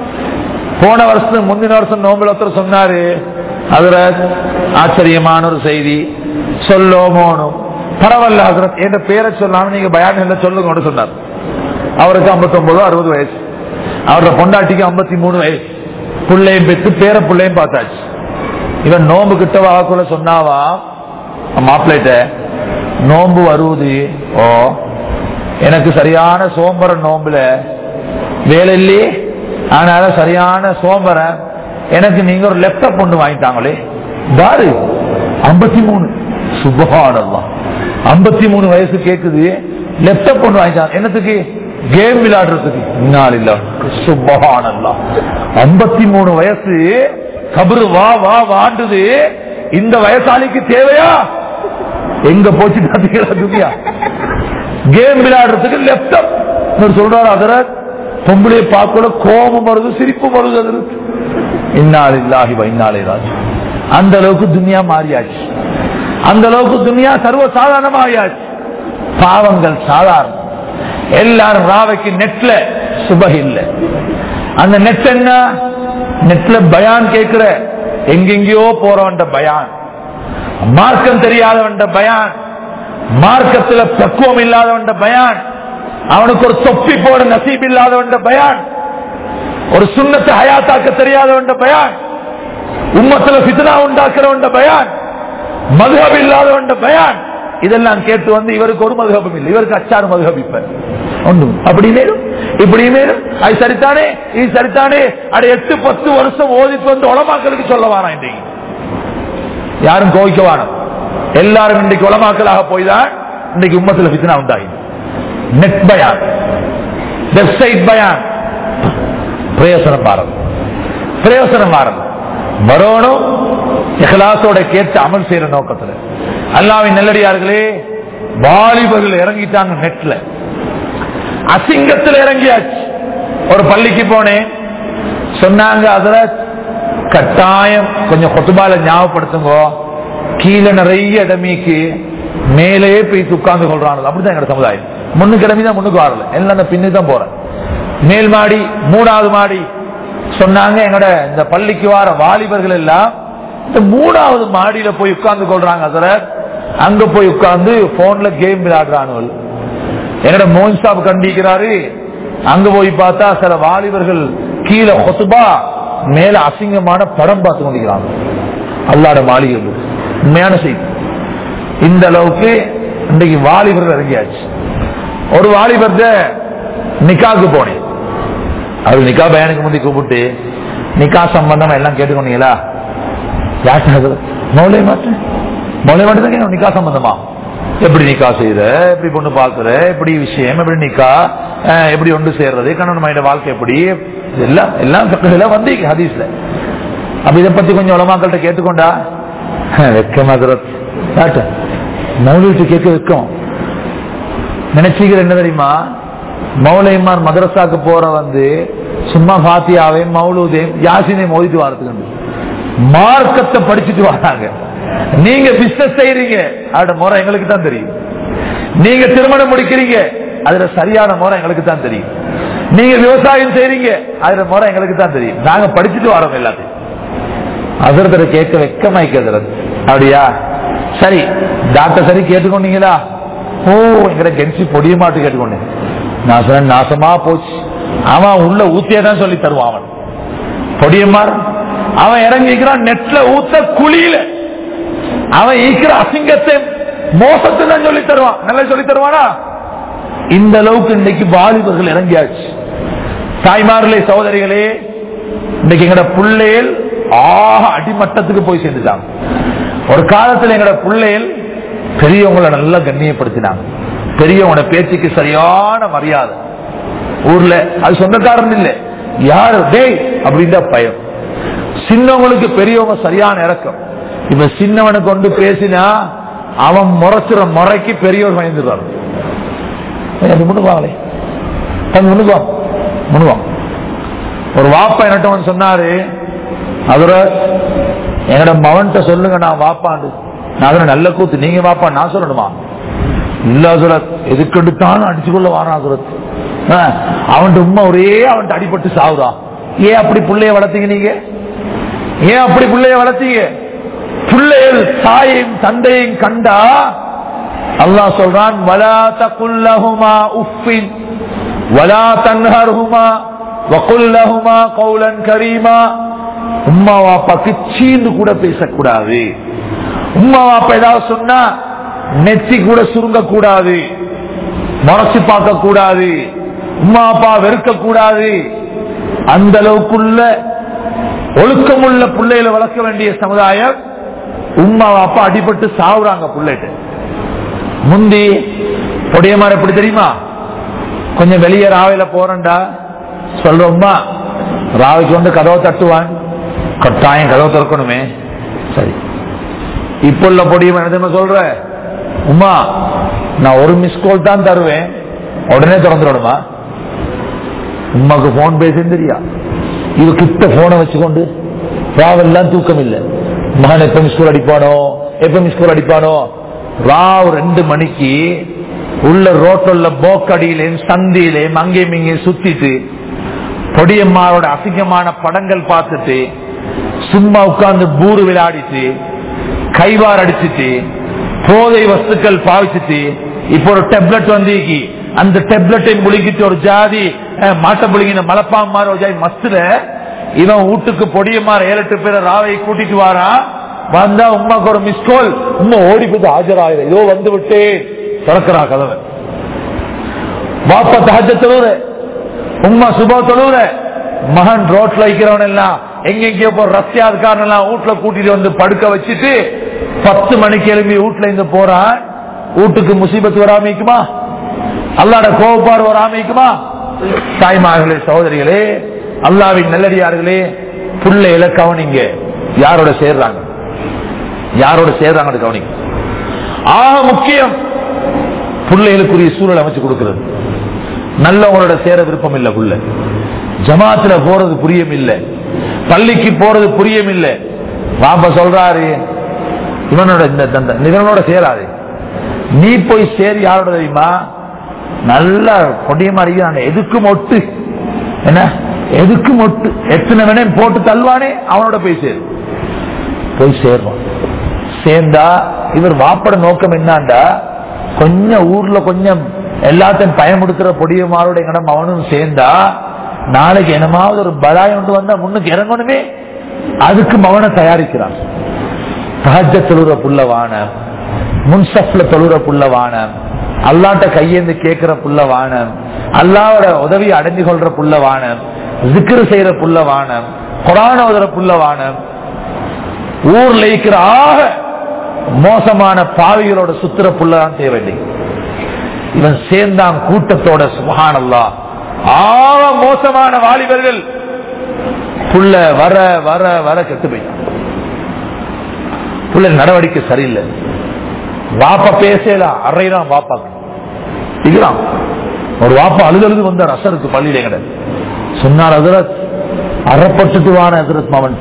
போன வருஷம் முந்தின வருஷம் நோம்புல ஒருத்தர் சொன்னாரு, அதுல ஆச்சரியமான ஒரு செய்தி சொல்லோமோனும் பரவாயில்ல ஹசரத் என்ற பேரை சொல்லாம நீங்க பயான் என்ன சொல்லுங்க சொன்னார். அவருக்கு ஐம்பத்தி ஒன்பது அறுபது வயசு, அவரோட பொண்டாட்டிக்கு ஐம்பத்தி மூணு வயசு, பிள்ளையும் பெற்று பேர பிள்ளையும் பார்த்தாச்சு. இவன் நோம்பு கிட்ட வாக்குள்ள சொன்னாவா மாப்பிள்ளைட்ட, நோம்பு வருவது ஓ எனக்கு சரியான சோம்பர நோம்புல வேலை இல்லையே, அதனால சரியான சோம்பர எனக்கு நீங்க ஒரு லேப்டாப் ஒன்று வாங்கிட்டாங்களே தாரு ஐம்பத்தி மூணு சுபஹானல்லாஹ் ஐம்பத்தி மூணு வயசு கேக்குது, லேப்டாப் ஒன்று வாங்கிட்டாங்க என்னத்துக்கு, கேம் விளையாடுறதுக்கு. சுபஹானல்லாஹ் ஐம்பத்தி மூணு வயசு கபரு வா வா வாண்டுது, இந்த வயசாளிக்கு தேவையா? எங்க போச்சு துனியா? கேம் விளையாடுறதுக்கு லேப்டாப் சொல்றாரு. அதர பொம்பளையை பார்க்கல கோபம் வருது, சிரிப்பு வருது. அது இன்னாலில்லாஹி வ இன்னா இலைஹி ராஜிஊன். அந்த அளவுக்கு துனியா மாறியாச்சு, அந்த அளவுக்கு துனியா சர்வ சாதாரணமாயாச்சு. பாவங்கள் சாதாரணம். எல்லாரும் ராவைக்கு நெட்ல சுபஹ் இல்ல. அந்த நெட் என்ன, நெட்ல பயான் கேட்கிற எங்கெங்கயோ போறவன் பயான், மார்க்கம் தெரியாதவன் பயான், மார்க்கத்துல பக்குவம் இல்லாதவன் பயான், அவனுக்கு ஒரு தொப்பி போட நசீப் இல்லாதவன் பயான், ஒரு சுன்னத்தை ஹயாத்தாக்க தெரியாதவன் பயான், உம்மத்துல ஃபித்னா உண்டாக்குறவன் பயான், மதுஹப் இல்லாதவன் பயான். இதெல்லாம் கேட்டு வந்து இவருக்கு ஒரு மதுஹபும் இல்லை, இவருக்கு அச்சாறு மதுஹப் இப்ப ஒன்றும் அப்படி மேலும் இப்படி மேலும் அது சரித்தானே இது சரித்தானே. அது எட்டு பத்து வருஷம் ஓதிட்டு வந்து உலமாக்களுக்கு சொல்ல வாரான். இன்றைக்கு யாரும் கோவிக்க வாரம், எல்லாரும் இன்றைக்கு உலமாக்களாக போய்தான் இன்றைக்கு உம்மத்துல ஃபித்னா உண்டாகி. நெட் பயான், வெப்சைட் பயான், பிரயோசனம் மாறது பிரயோசனம் மாறது வரணும். இஹ்லாஸோட கேட்டு அமல் செய்யற நோக்கத்துல அல்லாஹ்வின் நல்லடியார்களே, வாலிபர்கள் இறங்கிட்டாங்க நெட்ல, அசிங்கத்தில் இறங்கியாச்சு. ஒரு பள்ளிக்கு போனேன், சொன்னாங்க அதுல கட்டாயம் கொஞ்சம் கொத்துபால ஞாபகப்படுத்துங்க, கீழே நிறைய இடமிக்கு மேலே போய் உட்கார்ந்து கொள்றாங்க. அப்படிதான் எங்க சமுதாயம். முன்னுக்கு இடமிதான் முன்னுக்கு வரல, எல்லாம் பின்னு தான் போறேன். மேல் மாடி மூணாவது மாடி சொன்னாங்க, எங்கட இந்த பள்ளிக்கு வார வாலிபர்கள் எல்லாம் இந்த மூணாவது மாடியில போய் உட்கார்ந்து கொள்றாங்க. அதுல அங்க போய் உட்கார்ந்து போன்ல கேம் விளையாடுறானுவல். என்னோட மோன் சாப் கண்டிக்கிறாரு, அங்க போய் பார்த்தா சில வாலிபர்கள் கீழே கொத்துபா மேல அசிங்கமான படம் பார்த்து கொண்டிருக்கிறாங்க. அல்லாட மாளிகை உண்மையான செய்தி. இந்த அளவுக்கு இன்றைக்கு வாலிபர்கள் இறங்கியாச்சு. ஒரு வாலிபர்த நிக்காக்கு போனேன், அவர் நிக்கா பயானுக்கு முந்தி கூப்பிட்டு நிக்கா சம்பந்தம் எல்லாம் கேட்டுக்கொண்டீங்களா? யாரு மௌலை மாற்று மௌலை மாட்டு நிக்கா சம்பந்தமா, எப்படி நிக்கா செய்யற, எப்படி பொண்ணு பாக்குற, எப்படி விஷயம், எப்படி நிக்கா, எப்படி ஒன்று சேர்றது, கணவன் மனைவி வாழ்க்கை எப்படி, எல்லாம் எல்லாம் வந்து ஹதீஸ்ல. அப்ப இதை பத்தி கொஞ்சம் உலமாக்கள்கிட்ட கேட்டுக்கொண்டா வெக்கமா மௌலிட்டு கேட்க வெக்கம். நினைச்சுக்கிற என்ன தெரியுமா, மௌலைமார் மதரசாக்கு போற வந்து சும்மா ஃபாத்தியாவையும் மௌலூதையும் யாசினையும் ஓதிட்டு வாரத்துக்கு மார்க்கத்தை படிச்சுட்டு வராங்க. நீங்க பிசினஸ் செய்யறீங்க, அதோட முறை எங்களுக்கு தான் தெரியும். நீங்க திருமணம் முடிக்கிறீங்க, அதுல சரியான முறை எங்களுக்கு தான் தெரியும். நீங்க விவசாயம் செய்யறீங்க, அதுல முறை எங்களுக்கு தான் தெரியும். நாங்க படிச்சுட்டு வரோம் எல்லாத்தையும். அதற்கு கேட்க வெக்கமாய்க்கிறது. அப்படியா, சரி டாக்டர் சரி கேட்டுக்கொண்டீங்களா? ஓ எங்கிட்ட கென்சி பொடிய மாட்டு கேட்டுக்கொண்டேன். நான் சொன்ன நாசமா போச்சு, அவன் உள்ள ஊத்தியதான் சொல்லி தருவான். அவன் பொடியமார் அவன் இறங்கிக்கிறான் நெட்ல ஊத்த குழியில, அவன் ஈக்கிற அசிங்கத்தை மோசத்தை தான் சொல்லி தருவான். நல்லா சொல்லி தருவானா? இந்த அளவுக்கு இன்னைக்கு வாலிபர்கள் இறங்கியாச்சு. தாய்மார்களே சகோதரிகளே, இன்னைக்கு எங்கட பிள்ளைகள் ஆக அடிமட்டத்துக்கு போய் சேர்ந்துட்டாங்க. ஒரு காலத்துல எங்கட பிள்ளைகள் பெரியவங்களை நல்லா கண்ணியப்படுத்தினாங்க. பெரியவங்களோட பேச்சுக்கு சரியான மரியாதை. ஊர்ல அது சொந்தக்காரன் இல்ல, யாரு டேய் அப்படின்ற பயம். சின்னவங்களுக்கு பெரியவங்க சரியான இறக்கம். இப்ப சின்னவனை கொண்டு பேசினா அவன் முறைச்சுற முறைக்கு பெரியவர் பயந்துருவாரு. முன்னுவாங்களே முன்னுவா முன்னுவாங்க. ஒரு வாப்பா என்னட்டவன் சொன்னாரு, அவர எங்கட மவன்கிட்ட சொல்லுங்க நான் வாப்பாண்டு. நான் நல்ல கூத்து, நீங்க வாப்பா நான் சொல்லணுமா? இல்ல சுரத், எதுக்கெடுத்தாலும் அடிச்சுக்கொள்ள வாரான் சுரத். அவன் உண்மை ஒரே அவன் அடிபட்டு சாவுறான். ஏன் அப்படி பிள்ளைய வளர்த்தீங்க? நீங்க ஏன் அப்படி பிள்ளைய வளர்த்தீங்க? பிள்ளைகள் தாயையும் தந்தையும் கண்டா அல்லாஹ் சொல்றான், வலா தகுல் லஹுமா உஃபின் வலா தன்ஹர்ஹுமா வகுல் லஹுமா கௌலன் கரீமா. உம்மா வாப்பாக்கு சீந்து கூட பேசக்கூடாது. உம்மா வாப்பா ஏதாவது சொன்னா நெத்தி கூட சுருங்க கூடாது, மறைச்சு பார்க்க கூடாது, உம்மா அப்பா வெறுக்க கூடாது. அந்த அளவுக்குள்ள ஒழுக்கமுள்ள பிள்ளைகளை வளர்க்க வேண்டிய சமுதாயம். உம்மா அப்பா அடிபட்டு சாவுறாங்க பிள்ளைட்டு. முந்தி பொடியமார் எப்படி தெரியுமா? கொஞ்சம் வெளியே ராவையில போறேன்டா சொல்றோம்மா, ராவைக்கு வந்து கதவை தட்டுவான், கட்டாயம் கதவை திறக்கணுமே. சரி, இப்ப உள்ள பொடியமா என்ன சொல்ற, உமா நான் ஒரு மிஸ் கால் தான் தருவேன், உடனே திறந்துடணுமா? உமாக்கு போன் பேசுன்னு தெரியா? இது கிட்ட போனை வச்சுக்கொண்டு ராவெல்லாம் தூக்கம் இல்லை. மகன் எப்ப மிஸ்கூல் அடிப்பானோ எப்ப மிஸ்கூல் அடிப்பானோ. ராவ் ரெண்டு மணிக்கு உள்ள ரோட்டுள்ள போக்கடியிலையும் சந்தியிலையும் அங்கேயும் இங்கேயும் சுத்திட்டு பொடியம்மாரோட அசிங்கமான படங்கள் பார்த்துட்டு சும்மா உட்கார்ந்து பூரு விளையாடிட்டு கைவார் அடிச்சுட்டு போதை வஸ்துக்கள் பாவிச்சுட்டு இப்ப ஒரு டெப்லெட் வந்து அந்த டெப்லெட்டை முழுங்கிட்டு ஒரு ஜாதி மாட்ட புழுங்கின மலப்பாம் மாதிரி ஒரு ஜாதி மஸ்துல இவன் வீட்டுக்கு பொடியமாற ஏழு எட்டு பேரை ராவை கூட்டிட்டு வாரா. வந்தா உமாக்கு ஒரு மிஸ்கால், உமா ஓடி போய் ஆஜராக இதோ வந்து விட்டு திறக்கிறா கதவை. வாப்பா தஹஜ்ஜ தொழுற, உமா சுபா தொழுற, மகன் ரோட்ல வைக்கிறவன் எல்லாம் எங்கெங்கயோ போற ரஸ்தியாதுக்காரன் எல்லாம் வீட்டுல கூட்டிட்டு வந்து படுக்க வச்சுட்டு பத்து மணிக்கு எழுப்பி வீட்டுல இருந்து போறான். வீட்டுக்கு முசீபத்து வராமிக்குமா? அல்லாட கோபார் வராமிக்குமா? தாய்மார்களே, சகோதரிகளே, அல்லாவின் நல்லடியார்களே, புள்ளையில கவனிங்க. யாரோட சேர்றாங்க, யாரோட சேர்றாங்க கவனிங்க. ஆக முக்கியம் புள்ளைகளுக்குரிய சூழல் அமைச்சு கொடுக்கிறது. நல்லவங்களோட சேர விருப்பம் இல்ல, புள்ள ஜமாத்துல போறது புரியும் இல்ல, பள்ளிக்கு போறது புரியும் இல்ல. பாப்பா சொல்றாரு இவனோட இவனோட சேராது, நீ போய் சேரி யாரோட தெரியுமா? நல்ல கொடியமா இருக்கிறான், எதுக்கும் ஒட்டு என்ன எதுக்கும் ஒட்டு எத்தனை வேணே போட்டு தள்ளுவானே அவனோட போய் சேரு. போய் சேர்வான். சேர்ந்தா இவர் வாப்பட நோக்கம் என்னாண்டா, கொஞ்சம் ஊர்ல கொஞ்சம் எல்லாத்தையும் பயமுடுத்துற பொடியமாரோட எங்கடம் அவனும் சேர்ந்தா நாளைக்கு என்னமாவது ஒரு பலாய் ஒன்று வந்தா முன்னுக்கு இறங்கணுமே, அதுக்கு மவனை தயாரிக்கிறான். தஹஜ்ஜ தொழுற புள்ளவான, முன்சப்ல தொழுற புள்ளவான, அல்லாட்ட கையேந்து கேட்கிற புள்ளவான, அல்லாவோட உதவி அடைஞ்சு கொள்ற புள்ளவான, ஜிக்ரு செய்யற புள்ளவான, குர்ஆன் ஓதுற புள்ளவான, ஊர்ல இருக்கிற ஆக மோசமான பாவிகளோட சுத்துற புள்ளதான் தேவையில்லை. இவன் சேர்ந்தான் கூட்டத்தோட. சுப்ஹானல்லாஹ், ஆக மோசமான வாலிபர்கள் புள்ள வர வர வர கெட்டு போய் புள்ள நடவடிக்கை சரியில்லை. வாப்பா பேசலாம், அறையிறான் வாப்பாக்கு இருக்கிறான். ஒரு வாப்பா அழுதழுது வந்தார் அசருக்கு பள்ளியில கிடையாது. சொன்னார், ஹஜ்ரத் அறப்பட்டுட்டு வான ஹஜ்ரத் மவன்ட்டு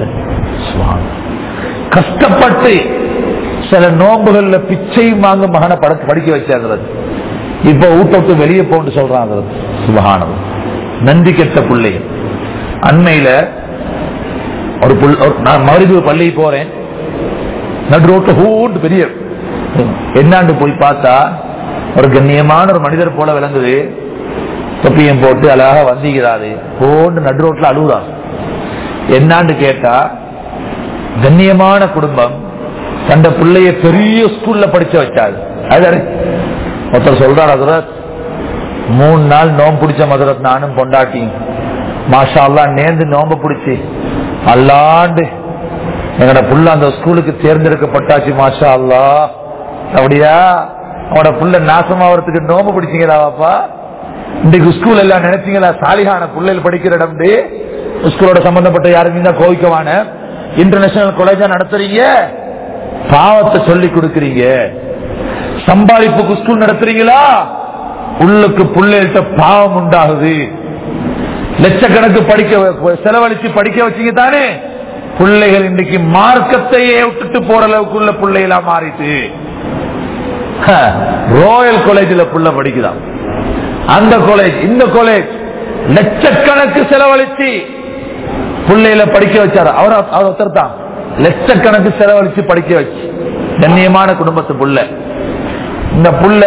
கஷ்டப்பட்டு சில நோம்புகள்ல பிச்சையும் வாங்க மகனை படிக்க வச்சார். இப்ப ஊட்டோட்டு வெளியே போன்னு சொல்றான். சுபஹானல்லாஹ், நன்றி கெட்ட பிள்ளை. அண்மையில ஒரு நான் மகரிபு பள்ளி போறேன், நடு ரோட்ல ஹூண்டு பெரிய என்னாண்டு போய் பார்த்தா ஒரு கண்ணியமான ஒரு மனிதர் போல விளங்குது. தொப்பியம் போட்டு அழகா வந்திக்கிறாரு, ஹோண்டு நடு ரோட்ல அழுகுறாரு. என்னாண்டு கேட்டா, கண்ணியமான குடும்பம், தந்த பிள்ளைய பெரிய ஸ்கூல்ல படிச்ச வச்சாரு. அது ஒருத்தர் சொல்றார், ஹஜ்ரத் மூணு நாள் நோம்பு பிடிச்ச மதுரத் நானும் பொண்டாட்டி மாஷா அல்லாஹ் நேர்ந்து நோம்பு பிடிச்சி அல்லாண்டு எங்கட புள்ள அந்த ஸ்கூலுக்கு தேர்ந்தெடுக்கப்பட்டாச்சு மாஷா அல்லாஹ். அப்படியா? அவனோட புள்ள நாசமாவதுக்கு நோம்பு பிடிச்சீங்களா வாப்பா? இன்னைக்கு ஸ்கூல் எல்லாம் நினைச்சீங்களா சாலிகான பிள்ளைகள் படிக்கிற இடம்? ஸ்கூலோட சம்பந்தப்பட்ட யாருமே கோவிக்கவான இன்டர்நேஷனல் காலேஜா நடத்துறீங்க, பாவத்தை சொல்லி கொடுக்கறீங்க. சம்பாதிப்புக்கு ஸ்கூல் நடத்துறீங்களா, உள்ளுக்கு பிள்ளைகிட்ட பாவம் உண்டாகுது. லட்சக்கணக்கு படிக்க செலவழிச்சு படிக்க வச்சீங்க தானே, பிள்ளைகள் இன்னைக்கு மார்க்கத்தையே விட்டுட்டு போற அளவுக்குள்ள பிள்ளைகளா மாறிட்டு ரோயல் காலேஜில் புள்ள படிக்குதான். அந்த காலேஜ் இந்த காலேஜ் லட்சக்கணக்கு செலவழிச்சு பிள்ளையில படிக்க வச்சாரு. அவர் அவர் ஒருத்தர் தான் லட்சக்கணக்கு செலவழிச்சு படிக்க வச்சு கண்ணியமான குடும்பத்து புள்ள. இந்த புள்ள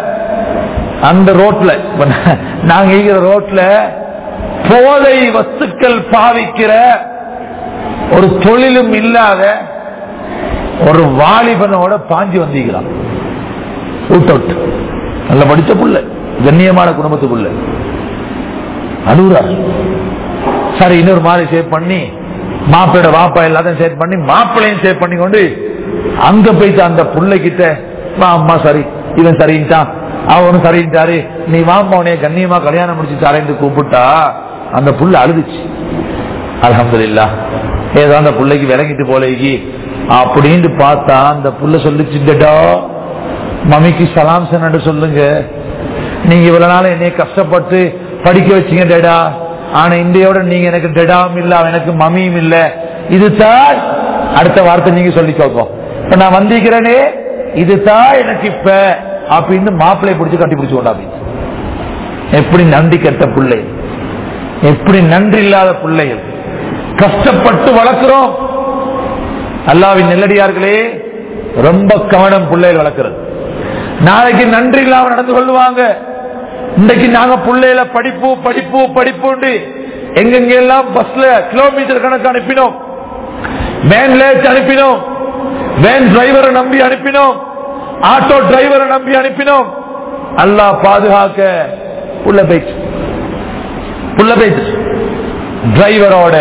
அந்த ரோட்ல நாங்க இருக்கிற ரோட்ல போதை வஸ்துக்கள் பாவிக்கிற ஒரு தொழிலும் இல்லாத ஒரு வாலிபனோட பாஞ்சி வந்திருக்கிறான். ஊட்டோட்டு நல்ல படிச்ச புள்ள, கண்ணியமான குடும்பத்து புள்ள. அழுகுறார். சரி இன்னொரு மாதிரி சேவ் பண்ணி மாப்பிளோட வாப்பா எல்லாத்தையும் சேவ் பண்ணி மாப்பிளையும் சேவ் பண்ணி கொண்டு அங்க போயிட்டு அந்த புள்ளை கிட்ட அம்மா சரி இவன் சரின்ட்டான் அவனும் சரின்ட்டாரு நீ வாம்மா உனைய கண்ணியமா கல்யாணம் முடிச்சு தரேன்னு கூப்பிட்டா அந்த புள்ள அழுதுச்சு. அல்ஹம்துலில்லாஹ் ஏதோ அந்த புள்ளைக்கு விளங்கிட்டு போலேக்கு அப்படின்னு பார்த்தா அந்த புள்ள சொல்லிச்சுடா மம்மிக்கு சலாம் சொன்னு சொல்லுங்க, நீங்க இவ்வளவு நாள் என்னைய கஷ்டப்பட்டு படிக்க வச்சீங்க டேடா, ஆனா இந்தியோட நீங்க எனக்கு டெடாவும் இல்ல எனக்கு மம்மியும் இல்ல, இதுதான் அடுத்த வார்த்தை நீங்க சொல்லிக்கோங்க. இப்ப நான் வந்திருக்கிறேனே இதுதான் எனக்கு இப்ப அப்படின்னு மாப்பிள்ளைய பிடிச்சு கட்டி பிடிச்சு கொண்டா. எப்படி நன்றி கெட்ட பிள்ளை, எப்படி நன்றி இல்லாத பிள்ளைகள். கஷ்டப்பட்டு வளர்க்கிறோம். அல்லாஹ்வின் நெல்லடியார்களே ரொம்ப கவனம் பிள்ளைகள் வளர்க்கிறது. நாளைக்கு நன்றி இல்லாம நடந்து கொள்வாங்க. இன்றைக்கு நாங்க பிள்ளையில படிப்பு படிப்பு படிப்பு எங்கெங்க எல்லாம் பஸ்ல கிலோமீட்டர் கணக்கு அனுப்பினோம், வேன்ல அனுப்பினோம், வேன் டிரைவரை நம்பி அனுப்பினோம், ஆட்டோ டிரைவரை நம்பி அனுப்பினோம். அல்லாஹ் பாதுகாக்க உள்ள போயிட்டு உள்ள போயிட்டு டிரைவரோட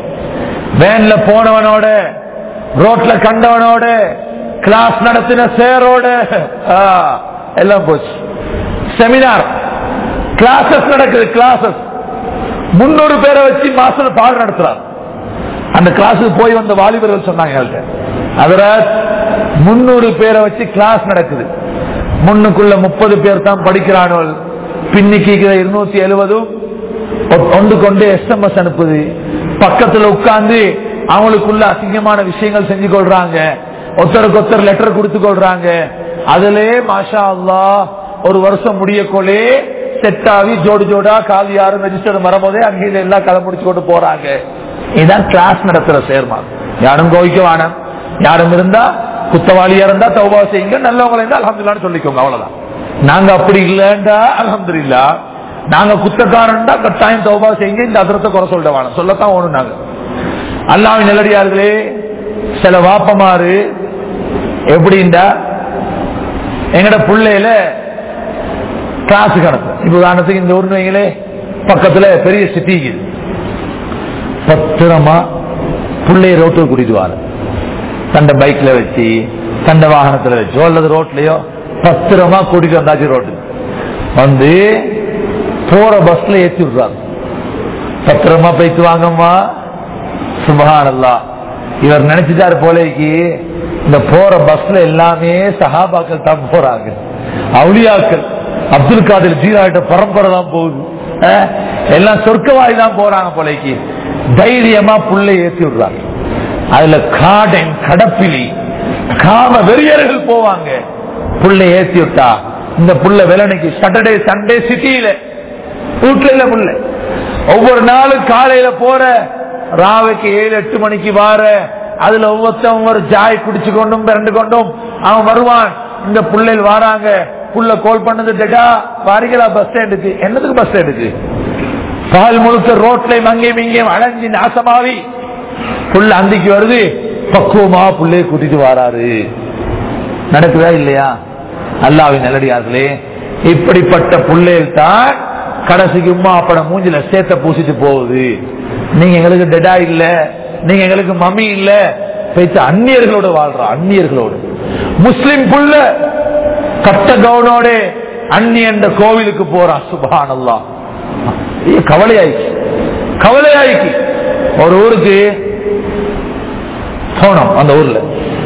வேன்ல போனவனோட ரோட்ல கண்டவனோட கிளாஸ் நடத்தின சேரோட எல்லாம் போச்சு. செமினார் கிளாஸஸ் நடக்குது. கிளாஸஸ் முன்னூறு பேரை வச்சு மாஸ்டர் பாடம் நடத்துறார். அந்த கிளாஸுக்கு போய் வந்த வாலிபர்கள் சொன்னாங்க அதுல முன்னூறு பேரை வச்சு கிளாஸ் நடக்குது. முன்னுக்குள்ள முப்பது பேர் தான் படிக்கிறார்கள். பின்னிக்கு இருநூத்தி எழுபதும் ஒன்று கொண்டு எஸ்எம்எஸ் அனுப்புது. பக்கத்துல உட்கார்ந்து அவங்களுக்குள்ள அசிங்கமான விஷயங்கள் செஞ்சு கொள்றாங்க. ஒருத்தருக்கு ஒருத்தர் லெட்டர் கொடுத்து கொள்றாங்க. அதுல மாஷா அல்லாஹ் ஒரு வருஷம் முடியக்கொள்ளே செட் ஆகி ஜோடு ஜோடா காது யாரும் ரெஜிஸ்டர் வரும்போதே அங்கே எல்லாம் கதை முடிச்சு கொண்டு போறாங்க. இதுதான் கிளாஸ் நடத்துற சேர்மான். யாரும் கோவிக்க வேணாம். யாரும் இருந்தா குத்தவாளியா இருந்தா தௌபா செய்யுங்க, நல்லவங்களா இருந்தா அல்ஹம்துலில்லாஹ்னு சொல்லிக்கோங்க, அவ்வளவுதான். நாங்க அப்படி இல்லண்டா அல்ஹம்துலில்லாஹ், நாங்க குத்தக்காரன்டா கட்டாயம் தௌபா செய்யுங்க, இந்த அதிரத்தை குறை சொல்ல வேணாம், சொல்லத்தான் ஒண்ணு. நாங்க அல்லாஹ்வின் நல்லடியார்களே சில வாப்பமாறு எப்படின்னா எங்கட பிள்ளையில கிளாஸ் கணக்கு. இப்ப உதாரணத்துக்கு இந்த ஊர்னு வைங்களே, பக்கத்துல பெரிய சிட்டிக்கு பத்திரமா பிள்ளைய ரோட்டுக்கு கூட்டிட்டு வாரு. தண்டை பைக்ல வச்சு தண்டை வாகனத்துல வச்சோ அல்லது ரோட்லயோ பத்திரமா கூட்டிட்டு வந்தாச்சு. ரோட்டு வந்து போற பஸ்ல ஏற்றி விடுறாரு. பத்திரமா போயிட்டு வாங்கம்மா. சுப்ஹானல்லாஹ். இவர் நினைச்சுட்டாரு போலேக்கு இந்த போற பஸ்ல எல்லாமே சஹாபாக்கள் தான் போறாங்க, அவுலியாக்கள், அப்துல் காதிர் ஜீராட்ட பரம்பரை தான் போகுது, எல்லாம் சொர்க்கவாதி தான் போறாங்க போலேக்கு. தைரியமா புள்ளை ஏற்றி விடுறாங்க. அதுல காடன் கடப்பிலி காம வெறியர்கள் போவாங்க. புள்ளை ஏற்றி விட்டா இந்த புள்ள வெள்ளனைக்கு சாட்டர்டே சண்டே சிட்டியில வீட்டுல இல்ல புள்ள ஒவ்வொரு நாளும் காலையில போற ராவுக்கு ஏழு எட்டு மணிக்கு வார. அதுல ஒவ்வொருத்தவங்க ஒரு ஜாய் குடிச்சு கொண்டும் பிறண்டு கொண்டும் அவன் வருவான். இந்த பிள்ளைகள் வாராங்க. புள்ள கோல் பண்ணது டெடா வாரிகளா பஸ் ஸ்டாண்டுக்கு. என்னதுக்கு பஸ் ஸ்டாண்டுக்கு? பால் முழுக்க ரோட்ல மங்கையும் இங்கேயும் அலைஞ்சி நாசமாவி புள்ள அந்திக்கு வருது. பக்குவமா புள்ளைய கூட்டிட்டு வாராரு. நடக்குதா இல்லையா? அல்லாஹ்வின் நல்லடியார்களே இப்படிப்பட்ட புள்ளைகள் தான் கடைசிக்கு உமா அப்பட மூஞ்சில சேத்த பூசிட்டு போகுது. நீங்க எங்களுக்கு டெடா இல்ல, நீங்க எங்களுக்கு மம்மி இல்ல, பேச்சு அந்நியர்களோட வாழ்றா. அந்நியர்களோடு முஸ்லிம் புள்ள கட்ட கவுனோட அந்நியன்ற கோவிலுக்கு போறா. சுப்ஹானல்லாஹ். கவலையாயிச்சு கவலையாயிக்கு. ஒரு ஊருக்கு போனோம். அந்த ஊர்ல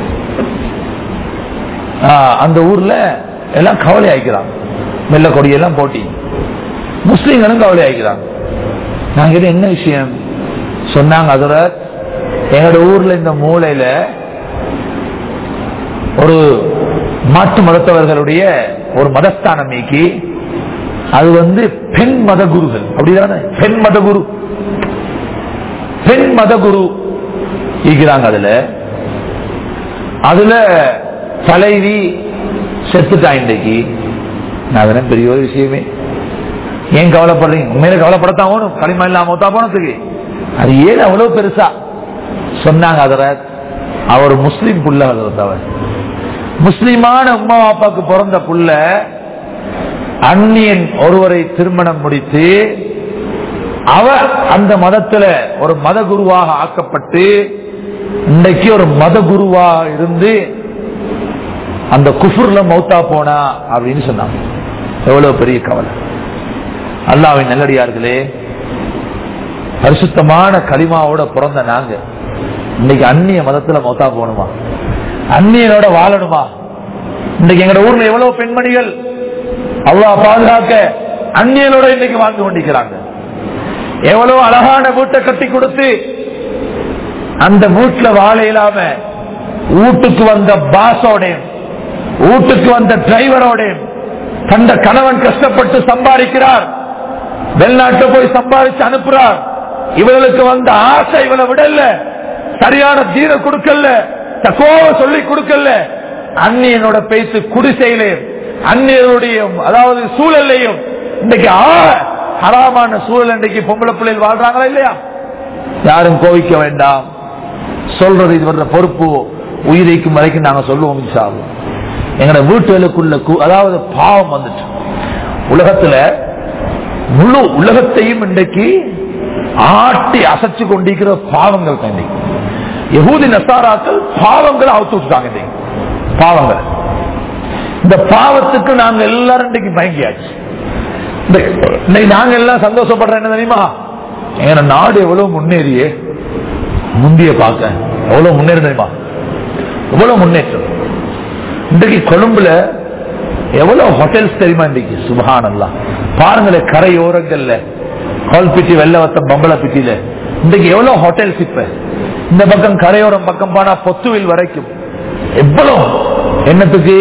அந்த ஊர்ல எல்லாம் கவலை ஆயிக்கிறாங்க. வெள்ள கொடியெல்லாம் போட்டி முஸ்லீம்களும் கவலை ஆயிக்கிறாங்க. நாங்க என்ன விஷயம் சொன்னாங்க? அதுல எங்களோட ஊர்ல இந்த மூலையில ஒரு மாற்று மதத்தவர்களுடைய ஒரு மதஸ்தானம் நீக்கி அது வந்து பெண் மத குருகள். அப்படிதானே? பெண் மத குரு, பெண் மத குரு இருக்கிறாங்க. அதுல அதுல தலைவி செத்துட்டா இன்றைக்கு. நான் பெரிய ஒரு விஷயமே. ஏன் கவலைப்படுறீங்க? உண்மையில கவலைப்படத்தான் ஓணும். களிமா இல்லாம மௌத்தா போனதுக்கு அது ஏன் அவ்வளவு பெருசா சொன்னாங்க? ஹஜ்ரத் அவர் முஸ்லிம் புள்ள. ஹஜ்ரத் அவர் முஸ்லிமான உம்மா பாப்பாக்கு பிறந்த புள்ள அந்நியன் ஒருவரை திருமணம் முடித்து அவர் அந்த மதத்துல ஒரு மத குருவாக ஆக்கப்பட்டு இன்றைக்கு ஒரு மத குருவாக இருந்து அந்த குஃபுர்ல மௌத்தா போனா அப்படின்னு சொன்னாங்க. எவ்வளவு பெரிய கவலை. அல்லாஹ்வின் நல்லடியார்களே, பரிசுத்தமான கலிமாவோட பிறந்த நாங்க இன்னைக்கு அந்நிய மதத்துல மௌத்தா போகணுமா? அந்நியனோட வாழணுமா? இன்னைக்கு எங்க ஊர்ல எவ்வளவு பெண்மணிகள் அல்லாஹ் பாதுகாக்க அந்நியனோட இன்னைக்கு வாழ்ந்து கொண்டிருக்கிறாங்க. எவ்வளவு அழகான வீட்டை கட்டி கொடுத்து அந்த வீட்டுல வாழ இல்லாம வீட்டுக்கு வந்த பாஸோடையும் வீட்டுக்கு வந்த டிரைவரோடையும் தந்த கணவன் கஷ்டப்பட்டு சம்பாதிக்கிறார், வெளிநாட்டுல போய் சம்பாதிச்சு அனுப்புறார். இவர்களுக்கு வந்த ஆசை இவளை விடல, சரியான தீர கொடுக்கல, தக்கோவ சொல்லி கொடுக்கல. அந்நியனோட பேசி குடிசையிலையும் அந்நியனுடைய அதாவது சூழலையும் இன்னைக்கு ஹராமான சூழல் இன்றைக்கு பொம்பளை பிள்ளைகள் வாழ்றாங்களா இல்லையா? யாரும் கோவிக்க வேண்டாம். சொல்றது இது வர்ற பொறுப்பு உயிரைக்கும் வரைக்கும் நாங்க சொல்லுவோம். இன்ஷாஅல்லாஹ் எங்கட வீட்டுகளுக்குள்ள அதாவது பாவம் வந்துட்டு உலகத்துல முழு உலகத்தையும் இன்றைக்கு ஆட்டி அசைச்சு கொண்டிருக்கிற பாவங்கள் தான். இன்னைக்கு யஹூதி நசாராக்கள் பாவங்களை அவுத்து விட்டுட்டாங்க. இன்னைக்கு பாவங்கள், இந்த பாவத்துக்கு நாங்க எல்லாரும் இன்னைக்கு மயங்கியாச்சு. இன்னைக்கு நாங்க எல்லாம் சந்தோஷப்படுற என்ன தெரியுமா? எங்க நாடு எவ்வளவு முன்னேறியே முந்திய பார்க்க எவ்வளவு முன்னேற தெரியுமா? எவ்வளவு முன்னேற்றம். இன்றைக்கு கொழும்புல எவ்வளவு ஹோட்டல்ஸ் தெரியுமா? இன்றைக்கு சுப்ஹானல்லாஹ் பாருங்களேன், கரையோரங்கள்ல கோல்பிட்டி வெள்ளவத்தம் பம்பளப்பிட்டியில இன்றைக்கு எவ்வளவு ஹோட்டல்ஸ். இப்ப இந்த பக்கம் கரையோரம் பக்கம் போனா பொத்துவில் வரைக்கும் எவ்வளவு என்னத்துக்கு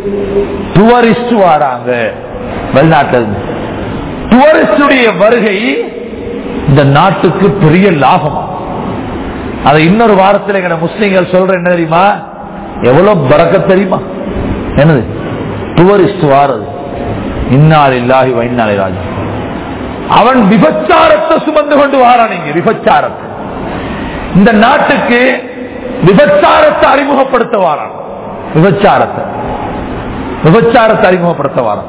டூரிஸ்ட் வராங்க வெளிநாட்டுல இருந்து. டூரிஸ்டுடைய வருகை இந்த நாட்டுக்கு பெரிய லாபமா? அதை இன்னொரு வாரத்தில் எங்க முஸ்லீம்கள் சொல்ற என்ன தெரியுமா? எவ்வளவு பரக்கத் தெரியுமா? என்னது டூரிஸ்ட் வாரது. இன்னால் இல்லாஹி வ இன்னா இலைஹி ராஜிஊன். அவன் விபச்சாரத்தை சுமந்து கொண்டு வாரான். இங்க விபச்சாரத்தை இந்த நாட்டுக்கு விபச்சாரத்தை அறிமுகப்படுத்த வாரான். விபச்சாரத்தை விபச்சாரத்தை அறிமுகப்படுத்த வாரான்.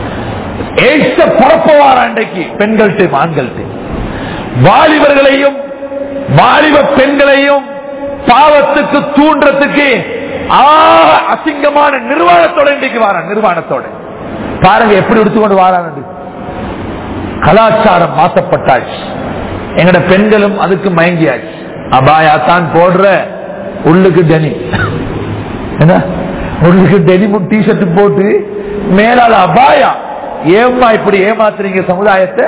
ஏற்ற பரப்ப வாரான். இன்றைக்கு பெண்கள்கிட்ட ஆண்கள்கிட்ட வாலிபர்களையும் வாலிப பெண்களையும் பாவத்துக்கு தூண்டுறதுக்கு அசிங்கமான நிர்வாணத்தோட இன்றைக்கு வாரான். நிர்வாணத்தோட பாருங்க எப்படி எடுத்துக்கொண்டு வாரான். கலாச்சாரம் மாற்றப்பட்டாச்சு. எங்கட பெண்களும் அதுக்கு மயங்கியாச்சு. அபாயா தான் போடுற, உள்ளுக்கு டெனி, என்ன உள்ளுக்கு டெனிமும் டி ஷர்ட் போட்டு மேலால அபாயா. ஏமா இப்படி ஏமாத்துறீங்க சமுதாயத்தை?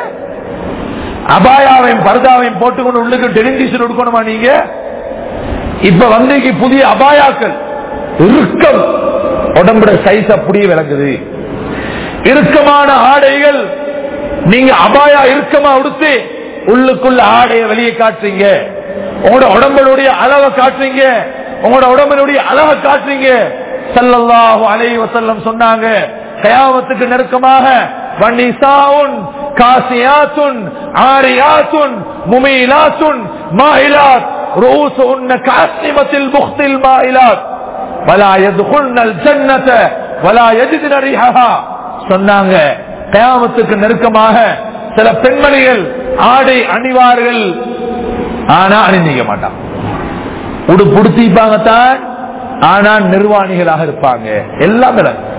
அபாயாவையும் பர்தாவையும் போட்டுக்கொண்டு உள்ளுக்கு டெனிம் டி ஷர்ட் எடுக்கணுமா நீங்க? இப்ப வந்து புதிய அபாயாக்கள் இறுக்கம், உடம்புட சைஸ் அப்படியே விளங்குது. இறுக்கமான ஆடைகள், நீங்க அபாயா இறுக்கமா உடுத்து உள்ளுக்குள்ள ஆடைய வெளியே காட்டுறீங்க. உங்களோட உடம்புடைய அளவை காட்டுறீங்க, உங்களோட உடம்புடைய அளவை காட்டுறீங்க. ஸல்லல்லாஹு அலைஹி வஸல்லம் சொன்னாங்க, கியாமத்துக்கு நெருக்கமாக வன்னிசாஉன் காசியாத்துன் ஆரியாத்துன் முமீலாத்துன் மாயிலாத் ரூஸுன் காஸ்னிமத்தில் புக்தில் மாயிலாத் வலா யதுகுல்னல் ஜன்னத வலா யஜிதுன ரிஹஹா. சொன்னாங்க கியாமத்துக்கு நெருக்கமாக சில பெண்மணிகள் ஆடை அணிவார்கள், ஆனா அணிந்திக்க மாட்டாங்க. உடுப்புடுத்திப்பாங்க தான், ஆனா நிர்வாணிகளாக இருப்பாங்க. எல்லாம்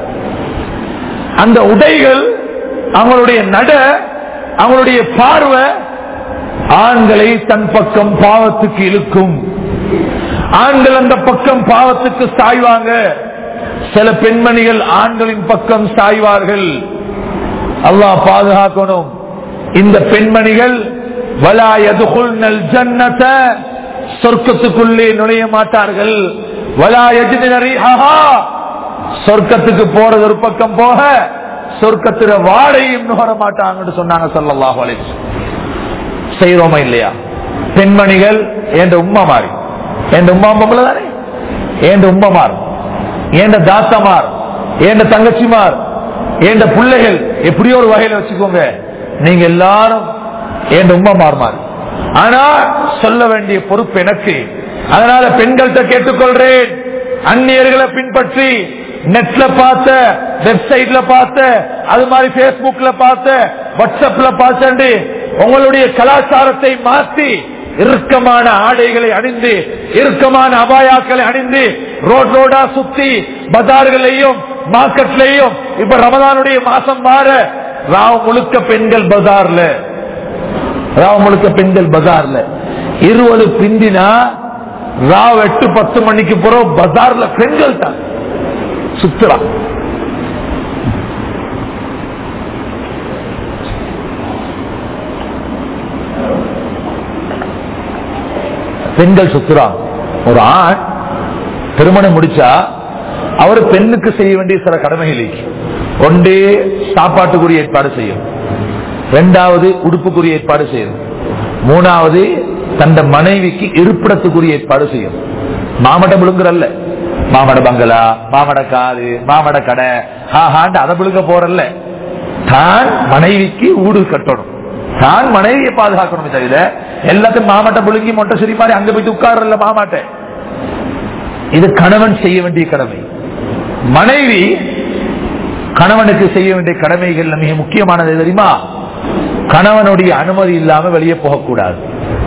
அந்த உடைகள், அவங்களுடைய நட, அவங்களுடைய பார்வை ஆண்களை தன் பக்கம் பாவத்துக்கு இழுக்கும். ஆண்கள் அந்த பக்கம் பாவத்துக்கு சாய்வாங்க. சில பெண்மணிகள் ஆண்களின் பக்கம் சாய்வார்கள். அல்லாஹ் பாதுகாக்கணும். இந்த பெண்மணிகள் வலா யதுகுல்னல் ஜன்னத, சொர்க்கத்துக்குள்ளே நுழைய மாட்டார்கள். வலா யஜிதுன ரிஹஹா, சொர்க்கத்துக்கு போறது ஒரு பக்கம் போக சொர்க்கத்தில வாடையும் நுகர மாட்டாங்கன்னு சொன்னாங்க ஸல்லல்லாஹு அலைஹி வஸல்லம். செய்றோமா இல்லையா? பெண்மணிகள் என்ற உம்மா மாறி என்ற உம்மா பொம்பளை தானே, என்ற உம்மமார், என்ற தாத்தமார், என்ற தங்கச்சிமார், என்ற பிள்ளைகள் எப்படியோ ஒரு வகையில வச்சுக்கோங்க, நீங்க எல்லாரும் என்ற உம்மமார் மாறி. ஆனா சொல்ல வேண்டிய பொறுப்பு எனக்கு. அதனால பெண்கள்கிட்ட கேட்டுக்கொள்றேன், அந்நியர்களை பின்பற்றி நெட்ல பார்த்த, வெப்சைட்ல பார்த்த, அது மாதிரி பேஸ்புக்ல பார்த்த, வாட்ஸ்அப்ல பார்த்து உங்களுடைய கலாச்சாரத்தை மாற்றி இறுக்கமான ஆடைகளை அணிந்து, இறுக்கமான அபாயாக்களை அணிந்து ரோட் ரோடா சுத்தி பஜார்களையும் மார்க்கெட்லையும், இப்ப ரமதானுடைய மாசம் மாற ராவ் முழுக்க பெண்கள் பஜார்ல, ராவ் முழுக்க பெண்கள் பஜார்ல இருபது பிந்தினா ராவ் எட்டு பத்து மணிக்கு போறோம் பஜார்ல பெண்கள் தான் சுத்துறா. பெண்கள் சுத்துறாங்க. ஒரு ஆண் திருமணம் முடிச்சா அவர் பெண்ணுக்கு செய்ய வேண்டிய சில கடமைகள், ஒன்றே சாப்பாட்டுக்குரிய ஏற்பாடு செய்யும், இரண்டாவது உடுப்புக்குரிய ஏற்பாடு செய்யும், மூணாவது தந்த மனைவிக்கு இருப்பிடத்துக்குரிய ஏற்பாடு செய்யும். மாமட புழுங்குறல்ல, மாமட பங்களா, மாமட காரு, மாமட கடை, ஹாஹாண்டு அதை புழுங்க போறல்ல, தான் மனைவிக்கு ஊடு கட்டணும், தான் மனைவியை பாதுகாக்கணும். தவிர எல்லாத்தையும் மாமாட்ட புழுங்கி மொட்டை சரி மாதிரி அங்க போயிட்டு உட்கார்ல மாமாட்ட. இது கணவன் செய்ய வேண்டிய கடமை. மனைவி கணவனுக்கு செய்ய வேண்டிய கடமைகள் மிக முக்கியமானது தெரியுமா? கணவனுடைய அனுமதி இல்லாம வெளியே போகக்கூடாது,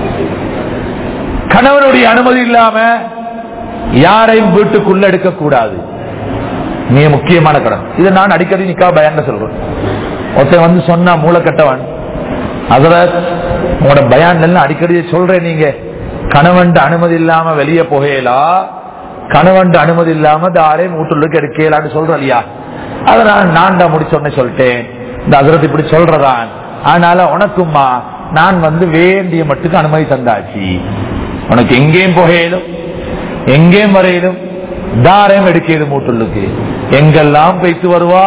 கணவனுடைய அனுமதி இல்லாம யாரையும் வீட்டுக்குள்ள எடுக்க கூடாது. மிக முக்கியமான கடமை. இதை நான் அடிக்கடி நிக்கா பயான்ல சொல்றேன். ஒருத்தன் வந்து சொன்னா மூளைக்கட்டவன், அதுல உங்களோட பயான் அடிக்கடி சொல்றேன், நீங்க கணவன் அனுமதி இல்லாம வெளியே போகலா, கணவன் அனுமதி இல்லாம யாரையும் வீட்டுக்கு எடுக்கலான்னு சொல்றேன் இல்லையா? அதனால நான் தான் முடிச்சோன்னு சொல்லிட்டேன், இந்த அதிரத்தை இப்படி சொல்றதான். அதனால உனக்குமா நான் வந்து வேண்டிய மட்டுக்கு அனுமதி தந்தாச்சு, உனக்கு எங்கேயும் போகலும் எங்கேயும் வரையிலும் தாரையும் எடுக்கலும் வீட்டுக்கு. எங்கெல்லாம் போய்த்து வருவா,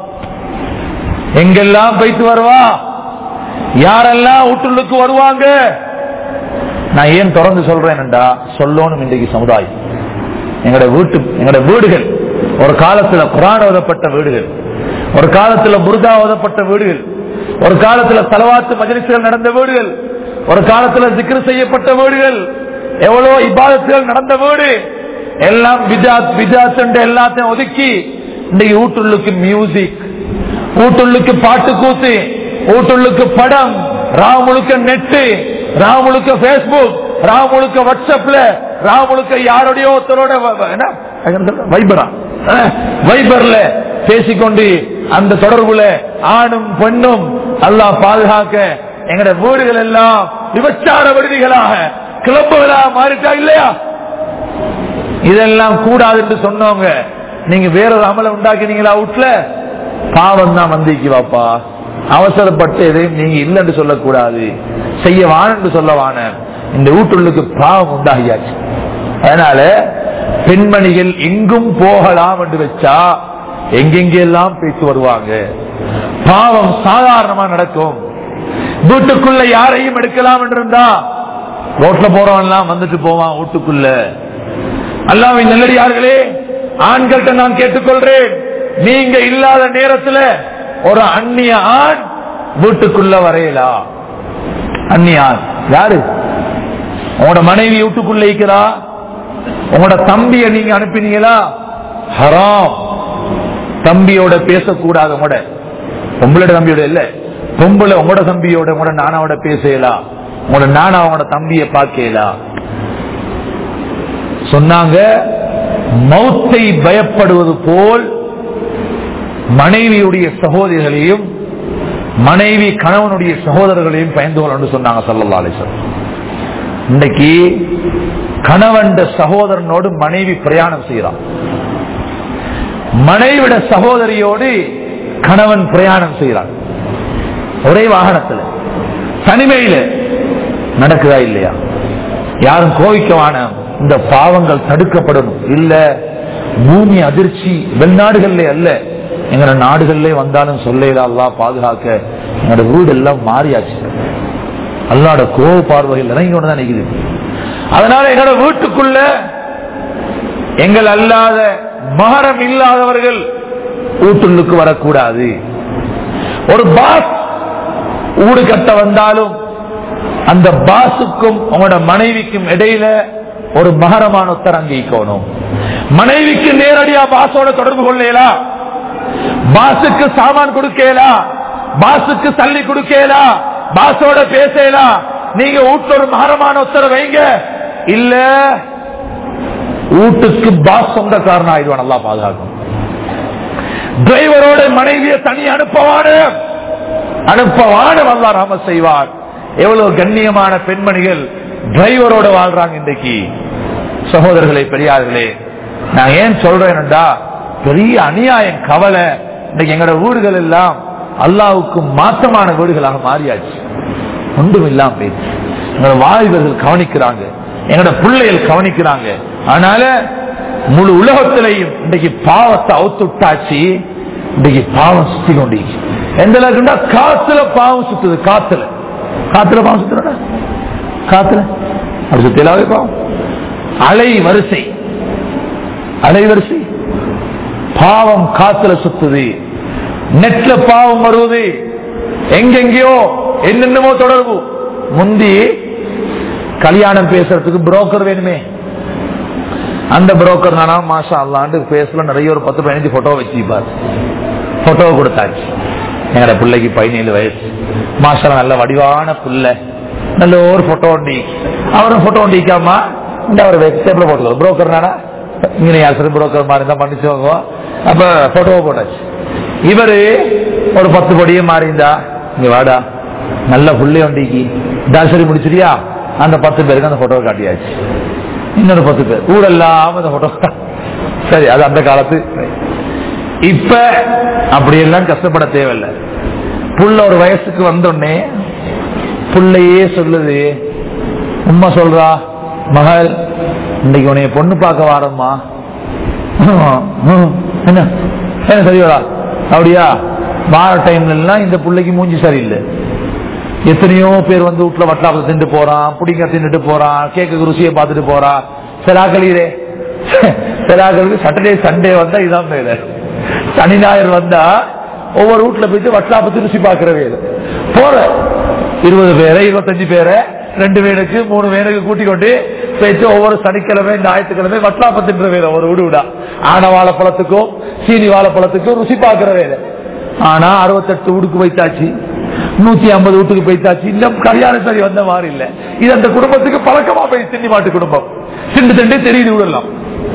எங்கெல்லாம் போய்த்து வருவா, யாரெல்லாம் வீட்டுக்கு வருவாங்க. நான் ஏன் தொடர்ந்து சொல்றேன்டா, சொல்லணும் இன்றைக்கு சமுதாயம். எங்களோட வீட்டு எங்களோட வீடுகள் ஒரு காலத்துல குர்ஆன் ஓதப்பட்ட வீடுகள், ஒரு காலத்துல புர்தா ஓதப்பட்ட வீடுகள், ஒரு காலத்துல ஸலவாத் மஜ்லிஸ்கள் நடந்த வீடுகள், ஒரு காலத்துல திக்ர் செய்யப்பட்ட வீடுகள், எவ்வளவு இபாதத்துகள் நடந்த வீடு எல்லாம் பிதாத் பிதாத் என்று எல்லாத்தையும் ஒதுக்கி இன்னைக்கு வீட்டுக்கு மியூசிக், வீட்டுக்கு பாட்டு கூத்து, வீட்டுக்கு படம், ராவ் முழுக்க நெட்டு, ராவ் முழுக்க பேஸ்புக், ராவ் முழுக்க வாட்ஸ்அப்ல, ராவ் முழுக்க யாரோடைய ஒருத்தரோட வைபரா வைபர்ல பேசிக்கொண்டு அந்த தொடர்புல ஆணும் பெண்ணும் அல்லாஹ் பாதுகாக்க எங்கட வீடுகள் எல்லாம் விபச்சார விடுதிகளாக கிளப்புகளாக மாறிட்டா இல்லையா? இதெல்லாம் கூடாது என்று சொன்னவங்க நீங்க வேறொரு அமலை உண்டாக்கினீங்களா? வீட்டுல பாவம் தான் வந்திக்கு வாப்பா. அவசரப்பட்டு எதையும் நீங்க இல்லைன்னு சொல்லக்கூடாது, செய்ய வான்னு சொல்ல வான. இந்த வீட்டுக்கு பாவம் உண்டாகியாச்சு. அதனால பெண்மணிகள் எங்கும் போகலாம் என்று வச்சா எங்கெங்கெல்லாம் பேசி வருவாங்க. பாவம் சாதாரணமா நடக்கும். வீட்டுக்குள்ள யாரையும் எடுக்கலாம் என்று இருந்தா ரோட்ல போறவன் எல்லாம் வந்துட்டு போவான் வீட்டுக்குள்ள. அல்லாஹ்வின் நல்லடியார்களே, ஆண்கள்கிட்ட நான் கேட்டுக்கொள்றேன், நீங்க இல்லாத நேரத்துல ஒரு அந்நிய ஆண் வீட்டுக்குள்ள வரையலா. அந்நிய ஆண் யாரு? உங்களோட மனைவி வீட்டுக்குள்ள இருக்கிறா, உங்களோட தம்பிய நீங்க அனுப்பினீங்களா? ஹராம். தம்பியோட பேசக்கூடாது. உங்களோட பொம்பளோட தம்பியோட இல்ல, பொம்பளை உங்களோட தம்பியோட உங்களோட நானாவோட பேசலாம், உங்களோட நானா உங்களோட தம்பிய பார்க்கலாம். சொன்னாங்க, மௌத்தை பயப்படுவது போல் மனைவியுடைய சகோதரிகளையும் மனைவி கணவனுடைய சகோதரர்களையும் பயந்து கொள்ள சொன்னாங்க ஸல்லல்லாஹு அலைஹி வஸல்லம். இன்னைக்கு கணவன் சகோதரனோடு மனைவி பிரயாணம் செய்யறான், மனைவிட சகோதரியோடு கணவன் பிரயாணம் செய்யறான். ஒரே வாகனத்துல தனிமையில நடக்குதா இல்லையா? யாரும் கோவிக்கவான, இந்த பாவங்கள் தடுக்கப்படணும். இல்ல பூமி அதிர்ச்சி வெளிநாடுகள்ல அல்ல, எங்களோட நாடுகள்ல வந்தாலும் சொல்ல அல்லா பாதுகாக்க எங்களோட வீடு எல்லாம் மாறியாச்சு. அல்லாட கோவ பார்வையில் இறங்கி கொண்டுதான் நிக்குது. அதனால எங்களோட வீட்டுக்குள்ள எங்கள் அல்லாத மகரம் இல்லாதவர்கள் வீட்டுக்கு வரக்கூடாது. ஒரு பாஸ் ஊடு கட்ட வந்தாலும் அந்த பாசுக்கும் உங்களோட மனைவிக்கும் இடையில ஒரு மகரமான ஒருத்தர் அங்கீக்கணும். மனைவிக்கு நேரடியா பாசோட தொடர்பு கொள்ளலாம், பாசுக்கு சாமான் கொடுக்கலாம், பாசுக்கு தள்ளி கொடுக்கலாம், பாசோட பேசலாம். நீங்க வீட்டுல ஒரு மகரமான ஒருத்தரை வைங்க, இல்ல வீட்டுக்கு பாஸ் சொந்தக்காரன் ஆயிடுவான். நல்லா பாதுகாக்கும். டிரைவரோட மனைவியை தனி அனுப்பவான அனுப்பவான அல்லா ரஹ்மத் செய்வார். எவ்வளவு கண்ணியமான பெண்மணிகள் டிரைவரோட வாழ்றாங்க இன்றைக்கு. சகோதரர்களே, பெரியார்களே, நான் ஏன் சொல்றேன்டா, பெரிய அநியாயம், கவலை. இன்னைக்கு எங்களோட வீடுகள் எல்லாம் அல்லாஹ்வுக்கு மாற்றமான வீடுகளாக மாறியாச்சு. ஒன்றும் இல்லாம போயிடுச்சு. எங்களோட வாலிபர்கள் கவனிக்கிறாங்க, எங்களோட பிள்ளைகள் கவனிக்கிறாங்க. அதனால முழு உலகத்திலையும் இன்றைக்கு பாவத்தை அவுத்துட்டாச்சு. இன்றைக்கு பாவம் சுத்தி கொண்டு எந்த அளவுக்குண்டா காத்துல பாவம் சுத்துது. காத்துல காத்துல பாவம் சுத்துறா, காத்துல அது சுத்திலாவே பாவம். அலை வரிசை அலை வரிசை பாவம் காத்துல சுத்துது. நெட்ல பாவம் வருவது, எங்கெங்கயோ என்னென்னமோ தொடர்பு. முந்தி கல்யாணம் பேசுறதுக்கு புரோக்கர் வேணுமே, அந்த புரோக்கர் நானா மாஷா அல்லாண்டு பேசல நிறைய ஒரு பத்து பதினஞ்சு போட்டோ வச்சுப்பாரு. போட்டோ கொடுத்தாச்சு. எங்கட பிள்ளைக்கு பதினேழு வயசு, மாஷா நல்ல வடிவான பிள்ளை, நல்ல ஒரு போட்டோ ஒண்டி. அவரும் போட்டோ ஒண்டிக்காமா இந்த அவர் வெப்சைட்ல போட்டு புரோக்கர் நானா இங்க யாரு புரோக்கர் மாதிரி தான் பண்ணிச்சுவாங்க. அப்ப போட்டோவை போட்டாச்சு. இவரு ஒரு பத்து படியே மாறிந்தா, இங்க வாடா நல்ல புள்ளை ஒண்டிக்கு தாசரி முடிச்சிரியா, அந்த பத்து பேருக்கு அந்த போட்டோவை காட்டியாச்சு. இன்னொரு பத்து பேர் ஊரெல்லாம் அந்த போட்டோ. சரி, அது அந்த காலத்து. இப்ப அப்படியெல்லாம் கஷ்டப்பட தேவையில்லை. புள்ள ஒரு வயசுக்கு வந்தோடனே புள்ளையே சொல்லுது, உம்மா சொல்றா, மகள் இன்னைக்கு உனைய பொண்ணு பார்க்க வாரம்மா. என்ன என்ன சரியா அப்படியா? வார டைம்ல எல்லாம் இந்த பிள்ளைக்கு மூஞ்சி சரியில்லை. எத்தனையோ பேர் வந்து வீட்டுல வட்டாப்பத்தை திண்டு போறான், புடிங்க தின்னுட்டு போறான், கேக்கு ருசியை பார்த்துட்டு போறான். சிலாக்களே சிலாக்களுக்கு சாட்டர்டே சண்டே வந்தா இதான் வேலை. சனி ஞாயிறு வந்தா ஒவ்வொரு வீட்டுல போயிட்டு வட்டாப்பத்தை ருசி பார்க்கிற வேலை. போற இருபது பேரை இருபத்தஞ்சு பேரை ரெண்டு வேனுக்கு மூணு வேனுக்கு கூட்டிக் கொண்டு போயிட்டு ஒவ்வொரு சனிக்கிழமை ஞாயிற்றுக்கிழமை வட்டாப்பத்தின்ற வேலை ஒரு வீடு விடா. ஆன வாழைப்பழத்துக்கும் சீனி வாழைப்பழத்துக்கும் ருசி பார்க்கிற வேலை. ஆனா அறுபத்தெட்டு வீடுக்கு வைத்தாச்சு, நூத்தி ஐம்பது வீட்டுக்கு போய்த்தாச்சு. இன்னும் கல்யாணம் சரி வந்த மாதிரி இல்ல. இது அந்த குடும்பத்துக்கு பழக்கமா போய் திண்டி மாட்டு குடும்பம் திண்டு திண்டு தெரியுது விடலாம்.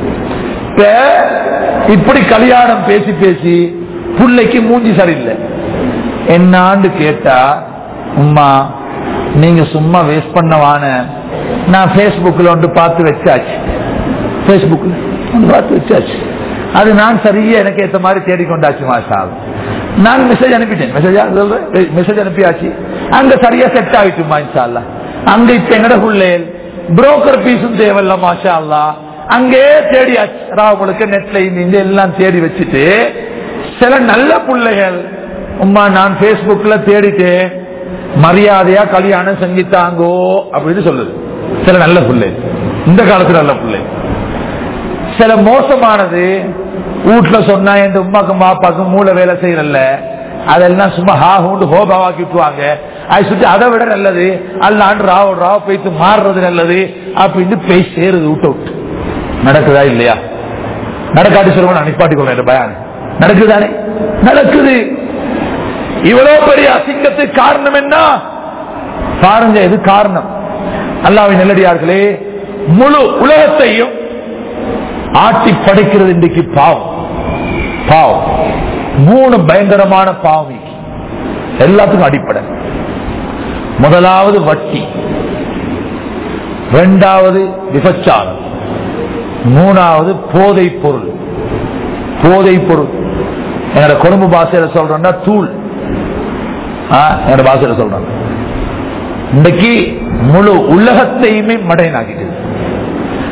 இப்படி கல்யாணம் பேசி பேசி பிள்ளைக்கு மூஞ்சி சரியில்லை. என்னான்னு கேட்டா, உம்மா நீங்க சும்மா வேஸ்ட் பண்ணவான, நான் பேஸ்புக்ல ஒன்று பார்த்து வச்சாச்சு, பேஸ்புக்ல பார்த்து வச்சாச்சு. அது நான் சரியா எனக்கு ஏற்ற மாதிரி தேடிக்கொண்டாச்சு. மாஷா நான் மெசேஜ் அனுப்பிட்டேன், மெசேஜ் அனுப்பியாச்சு. அங்க சரியா செட் ஆகிட்டுமா இன்ஷா அல்லாஹ். அங்க இப்ப எங்கட பிள்ளைகள் புரோக்கர் பீஸும் தேவையில்ல மாஷா அல்லாஹ். அங்கே தேடியாச்சு. ராவுகளுக்கு நெட்ல இந்த எல்லாம் தேடி வச்சுட்டு சில நல்ல பிள்ளைகள், உம்மா நான் பேஸ்புக்ல தேடிட்டேன், மரியாதையா கல்யாணம் செஞ்சிட்டாங்கோ அப்படின்னு சொல்லுது. சில நல்ல பிள்ளை, இந்த காலத்துல நல்ல பிள்ளை. சில மோசமானது வீட்டுல சொன்னா இந்த உமாக்கும் பாப்பாக்கும் மூளை வேலை செய்யறல்ல, அதெல்லாம் சும்மா ஹா ஹூண்டு ஹோபாவாக்கிட்டுவாங்க. அது சுற்றி அதை விட நல்லது அல்லாண்டு ராவ ராவ போயிட்டு மாறுறது நல்லது அப்படின்னு போய் சேருது. விட்டு விட்டு நடக்குதா இல்லையா? நடக்காட்டி சொல்லுங்க, நிப்பாட்டி கொள்றேன் பயான். நடக்குதானே? நடக்குது. இவ்வளவு பெரிய அசிங்கத்துக்கு காரணம் என்ன பாருங்க. இது காரணம். அல்லாஹ்வின் நல்லடியார்களே, முழு உலகத்தையும் ஆட்டி படைக்கிறது இன்றைக்கு பாவம். பாவம் மூணு பயங்கரமான பாவம் எல்லாத்துக்கும் அடிப்படை. முதலாவது வட்டி, இரண்டாவது விபச்சாரம், மூணாவது போதை பொருள். போதை பொருள் எங்களோட கொழும்பு பாஷையில சொல்றோம்னா தூள், என்னோட பாஷையில சொல்றாங்க. இன்றைக்கு முழு உலகத்தையுமே மடையனாக்கிட்டு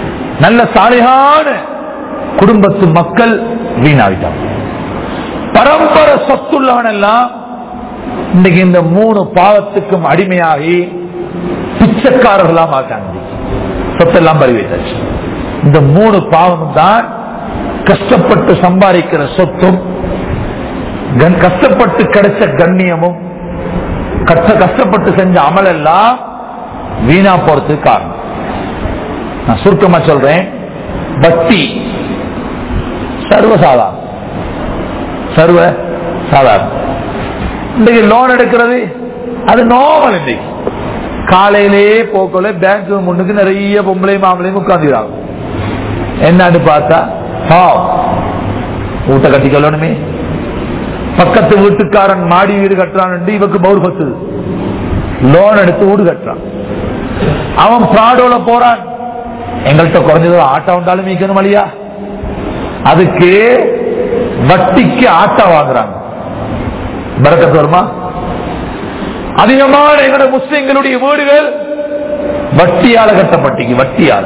நல்ல சாலையான குடும்பத்து மக்கள் வீணாவிட்டாங்க. பரவ சொத்துள்ளவன் எல்லாம் இன்னைக்கு இந்த மூணு பாவத்துக்கும் அடிமையாகி பிச்சைக்காரர்களாம் ஆக்காங்க. சொத்தெல்லாம் பறி வைத்தாச்சு. இந்த மூணு பாவம் தான் கஷ்டப்பட்டு சம்பாதிக்கிற சொத்தும் கஷ்டப்பட்டு கிடைச்ச கண்ணியமும் கஷ்டப்பட்டு செஞ்ச அமல் எல்லாம் வீணா போறதுக்கு காரணம். நான் சுருக்கமா சொல்றேன், வட்டி சர்வசாதாரணம், சர்வ சாதாரணம். இன்றைக்கு லோன் எடுக்கிறது அது நார்மல். இன்றைக்கு காலையிலேயே போக்கல பேங்க் முன்னுக்கு நிறைய பொம்பளை மாமலையும் உட்கார்ந்துறாங்க. என்னன்னு பார்த்தா வீட்டை கட்டிக்கொள்ளணுமே, பக்கத்து வீட்டுக்காரன் மாடி வீடு கட்டுறான், இவக்கு பவுல் பத்துது லோன் எடுத்து வீடு கட்டுறான். அவன் பிராடோல போறான், எங்கள்கிட்ட குறைஞ்சது ஆட்டா உண்டாலும் மீக்கணும் இல்லையா, அதுக்கு வட்டிக்கு ஆட்டா வாங்குறாங்க. பரக்கத்து வருமா? அதிகமான எங்களுடைய முஸ்லிம்களுடைய வீடுகள் வட்டியால கட்டப்பட்டீங்க, வட்டியால.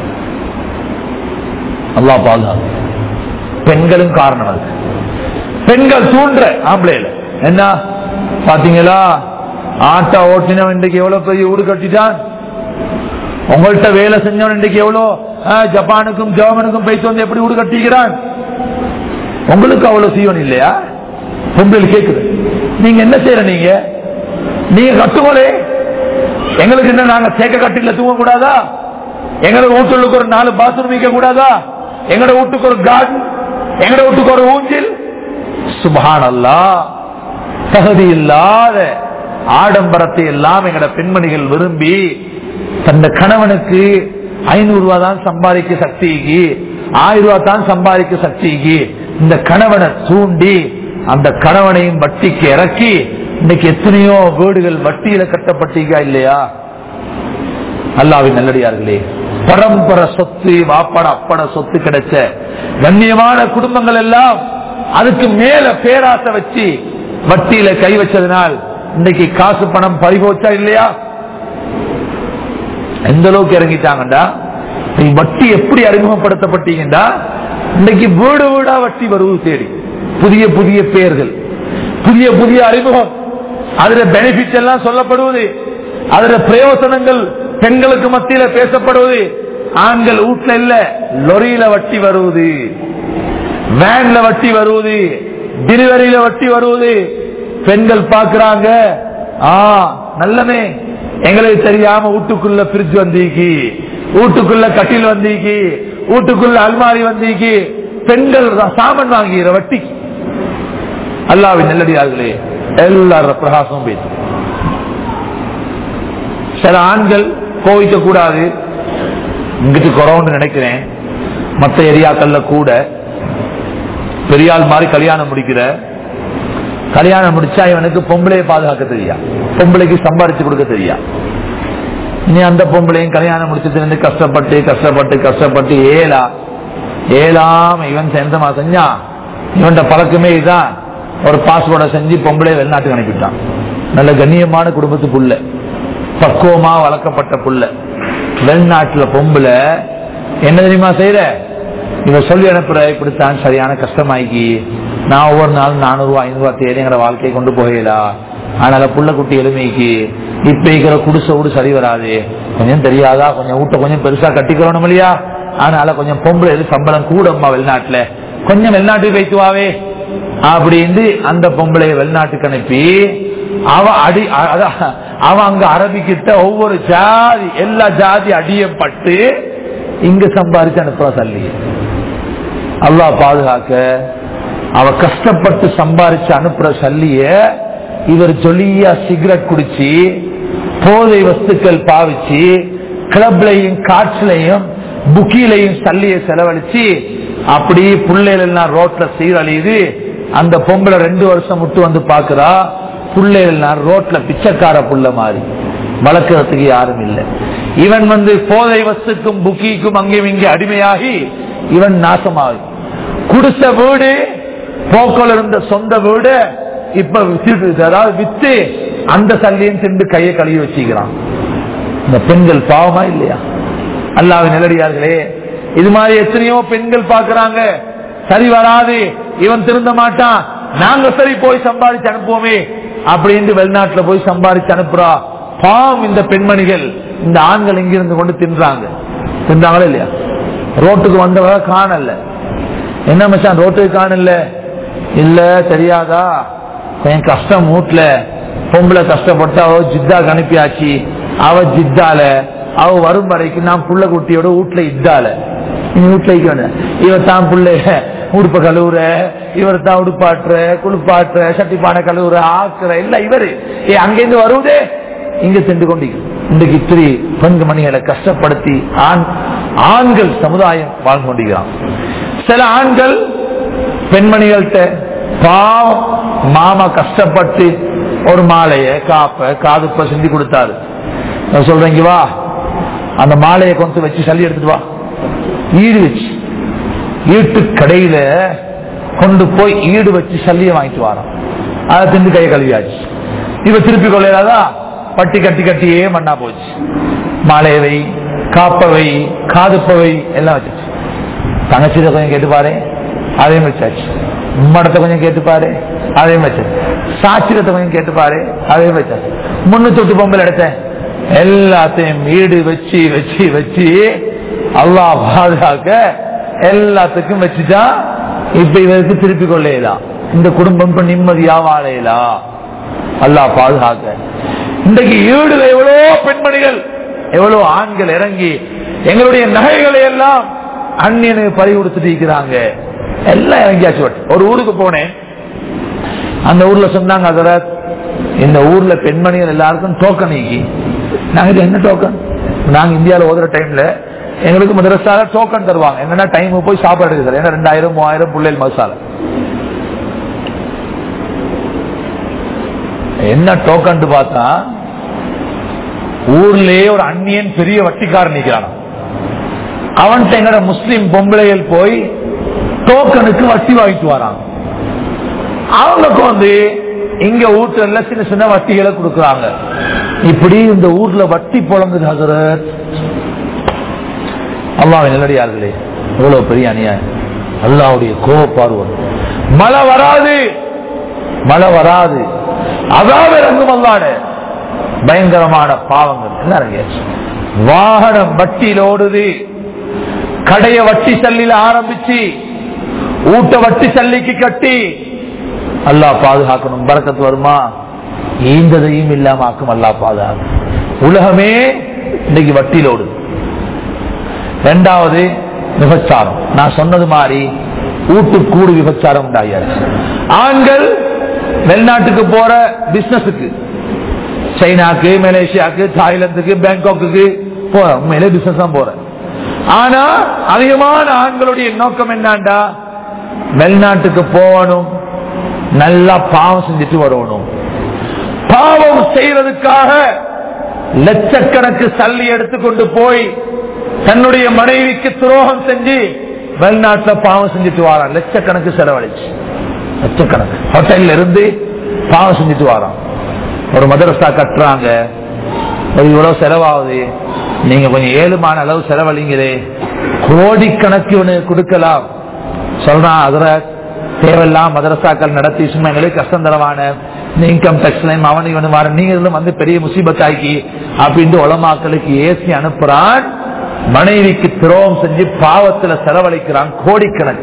அல்லாஹ் பாதுகாப்பு. பெண்களும் காரணம் அது. பெண்கள் தூண்ற ஆம்பளைல என்ன பாத்தீங்களா, ஆட்டா ஓட்டினவன் இன்றைக்கு எவ்வளவு பெரிய வீடு கட்டிட்டான், உங்கள்கிட்ட வேலை செஞ்சவன் இன்றைக்கு எவ்வளவு ஜப்பானுக்கும் ஜெர்மனுக்கும் போயிட்டு வந்து எப்படி வீடு கட்டிக்கிறான். உங்களுக்கு அவ்வளவு செய்வன் இல்லையா? பொம்பளை கேக்குது, நீங்க என்ன செய்யற, நீங்க நீங்க கட்டுங்களே, எங்களுக்கு என்ன நாங்க சேக்க கட்டில தூங்க கூடாதா, எங்களோட வீட்டுக்கு ஒரு நாலு பாத்ரூம் வைக்க கூடாதா, எங்களோட வீட்டுக்கு ஒரு கார்டன், எங்களோட வீட்டுக்கு ஒரு ஊஞ்சில். சுப்ஹானல்லாஹ், தகுதி இல்லாத ஆடம்பரத்தை எல்லாம் எங்களோட பெண்மணிகள் விரும்பி தந்த கணவனுக்கு ஐநூறு ரூபாய் தான் சம்பாதிக்க சக்திக்கு, ஆயிரம் ரூபாய் தான் சம்பாதிக்க சக்திக்கு இந்த கணவனை தூண்டி அந்த கணவனையும் வட்டிக்கு இறக்கி இன்னைக்கு எத்தனையோ வீடுகள் வட்டியில கட்டப்பட்டீங்க இல்லையா? அல்லாஹ்வின் நல்லடியார்களே, பரம்பரை சொத்து வாப்பட அப்பட சொத்து கிடைச்ச கண்ணியமான குடும்பங்கள் எல்லாம் அதுக்கு மேல பேராசை வச்சு வட்டியில கை வச்சதுனால் இன்னைக்கு காசு பணம் பறிபோச்சா இல்லையா? எந்த அளவுக்கு இறங்கிட்டாங்கடா, வட்டி எப்படி அறிமுகப்படுத்தப்பட்டீங்கடா, இன்னைக்கு வீடு வீடா வட்டி வருவது தேடி புதிய புதிய பெயர்கள், புதிய புதிய அறிமுகம், அதுல பெனிஃபிட் எல்லாம் சொல்லப்படுவது, அதுல பிரயோசனங்கள் பெண்களுக்கு மத்தியில பேசப்படுவது. ஆண்கள் வீட்டுல இல்ல, லொரியில வட்டி வருவது, வேன்ல வட்டி வருவது, டெலிவரியில வட்டி வருவது. பெண்கள் பாக்குறாங்க, ஆ நல்லமே, எங்களுக்கு தெரியாம வீட்டுக்குள்ள பிரிட்ஜ் வந்தீக்கி, வீட்டுக்குள்ள கட்டில் வந்தீக்கி, வீட்டுக்குள்ள அல்மாரி வந்தீக்கி. பெண்கள் சாமன் வாங்குகிற வட்டிக்கு. அல்லாஹ்வின் நல்லடியார்களே, எல்லாரும் பிரகாசம் பேசு. சில ஆண்கள் கோவிக்க கூடாது, இங்கிட்டு குறவுன்னு நினைக்கிறேன், மற்ற ஏரியாக்கள்ல கூட பெரியாள் மாதிரி கல்யாணம் முடிக்கிற, கல்யாணம் முடிச்சா இவனுக்கு பொம்பளையை பாதுகாக்க தெரியா, பொம்பளைக்கு சம்பாதிச்சு கொடுக்க தெரியா. இனி அந்த பொம்பளையும் கல்யாணம் முடிச்சதுல கஷ்டப்பட்டு கஷ்டப்பட்டு கஷ்டப்பட்டு ஏலா ஏழாம இவன் சேர்ந்தமா செஞ்சா, இவன் பழக்கமே இதுதான். ஒரு பாஸ்போர்ட்டை செஞ்சு பொம்பளை வெளிநாட்டுக்கு அனுப்பிட்டான். நல்ல கண்ணியமான குடும்பத்து புள்ள, பக்குவமா வளர்க்கப்பட்ட புள்ள. வெளிநாட்டுல பொம்பளை என்ன தெரியுமா செய்யற, இவ சொல்லி அனுப்புற, இப்படித்தான் சரியான கஷ்டமாக்கி நான் ஒவ்வொரு நாளும் நானூறு ரூபாய் ஐநூறு ரூபாய் தேடி எங்களை வாழ்க்கையை கொண்டு போகலா, அதனால புள்ள குட்டி எளிமைக்கு இப்ப இருக்கிற குடிசை வீடு சரி வராது, கொஞ்சம் தெரியாதா, கொஞ்சம் வீட்டை கொஞ்சம் பெருசா கட்டிக்கிறோம் இல்லையா, அதனால கொஞ்சம் பொம்பளை சம்பளம் கூடம்மா வெளிநாட்டுல, கொஞ்சம் வெளிநாட்டுக்கு வைத்துவாவே அப்படின்னு அந்த பொம்பளைய வெளிநாட்டுக்கு அனுப்பி அவ அடி அவ அங்க அரபிக்கிட்ட ஒவ்வொரு ஜாதி எல்லா ஜாதி அடியப்பட்டு இங்க சம்பாதிச்சு அனுப்புற சல்லி. அல்லாஹ் பாதுகாக்க, அவ கஷ்டப்பட்டு சம்பாதிச்சு அனுப்புற சல்லிய இவர் ஜொலியா சிகரெட் குடிச்சு போதை வஸ்துக்கள் பாவிச்சு கிளப்லையும் காட்சிலையும் புக்கிலையும் சல்லிய செலவழிச்சு அப்படி புள்ளைகள் எல்லாம் ரோட்ல சீரழியுது. அந்த பொம்பளை ரெண்டு வருஷம் விட்டு வந்து பாக்குறா, புள்ளைகள் ரோட்ல பிச்சைக்கார புள்ள மாதிரி, வளர்க்கறதுக்கு யாரும் இல்லை. இவன் வந்து போதை வஸ்துக்கும் புக்கிக்கும் அங்கேயும் இங்கே அடிமையாகி இவன் நாசமாகி குடிச வீடு போக்கோல இருந்த சொந்த வீடு இப்ப அதாவது வித்து அந்த சல்லியும் சென்று கையை கழுவி வச்சுக்கிறான். இந்த பெண்கள் பாவமா இல்லையா? அல்லாஹ்வின் நல்லடியார்களே, இது மாதிரி எத்தனையோ பெண்கள் பாக்குறாங்க, சரி வராது, இவன் திருந்த மாட்டான், நாங்க சரி போய் சம்பாதிச்சு அனுப்புவோமே அப்படின்னு வெளிநாட்டுல போய் சம்பாதிச்சு அனுப்புறா. பாவம் இந்த பெண்மணிகள், இந்த ஆண்கள் இங்கிருந்து கொண்டு தின்றாங்க. தின்றாங்களா இல்லையா? ரோட்டுக்கு வந்தவங்க காணல. என்ன மச்சான் ரோட்டுக்கு காணல? இல்ல தெரியாதா, கொஞ்சம் கஷ்டம் வீட்டுல, பொம்பளை கஷ்டப்பட்டு அவ ஜித்தாக்கு அனுப்பியாச்சு. அவ ஜித்தால அவ வரும் வரைக்கும் நான் புள்ள குட்டியோட வீட்டுல இದ್ದಾல வீட்டுல இவர் தான் பிள்ளைய உடுப்ப கழுவுற, இவர் தான் உடுப்பாட்டுற, குளிப்பாட்டுற, சட்டிப்பான கழுவுற, ஆக்குற இல்ல இவரு ஏ அங்கிருந்து வருவதே இங்க சென்று கொண்டிருக்கும். இன்றைக்கு இத்திரி பெண் மணிகளை கஷ்டப்படுத்தி ஆண் ஆண்கள் சமுதாயம் வாழ்ந்து கொண்டிருக்கிறான். சில ஆண்கள் பெண்மணிகள்கிட்ட பாவம் மாமா கஷ்டப்பட்டு ஒரு மாலைய காப்ப காதுப்ப செஞ்சு கொடுத்தாரு. சொல்றீங்க வா அந்த மாலையை கொண்டு வச்சு சல்லி எடுத்துட்டு வா, ஈடு வச்சு ஈட்டு கடையில கொண்டு போய் ஈடு வச்சு சல்லியை வாங்கிட்டு வரோம். அதை திண்டு கையை கழுவியாச்சு. இவ திருப்பி கொள்ளையாதா பட்டி கட்டி கட்டியே மண்ணா போச்சு. மாலையவை காப்பவை காதுப்பவை எல்லாம் வச்சாச்சு. தங்கச்சித கொஞ்சம் கேட்டு பாரு, அதையும் வச்சாச்சு. உம்மடத்தை கொஞ்சம் கேட்டு பாரு, அதையும் வச்சாச்சு. சாட்சியத்தை கொஞ்சம் கேட்டு பாரு, அதையும் வச்சாச்சு. முன்னூத்தி எட்டு பொம்பளை எடுத்த எல்லாத்தையும் வீடு வச்சு வச்சு வச்சு அல்லாஹ் பாதுகாக்க எல்லாத்துக்கும் வச்சுட்டா. இப்ப இவருக்கு திருப்பி கொள்ளையலாம். இந்த குடும்பம் இப்ப நிம்மதியா வாழையலாம். அல்லாஹ் பாதுகாக்க. இன்றைக்கு ஈடுல எவ்வளவு பெண்மணிகள் எவ்வளவு ஆண்கள் இறங்கி எங்களுடைய நகைகளை எல்லாம் அந்நியனுக்கு பறி கொடுத்துட்டு இருக்கிறாங்க. எல்லாம் இறங்கியாச்சு. ஒரு ஊருக்கு போனேன். அந்த ஊர்ல சொன்னாங்க, அதுல இந்த ஊர்ல பெண்மணிகள் எல்லாருக்கும் டோக்கன் நீக்கி. நாங்க என்ன டோக்கன்? நாங்க இந்தியாவில் ஓதுற டைம்ல எங்களுக்கு மதரசால டோக்கன் தருவாங்க. என்னன்னா டைம் போய் சாப்பாடு எடுக்கிறது. ஏன்னா ரெண்டாயிரம் மூவாயிரம் பிள்ளைகள் மசாலா. என்ன டோக்கன் பார்த்தா ஊர்லயே ஒரு அந்நியன் பெரிய வட்டிக்காரன் நிக்கிறான். அவன்கிட்ட எங்கட முஸ்லிம் பொம்பளைகள் போய் டோக்கனுக்கு வட்டி வாங்கிட்டு வராங்க. அவங்களுக்கு வந்து இங்க ஊர்ல சின்ன சின்ன வட்டிகளை கொடுக்கறாங்க. இப்படி இந்த ஊர்ல வட்டி புழங்குது. ஹசரத் அல்லாஹ்வின் நல்லடியார்களே, எவ்வளவு பெரிய அநியாயம். அல்லாஹ்வுடைய கோபப்பார்வை. மழை வராது, மழை வராது, அதாவது இறங்கும். அல்லாஹ் பயங்கரமான பாவங்கள் என்ன இறங்கியாச்சு. வாகனம் வட்டியில் ஓடுது. கடைய வட்டி சல்லில ஆரம்பிச்சு ஊட்ட வட்டி சல்லிக்கு கட்டி. அல்லாஹ் பாதுகாக்கணும். பரக்கத்து வருமா? ஈந்ததையும் இல்லாம ஆக்கும். அல்லாஹ் பாதுகாக்கும். உலகமே இன்னைக்கு வட்டியில் ஓடுது. இரண்டாவது விபச்சாரம். நான் சொன்னது மாதிரி ஊட்டுக்கூடு விபச்சாரம் உண்டாகியாச்சு. ஆண்கள் வெளிநாட்டுக்கு போற பிசினஸுக்கு, சைனாக்கு, மலேசியாவுக்கு, தாய்லாந்துக்கு, பேங்காக்கு போற உண்மையிலே பிசினஸ் தான் போற. ஆனா அதிகமான ஆண்களுடைய நோக்கம் என்னண்டா, வெளிநாட்டுக்கு போகணும், நல்லா பாவம் செஞ்சுட்டு வரணும். பாவம் செய்யறதுக்காக லட்சக்கணக்கு சல்லி எடுத்துக்கொண்டு போய் தன்னுடைய மனைவிக்கு துரோகம் செஞ்சு வெளிநாட்டுல பாவம் செஞ்சுட்டு வாரான். லட்சக்கணக்கு செலவழிச்சு, லட்சக்கணக்கு ஹோட்டல்ல இருந்து பாவம் செஞ்சுட்டு வாரான். ஒரு மதரசா கட்டுறாங்க, ஒரு இவ்வளவு செலவாகுது, நீங்க கொஞ்சம் ஏழுமான அளவு செலவழிங்களே, கோடிக்கணக்கு கொடுக்கலாம் சொல்றான். அதுல தேவையெல்லாம் மதரசாக்கள் நடத்தி சும்மா எங்களுக்கு கஷ்டம் தரவான இன்கம் டாக்ஸ்லையும் அவனை வர நீங்களும் வந்து பெரிய முசீபத்தாக்கி அப்படின்ட்டு உலமாக்களுக்கு ஏசி அனுப்புறான். மனைவிக்கு துரோகம் செஞ்சு பாவத்துல செலவழிக்கிறான் கோடிக்கணக்கு.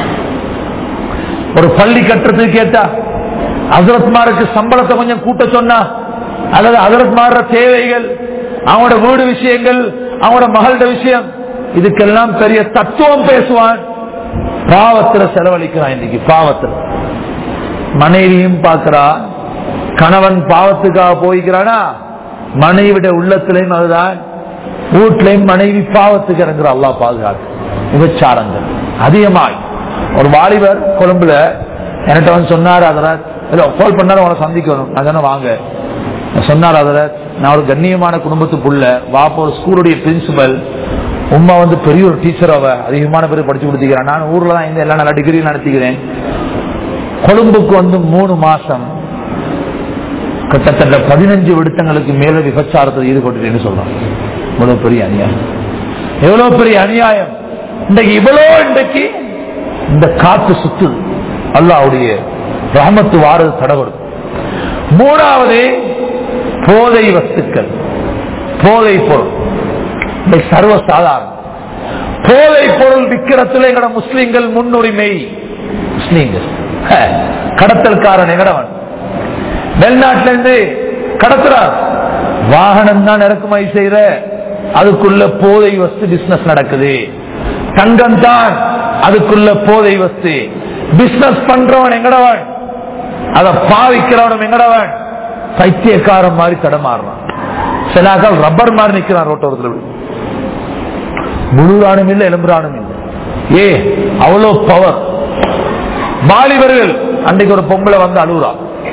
ஒரு பள்ளி கட்டுறதுக்கு கேட்டா ஹஜ்ரத்மாருக்கு சம்பளத்தை கொஞ்சம் கூட்ட சொன்னா, அல்லது ஹஜ்ரத்மார தேவைகள், அவங்களோட வீடு விஷயங்கள், அவங்களோட மகளோட விஷயம், இதுக்கெல்லாம் பெரிய தத்துவம் பேசுவான். பாவத்துல செலவழிக்கிறான். இன்னைக்கு பாவத்துல மனைவியும் பார்க்கிறா. கணவன் பாவத்துக்காக போய்க்கிறானா, மனைவிட உள்ளத்திலையும் அதுதான், வீட்டிலையும் மனைவி பாவத்துக்கு இறங்குற. அல்லாஹ் பாதுகாத்து. விபச்சாரங்கள் அதிகமாய். ஒரு வாலிபர் கொழும்புல என்கிட்ட வந்து சொன்னார், அதுல கால் பண்ணாரு, அவனை சந்திக்கணும். நான் வாங்க சொன்னார். அதுல நான் ஒரு கண்ணியமான குடும்பத்துக்குள்ள வாப்ப ஒரு ஸ்கூலுடைய பிரின்சிபல், உமா வந்து பெரிய ஒரு டீச்சர், அவ அதிகமான பேர் படிச்சு கொடுத்துக்கிறேன். நான் ஊர்ல தான் இந்த எல்லா நல்ல டிகிரி நடத்திக்கிறேன். கொழும்புக்கு வந்து மூணு மாசம் கிட்டத்தட்ட பதினஞ்சு விடுத்தங்களுக்கு மேல விபச்சாரத்தில் ஈடுபட்டு சொல்றான். இவ்வளவு பெரிய அநியாயம், எவ்வளவு பெரிய அநியாயம். இன்றைக்கு இவ்வளோ இன்றைக்கு இந்த காத்து சுத்துது. அல்லாஹ்வுடைய ரஹமத்து வாரது தடவடும். மூணாவது போதை வஸ்துக்கள், போதை பொருள் சர்வசாதாரணம். போதை பொருள் விற்கிறதுல எங்கட முஸ்லிம்கள் முன்னுரிமை. முஸ்லிம்கள் கடத்தல்காரன் எங்கடவன் வெளிநாட்டில இருந்து கடத்துறார், வாகனம் தான் இறக்குமதி செய்யற, அதுக்குள்ள போதை வஸ்து பிசினஸ் நடக்குது. தங்கம் தான் அதுக்குள்ள போதை வஸ்து. பிசினஸ் பண்றவன் எங்கடவன், அதை பாவிக்கிறவன் எங்கடவன், பைத்தியக்காரன் மாதிரி தடமாறுறான். சிலாக்கள் ரப்பர் மாதிரி நிக்கிறான் ரோட்டோரத்தில், முழுரானும் இல்லை எலும்புரானும் இல்லை. ஏ அவ்வளோ பவர். வாலிபர்கள் அன்றைக்கு ஒரு பொம்பளை வந்து அழுகுறா.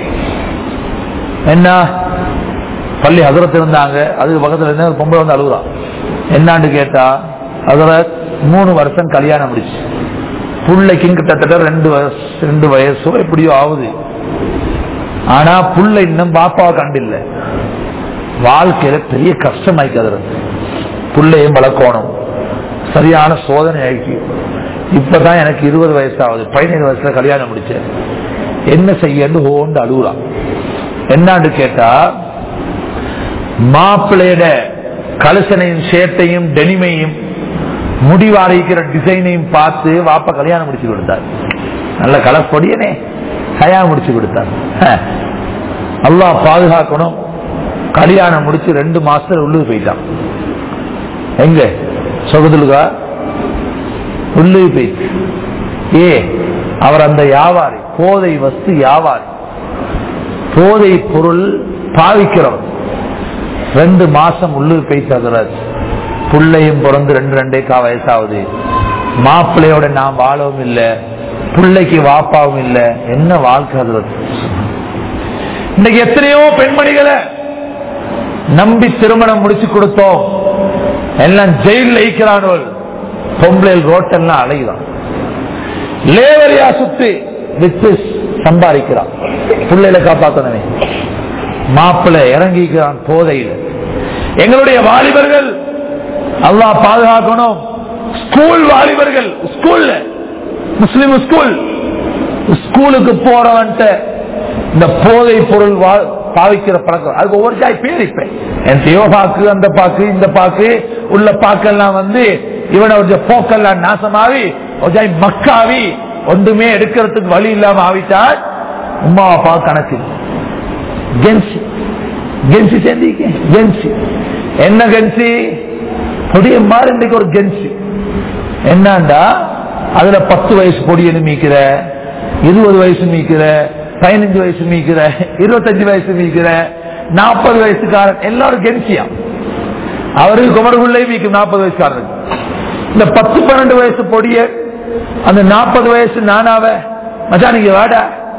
என்ன பள்ளி ஹதரத் இருந்தாங்க, அதுக்கு பக்கத்துல இருந்த ஒரு பொம்பளை வந்து அழுகுறா. என்னான்னு கேட்டா, அதுல மூணு வருஷம் கல்யாணம் முடிச்சு, புள்ளைக்கு கிட்டத்தட்ட ரெண்டு வயசு ரெண்டு வயசோ எப்படியோ ஆகுது. ஆனா புள்ள இன்னும் பாப்பாவை கண்டில்லை. வாழ்க்கையில பெரிய கஷ்டமாய்க்கு. புள்ளையும் வளர்க்கணும், சரியான சோதனை ஆயிடுச்சு. இப்பதான் எனக்கு இருபது வயசு ஆகுது, பதினேழு வயசுல கல்யாணம் முடிச்சேன், என்ன செய்யன்னு ஹோண்டு அழுகுறா. என்னான்னு கேட்டா, மாப்பிள்ளையோட கலசனையும் சேட்டையும் டெனிமையும் முடிவாரிக்கிற டிசைனையும் பார்த்து வாப்பா கல்யாணம் முடிச்சு கொடுத்தார். நல்ல கலர் பொடியனே கல்யாணம் முடிச்சு கொடுத்தார். அல்லாஹ் பாதுகாக்கணும். கல்யாணம் முடிச்சு ரெண்டு மாசத்துல உள்ளுக்கு போயிட்டான். எங்க சொகதுலுகா உள்ளுக்கு போயிட்டு. ஏ அவர் அந்த வியாபாரி, போதை வஸ்து வியாபாரி, போதை பொருள் பாவிக்கிறவர். ரெண்டு மாசம் உள்ளுக்கு போயிட்டு புள்ளையும் பிறந்து ரெண்டு ரெண்டேக்கா வயசாகுது. மாப்பிள்ளையோட நான் வாழவும் இல்லை, பிள்ளைக்கு வாப்பாவும் இல்லை. என்ன வாழ்க்கை அது. இன்னைக்கு எத்தனையோ பெண்மணிகளை நம்பி திருமணம் முடிச்சு கொடுத்தோம், எல்லாம் ஜெயில ஈக்கிறானோல். பொம்பளையில் ரோட்டெல்லாம் அலைகிறான், லேவரியா சுத்தி வித்து சம்பாதிக்கிறான். பிள்ளைகளை காப்பாத்தனவே மாப்பிள்ளை இறங்கிக்கிறான் போதையில். எங்களுடைய வாலிபர்கள் அல்லாஹ் பாதுகாக்கணும். ஸ்கூல் வாலிபர்கள், ஸ்கூல்ல முஸ்லிம் ஸ்கூல், ஸ்கூலுக்கு போறவன்ட்ட இந்த போதை பொருள் பாவிக்கிற பழக்கம். அதுக்கு ஒவ்வொரு ஜாய் பேர் இப்ப என்கிட்டயோ பாக்கு, அந்த பாக்கு, இந்த பாக்கு உள்ள பாக்கெல்லாம் வந்து இவனை ஒரு போக்கெல்லாம் நாசமாவி ஒரு ஜாய் மக்காவி ஒன்றுமே எடுக்கிறதுக்கு வழி இல்லாம ஆவிட்டால் உமா அப்பா கணக்கு கென்சி கென்சி சேர்ந்தீங்க. கென்சி என்ன கென்சி பொடிய மாதிரி இன்னைக்கு ஒரு கென்சி என்னண்டா, அதுல பத்து வயசு பொடியனு மீக்கிற, இருபது வயசு மீக்கிற, பதினஞ்சு வயசு மீக்கிற, இருபத்தஞ்சு வயசு மீக்கிற, நாற்பது வயசுக்காரன் எல்லாரும் கென்சியா. அவருக்கு குமரகுள்ளே மீக்கும் நாற்பது வயசுக்காரருக்கு. இந்த பத்து பன்னெண்டு வயசு பொடிய அந்த நாற்பது வயசு நானாவ மச்சான் நீங்க வாடா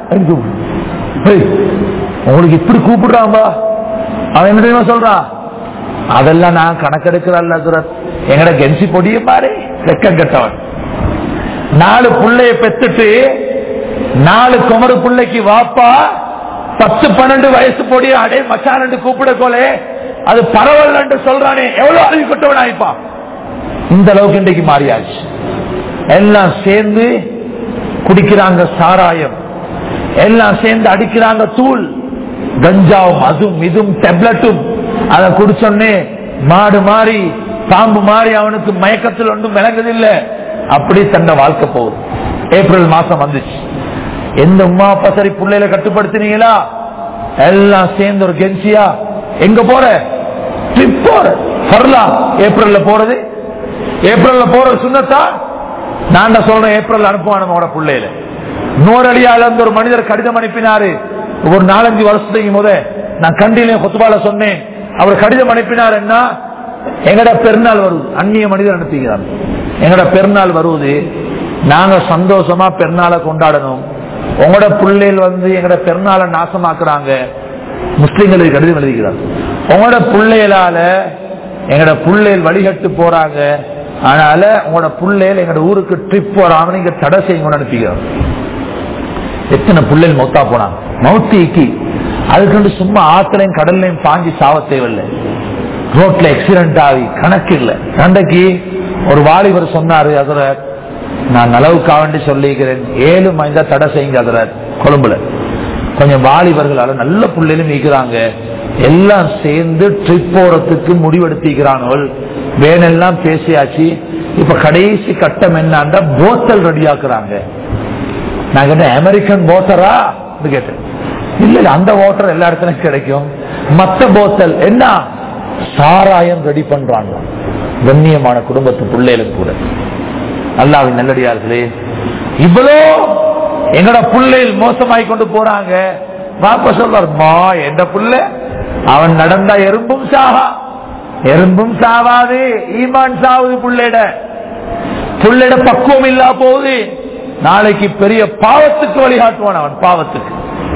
உங்களுக்கு இப்படி கூப்பிடுறான்பா. அவன் என்ன தெரியுமா சொல்றான், அதெல்லாம் நான் கணக்கெடுக்கிறல்ல சுரத், எங்கட கென்சி பொடிய பாரு வெக்கம் கட்டவன். நாலு புள்ளைய பெத்துட்டு நாலு குமரு பிள்ளைக்கு வாப்பா பத்து பன்னெண்டு வயசு பொடிய அடே மச்சான் கூப்பிட கோலே அது பரவாயில்ல சொல்றானே, எவ்வளவு அறிவு கொட்டவன் ஆயிப்பா. இந்த அளவுக்கு இன்றைக்கு மாறியாச்சு. எல்லாம் சேர்ந்து குடிக்கிறாங்க சாராயம், எல்லாம் சேர்ந்து அடிக்கிறாங்க தூள், கஞ்சாவும் அதுவும் இதுவும் டெப்லெட்டும். அதை குடிச்சோன்னே மாடு மாறி பாம்பு மாறி அவனுக்கு மயக்கத்தில் ஒன்றும் விளங்குதில்லை. அப்படி தன்னை வாழ்க்கை போகுது. ஏப்ரல் மாசம் வந்துச்சு. எந்த உமா அப்பா சரி பிள்ளையில கட்டுப்படுத்தினீங்களா? எல்லாம் சேர்ந்து ஒரு கென்சியா எங்க போற ட்ரிப் போற வரலாம். ஏப்ரல்ல போறது, ஏப்ரல்ல போறது சுண்ணத்தா? நான் சொல்றேன் ஏப்ரல் அனுப்புவான் நம்மளோட பிள்ளையில. நூறடியால இருந்து ஒரு மனிதர் கடிதம் அனுப்பினாரு. ஒரு நாலஞ்சு வருஷத்துக்கு முத நான் கண்டிலே கொத்துபால சொன்னேன். அவர் கடிதம் அனுப்பினார். என்ன, எங்கட பெருநாள் வருது, அந்நிய மனிதர் அனுப்புகிறார். எங்கட பெருநாள் வருவது, நாங்க சந்தோஷமா பெருநாளை கொண்டாடணும். உங்களோட பிள்ளைகள் வந்து எங்கட பெருநாளை நாசமாக்குறாங்க. முஸ்லிம்களுக்கு கடிதம் எழுதுகிறார். உங்களோட பிள்ளைகளால எங்கட பிள்ளைகள் வழிகட்டு போறாங்க, அதனால உங்களோட பிள்ளைகள் எங்கட ஊருக்கு ட்ரிப் போறாம நீங்க தடை செய்யுங்க அனுப்புகிறார். எத்தனை பிள்ளைகள் மௌத்தா போனாங்க. மௌத்திக்கு அதுக்கு சும்மா ஆத்திரையும் கடல்லையும் பாஞ்சி சாவ தேவையில்லை. ரோட்ல ஆக்சிடென்ட் ஆகி கணக்கு இல்லை. சண்டைக்கு ஒரு வாலிபர் சொன்னாரு, அதுல நான் நலவுக்காக வேண்டி சொல்லிக்கிறேன், ஏழு மைந்தா தடை செய்யுங்க. அதுல கொழும்புல கொஞ்சம் வாலிபர்களால நல்ல பிள்ளைகளும் இருக்கிறாங்க. எல்லாம் சேர்ந்து ட்ரிப் போறதுக்கு முடிவெடுத்திக்கிறாங்க. வேனெல்லாம் பேசியாச்சு. இப்ப கடைசி கட்டம் என்னன்னா போத்தல் ரெடி ஆக்குறாங்க. நான் கேட்டேன், அமெரிக்கன் போத்தரா கேட்டேன். இல்ல இல்ல, அந்த வாட்டர் எல்லா இடத்துலயும் கிடைக்கும். மத்த போத்தல் என்ன, சாராயம் ரெடி பண்றாங்க. கண்ணியமான குடும்பத்து பிள்ளைகளும் கூட. அல்லாஹ்வின் நல்லடியார்களே, இவ்வளோ எங்கட பிள்ளைகள் மோசமாய் கொண்டு போறாங்க. பாப்பா சொல்றார், மா எந்த புள்ள அவன் நடந்தா எறும்பும் சாவா, எறும்பும் சாவாது, ஈமான் சாவுது. புள்ளைட புள்ளைட பக்குவம் இல்லா போகுது. நாளைக்கு பெரிய பாவத்துக்கு வழிகாட்டுவான் அவன், பாவத்துக்கு.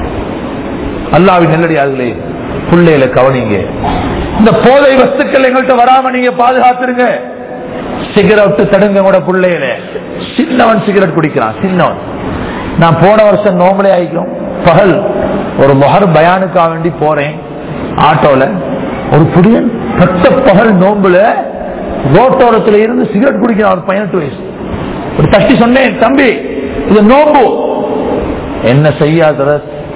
அல்லாஹ்வின் நல்லடியார்களே, புள்ளையில கவனிங்க. இந்த போதை வஸ்துக்கள் எங்கள்கிட்ட வராம நீங்க பாதுகாத்துருங்க. சிகரெட் தடுங்க கூட பிள்ளையில. சின்னவன் சிகரெட் குடிக்கிறான், சின்னவன். நான் போன வருஷம் நோம்பலே ஆயிக்கும் பகல் ஒரு மொஹர் பயானுக்காக வேண்டி போறேன் ஆட்டோல. ஒரு புடியன் பட்ட பகல் நோம்புல ரோட்டோரத்துல இருந்து சிகரெட் குடிக்கிறான். ஒரு பதினெட்டு வயசு. ஒரு தட்டி சொன்னேன், தம்பி இது நோம்பு. என்ன செய்யாத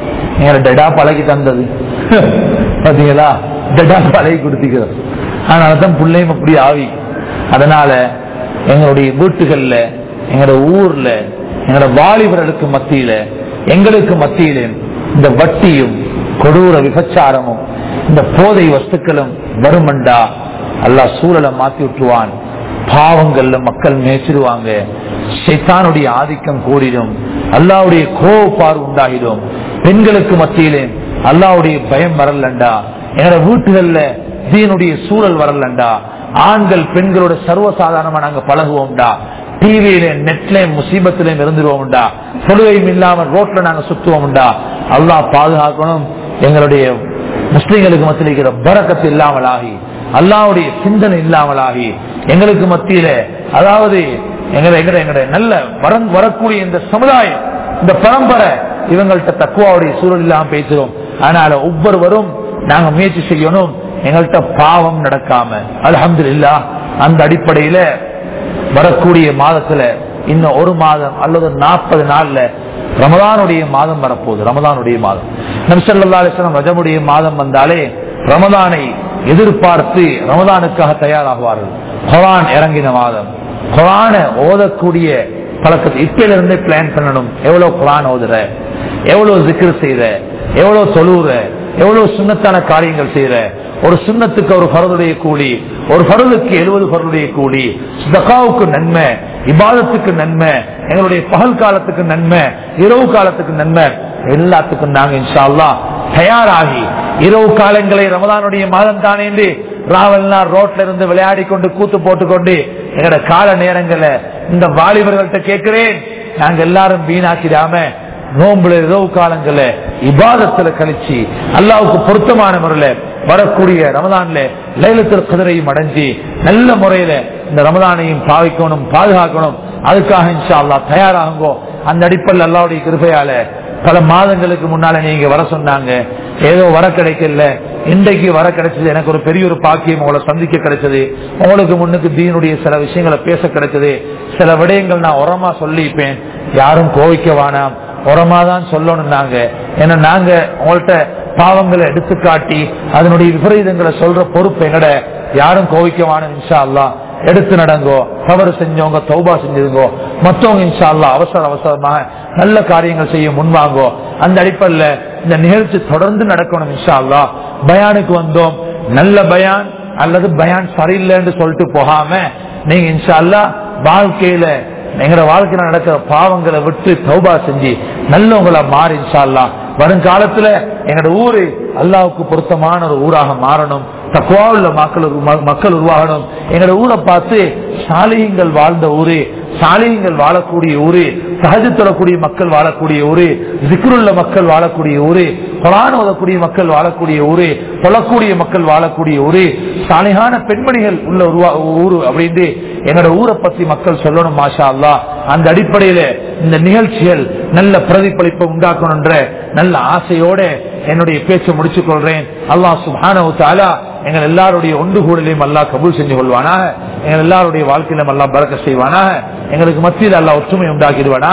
டெடா பழகி தந்தது பாத்தீங்களா, டெடா பழகி கொடுத்துக்கிறது. அதனாலதான் பிள்ளையும் அப்படி ஆவி. அதனால எங்களுடைய வீட்டுகள்ல, எங்களோட ஊர்ல, எங்களோட வாலிபர்களுக்கு மத்தியில, எங்களுக்கு மத்தியில இந்த வட்டியும் கொடூர விபச்சாரமும் இந்த போதை வஸ்துக்களும் வருமண்டா அல்லாஹ் சூழலை மாத்தி விட்டுருவான். பாவங்கள்ல மக்கள் மேய்ச்சிடுவாங்க. ஷைத்தானுடைய ஆதிக்கம் கூடிடும். அல்லாஹ்வுடைய கோபப்பார் உண்டாகிடும். பெண்களுக்கு மத்தியிலே அல்லாஹ்வுடைய பயம் வரலண்டா. எங்களோட வீட்டுகள்ல தீனுடைய சூழல் வரலண்டா. ஆண்கள் பெண்களோட சர்வசாதாரணமா நாங்க பழகுவோம்டா. டிவியில நெட்ல முசீபத்திலையும் இருந்துருவோம்டா. தொழுகையும் இல்லாமல் ரோட்ல நாங்க சுத்துவோம்டா. அல்லாஹ் பாதுகாக்கணும். எங்களுடைய முஸ்லிம்களுக்கு மத்தியில் இருக்கிற பரக்கத்து இல்லாமலாகி, அல்லாஹ்வுடைய சிந்தனை இல்லாமலாகி, எங்களுக்கு மத்தியில அதாவது எங்களை எங்களை எங்களுடைய நல்ல வரக்கூடிய இந்த சமுதாயம், இந்த பரம்பரை இவங்கள்ட்ட தக்குவாவுடைய சூழல் இல்லாம பேசுறோம். அதனால ஒவ்வொருவரும் நாங்க முயற்சி செய்யணும், எங்கள்கிட்ட பாவம் நடக்காம. அல்ஹம்துலில்லாஹ். அந்த அடிப்படையில வரக்கூடிய மாதத்துல இன்னும் ஒரு மாதம் அல்லது நாற்பது நாள்ல ரமதானுடைய மாதம் வரப்போகுது. ரமதானுடைய மாதம் நபி ஸல்லல்லாஹு அலைஹி வஸல்லம் ரஜபுடைய மாதம் வந்தாலே ரமதானை எதிர்பார்த்து ரமதானுக்காக தயாராகுவார்கள். குர்ஆன் இறங்கின மாதம். குர்ஆனை ஓதக்கூடிய பழக்கத்தை இப்பல இருந்தே பிளான் பண்ணணும். எவ்வளவு குர்ஆன் ஓதுற, எவ்வளவு ஜிக்ர் செய்யற, எவ்வளவு தொழுற, எவ்வளவு சுன்னத்தான காரியங்கள் செய்யற. ஒரு சுன்னத்துக்கு ஒரு ஃபர்துடைய கூலி, ஒரு ஃபர்துக்கு எழுபது ஃபர்துடைய கூலி. ஸகாவுக்கு நன்மை, இபாதத்துக்கு நன்மை, எங்களுடைய பகல் காலத்துக்கு நன்மை, இரவு காலத்துக்கு நன்மை. எல்லாத்துக்கும் நாங்க இன்ஷா அல்லாஹ் தயாராகி இரவு காலங்களை ரமதானுடைய மாதம் தானே என்று ராவல்னா ரோட்ல இருந்து விளையாடி கொண்டு கூத்து போட்டுக்கொண்டு எங்களோட கால நேரங்களை இந்த வாலிபர்கள்ட்ட கேட்கிறேன், நாங்க எல்லாரும் வீணாக்கிடாம நோம்புல இரவு காலங்களை இபாதத்துல கழிச்சு அல்லாஹ்வுக்கு பொருத்தமான முறையில வரக்கூடிய ரமதான்ல லைலத்துல் கத்ரையும் அடைஞ்சி நல்ல முறையில இந்த ரமதானையும் பாவிக்கணும், பாதுகாக்கணும். அதுக்காக இன்ஷா அல்லாஹ் தயாராகுங்கோ. அந்த அடிப்படையில் அல்லாஹ்வுடைய கிருபையால பல மாதங்களுக்கு முன்னால நீங்க வர சொன்னாங்க, ஏதோ வர கிடைக்கல. இன்றைக்கு வர கிடைச்சது. எனக்கு ஒரு பெரிய ஒரு பாக்கியம் உங்களை சந்திக்க கிடைச்சது. உங்களுக்கு முன்னுக்கு தீனுடைய சில விஷயங்களை பேச கிடைச்சது. சில விடயங்கள் நான் உரமா சொல்லிப்பேன், யாரும் கோவிக்க வேணாம், உரமா தான் சொல்லணும். நாங்க ஏன்னா நாங்க உங்கள்கிட்ட பாவங்களை எடுத்து காட்டி அதனுடைய விபரீதங்களை சொல்ற பொறுப்பு எங்கட. யாரும் கோவிக்கவான இன்ஷா அல்லாஹ் எடுத்து நடங்கோ. தவறு செஞ்சவங்க தௌபா செஞ்சிருங்கோ. மற்றவங்க இன்ஷா அல்லாஹ் அவசர அவசரமாக நல்ல காரியங்கள் செய்ய முன்வாங்கோ. அந்த அடிப்படையில் இந்த நிகழ்ச்சி தொடர்ந்து நடக்கணும் இன்ஷா அல்லாஹ். பயானுக்கு வந்தோம், நல்ல பயான் அல்லது பயான் சரியில்லைன்னு சொல்லிட்டு போகாம நீங்க இன்ஷா அல்லாஹ் வாழ்க்கையில எங்களோட வாழ்க்கையில நடக்கிற பாவங்களை விட்டு தௌபா செஞ்சு நல்லவங்களா மாறி இன்ஷா அல்லாஹ் வருங்காலத்துல எங்களோட ஊரு அல்லாஹ்வுக்கு பொருத்தமான ஒரு ஊராக மாறணும். தக்வா உள்ள மக்கள் மக்கள் உருவாகணும். எங்களோட ஊரை பார்த்து சாலிஹீன்கள் வாழ்ந்த ஊரு, சாலிஹீன்கள் வாழக்கூடிய ஊரு, தஹஜ்ஜுத் தொழக்கூடிய மக்கள் வாழக்கூடிய ஊரு, ஜிக்ருள்ள மக்கள் வாழக்கூடிய ஊரு, குர்ஆன் ஓதக்கூடிய மக்கள் வாழக்கூடிய ஊரு, தொழக்கூடிய மக்கள் வாழக்கூடிய ஊரு, சாலிஹான பெண்மணிகள் உள்ள ஊரு அப்படின்னு எங்களோட ஊரை பத்தி மக்கள் சொல்லணும். மாஷா அல்லாஹ். அந்த அடிப்படையில இந்த நிகழ்ச்சிகள் நல்ல பிரதிபலிப்பை உண்டாக்கணும் என்ற நல்ல ஆசையோட என்னுடைய பேச்சை முடிச்சுக் கொள்றேன். அல்லாஹ் சுப்ஹானஹு வ தஆலா எங்கள் எல்லாருடைய ஒன்று கூடலையும் அல்லாஹ் கபூல் செஞ்சு கொள்வானாக. எங்கள் எல்லாருடைய வாழ்க்கையிலும் அல்லாஹ் பரக்கத் செய்வானாக. எங்களுக்கு மத்தியில் அல்லாஹ் ஒற்றுமை உண்டாக்கிடுவானாக.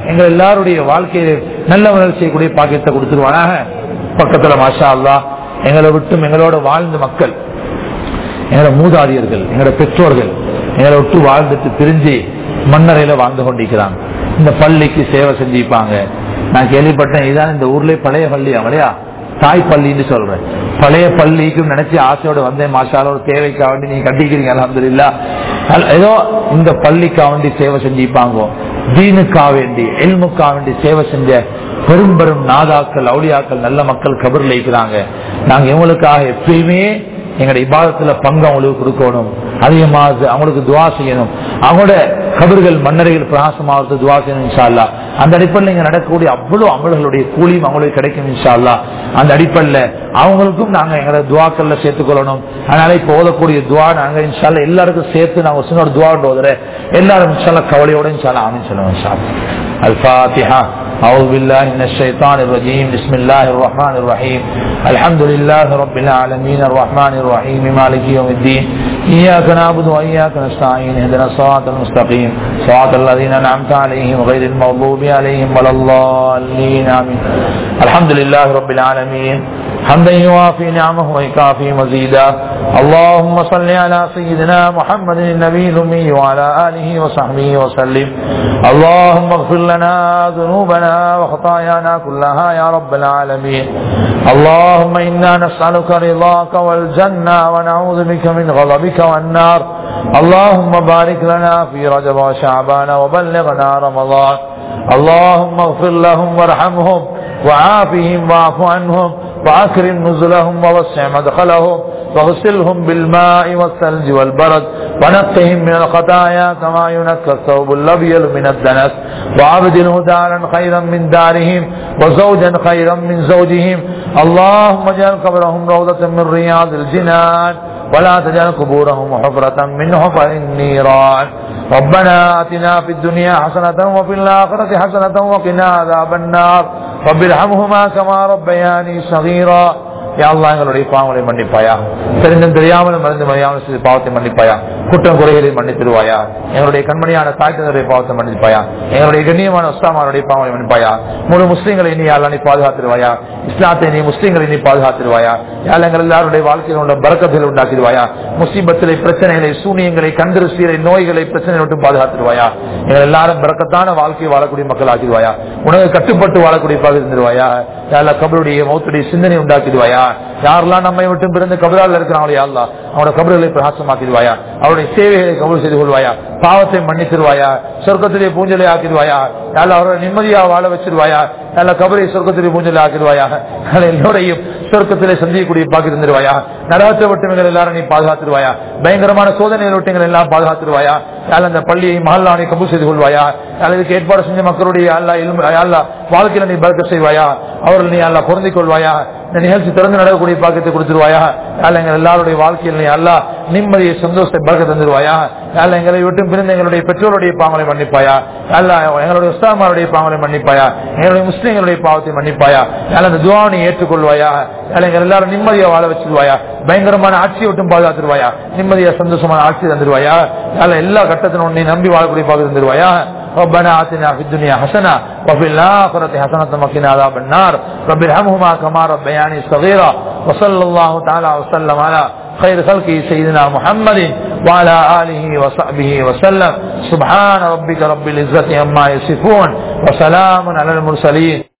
எங்கள் எல்லாருடைய வாழ்க்கையில நல்ல வளர்ச்சி செய்யக்கூடிய பாக்கியத்தை கொடுத்துருவானாக. பக்கத்துல மாஷா அல்லாஹ் எங்களை விட்டும் எங்களோட வாழ்ந்த மக்கள், எங்களோட மூதாதியர்கள், எங்களோட பெற்றோர்கள் எங்களை விட்டு வாழ்ந்துட்டு பிரிஞ்சு மண்ணறையில வாழ்ந்து கொண்டிருக்கிறாங்க. இந்த பள்ளிக்கு சேவை செஞ்சுப்பாங்க. நான் கேள்விப்பட்டேன், இதான் இந்த ஊர்ல பழைய பள்ளி அவளையா தாய் பள்ளின்னு சொல்றேன். பழைய பள்ளிக்கு நினைச்சு ஆசையோட வந்தேன். மாஷாலோட தேவைக்காக வேண்டி நீங்க கட்டிக்கிறீங்க, அல்ஹம்துலில்லாஹ். ஏதோ இந்த பள்ளிக்காக வேண்டி சேவை செஞ்சுப்பாங்க, தீனுக்காக வேண்டி இல்முக்காக வேண்டி சேவை செஞ்ச பெரும் பெரும் நாதாக்கள், அவுலியாக்கள், நல்ல மக்கள் கபர்ல இருக்கிறாங்க. நாங்க இவங்களுக்காக எப்பயுமே எங்களுடைய இபாதத்துல பங்கு அவங்களுக்கு கொடுக்கணும், அதிகமாக அவங்களுக்கு துவா செய்யணும், அவங்களோட கபர்கள் மன்னரைகள் பிரகாசமாவது துவா செய்யணும் இன்ஷா அல்லாஹ். அந்த அடிப்படையில் இங்க நடக்கக்கூடிய அவ்வளவு அமல்களுடைய கூலியும் அவங்களுக்கு கிடைக்கும் இன்ஷா அல்லாஹ். அந்த அடிப்படையில் அவங்களுக்கும் நாங்க எங்களோட துவாக்கள்ல சேர்த்துக்கொள்ளணும். அதனால இப்ப ஓதக்கூடிய துவா நாங்க இன்ஷா அல்லாஹ் எல்லாருக்கும் சேர்த்து நாங்க ஒரு சின்ன துவா ஓதுற எல்லாரும் இன்ஷா அல்லாஹ் கவலையோட இன்ஷா அல்லாஹ் ஆமீன் சொல்லுவோம் இன்ஷா அல்லாஹ். அல்-ஃபாத்திஹா. أعوذ بالله من الشيطان الرجيم. بسم الله الرحمن الرحيم. الحمد لله رب العالمين الرحمن الرحيم مالك يوم الدين. إياك نعبد وإياك نستعين. اهدنا الصراط المستقيم صراط الذين أنعمت عليهم غير المغضوب عليهم ولا الضالين آمين. الحمد لله رب العالمين حمدا يوافي نعمه ويكافي مزيدا. اللهم صل على سيدنا محمد النبي الأمي وعلى آله وصحبه وسلم. اللهم اغفر لنا ذنوبنا وخطايانا كلها يا رب العالمين. اللهم إنا نسألك رضاك والجنة ونعوذ بك من غضبك والنار. اللهم بارك لنا في رجب وشعبان وبلغنا رمضان. اللهم اغفر لهم وارحمهم وعافهم واعف عنهم وأكرم نزلهم ووسع مدخلهم واغسلهم بالماء والثلج والبرد ونقهم من الخطايا كما ينقى الثوب الأبيض من الدنس. وعبدله دارا خيرا من دارهم وزوجا خيرا من زوجهم. اللهم اجعل قبرهم روضة من رياض الجنان ولا تجعل قبورهم حفرة من حفر النيران. ربنا آتنا في الدنيا حسنة وفي الآخرة حسنة وقنا عذاب النار. رب ارحمهما كما ربياني صغيرا. யா அல்லாஹ் எங்களுடைய பாவங்களை மன்னிப்பாயா, தெரிந்தும் தெரியாமலும் மறந்து மறியாமல் செய்த பாவத்தை மன்னிப்பாயா, குற்றம் குறைகளை மன்னித்திருவாயா, எங்களுடைய கண்மணியான தாய்த்தனுடைய பாவத்தை மன்னிப்பாயா, எங்களுடைய கண்ணியமான உஸ்தாமாருடைய பாவங்களை மன்னிப்பாயா, முழு முஸ்லீம்களை நீ அல்லா நீ பாதுகாத்திருவாயா, இஸ்லாத்தை நீ முஸ்லீம்களை நீ பாதுகாத்திருவாயா, யாழ் எங்கள் எல்லாருடைய வாழ்க்கையில் உள்ள பரக்கத்தில் உண்டாக்கிடுவாயா, முசீபத்திலே பிரச்சனைகளை, சூனியங்களை, கந்திருஷ்டிகளை, நோய்களை, பிரச்சனை விட்டு பாதுகாத்திருவாயா, எங்கள் எல்லாரும் பரக்கத்தான வாழ்க்கையை வாழக்கூடிய மக்கள் ஆக்கிடுவாயா, உனக்கு கட்டுப்பட்டு வாழக்கூடிய பாக இருந்துருவாயா, யாழ் கபருடைய மௌத்துடைய சிந்தனை உண்டாக்கிடுவாயா, யாரெல்லாம் நம்மை விட்டு பிறந்து கபரால் இருக்கிறாங்களோ யா அல்லாஹ் அவனோட கபர்களை பிரகாசமாக்கிடுவாயா, அவருடைய சேவைகளை கபூல் செய்து கொள்வாயா, பாவத்தை மன்னித்திருவாயா, சொர்க்கத்திலே பூஞ்சலை ஆக்கிடுவாயா, யாழ் அவரோட நிம்மதியா வாழ வச்சிருவாயா, யாழ் கபரை சொர்க்கத்திலே பூஞ்சலை ஆக்கிடுவாயா, எல்லோரையும் சொர்க்கத்திலே சந்திக்கக்கூடிய பாக்கி இருந்துருவாயா, நரகத்தை விட்டு எல்லாரும் நீ பாதுகாத்துருவாயா, பயங்கரமான சோதனைகளை விட்டு எல்லாம் பாதுகாத்துருவாயா, யாழ் அந்த பள்ளியை மஹல்லாவை கபூல் செய்து கொள்வாயா, யாழ் இதுக்கு ஏற்பாடு செஞ்ச மக்களுடைய அல்லா வாழ்க்கையில நீ பரக்கத் செய்வாயா, அவர்கள் நீ அல்லா பொருந்திக் கொள்வாயா, இந்த நிகழ்ச்சி திறந்து நடக்கக்கூடிய பாக்கியத்தை கொடுத்துருவாயா, யாழ் எங்கள் எல்லாருடைய வாழ்க்கையில் நீ அல்லா நிம்மதியை சந்தோஷத்தை பரக்கத் தந்துருவாயா, யாழ் எங்களை விட்டு பிறந்த எங்களுடைய பெற்றோருடைய பாவங்களை மன்னிப்பாயா, யாழ் எங்களுடைய உஸ்தாமாருடைய பாவங்களை மன்னிப்பாயா, எங்களுடைய முஸ்லிம்களுடைய பாவத்தை மன்னிப்பாயா, யாழ் அந்த துஆவை நீ ஏற்றுக்கொள்வாயா, யாழ் எங்கள் எல்லாரும் நிம்மதியா வாழ வச்சிருவாயா, பயங்கரமான ஆட்சியை விட்டும் பாதுகாத்துருவாயா, நிம்மதியா சந்தோஷமான ஆட்சி தந்துருவாயா, யாழ் எல்லா கட்டத்திலும் நீ நம்பி வாழக்கூடிய பாக்கியம் தந்துருவாயா. ربنا آتنا في الدنيا حسنة وفي الآخرة حسنة وقنا عذاب النار. رب ارحمهما كما ربياني صغيرا. وصلى الله تعالى وسلم على خير خلقه سيدنا محمد وعلى آله وصحبه وسلم. سبحان ربك رب العزة عما يصفون وسلام على المرسلين.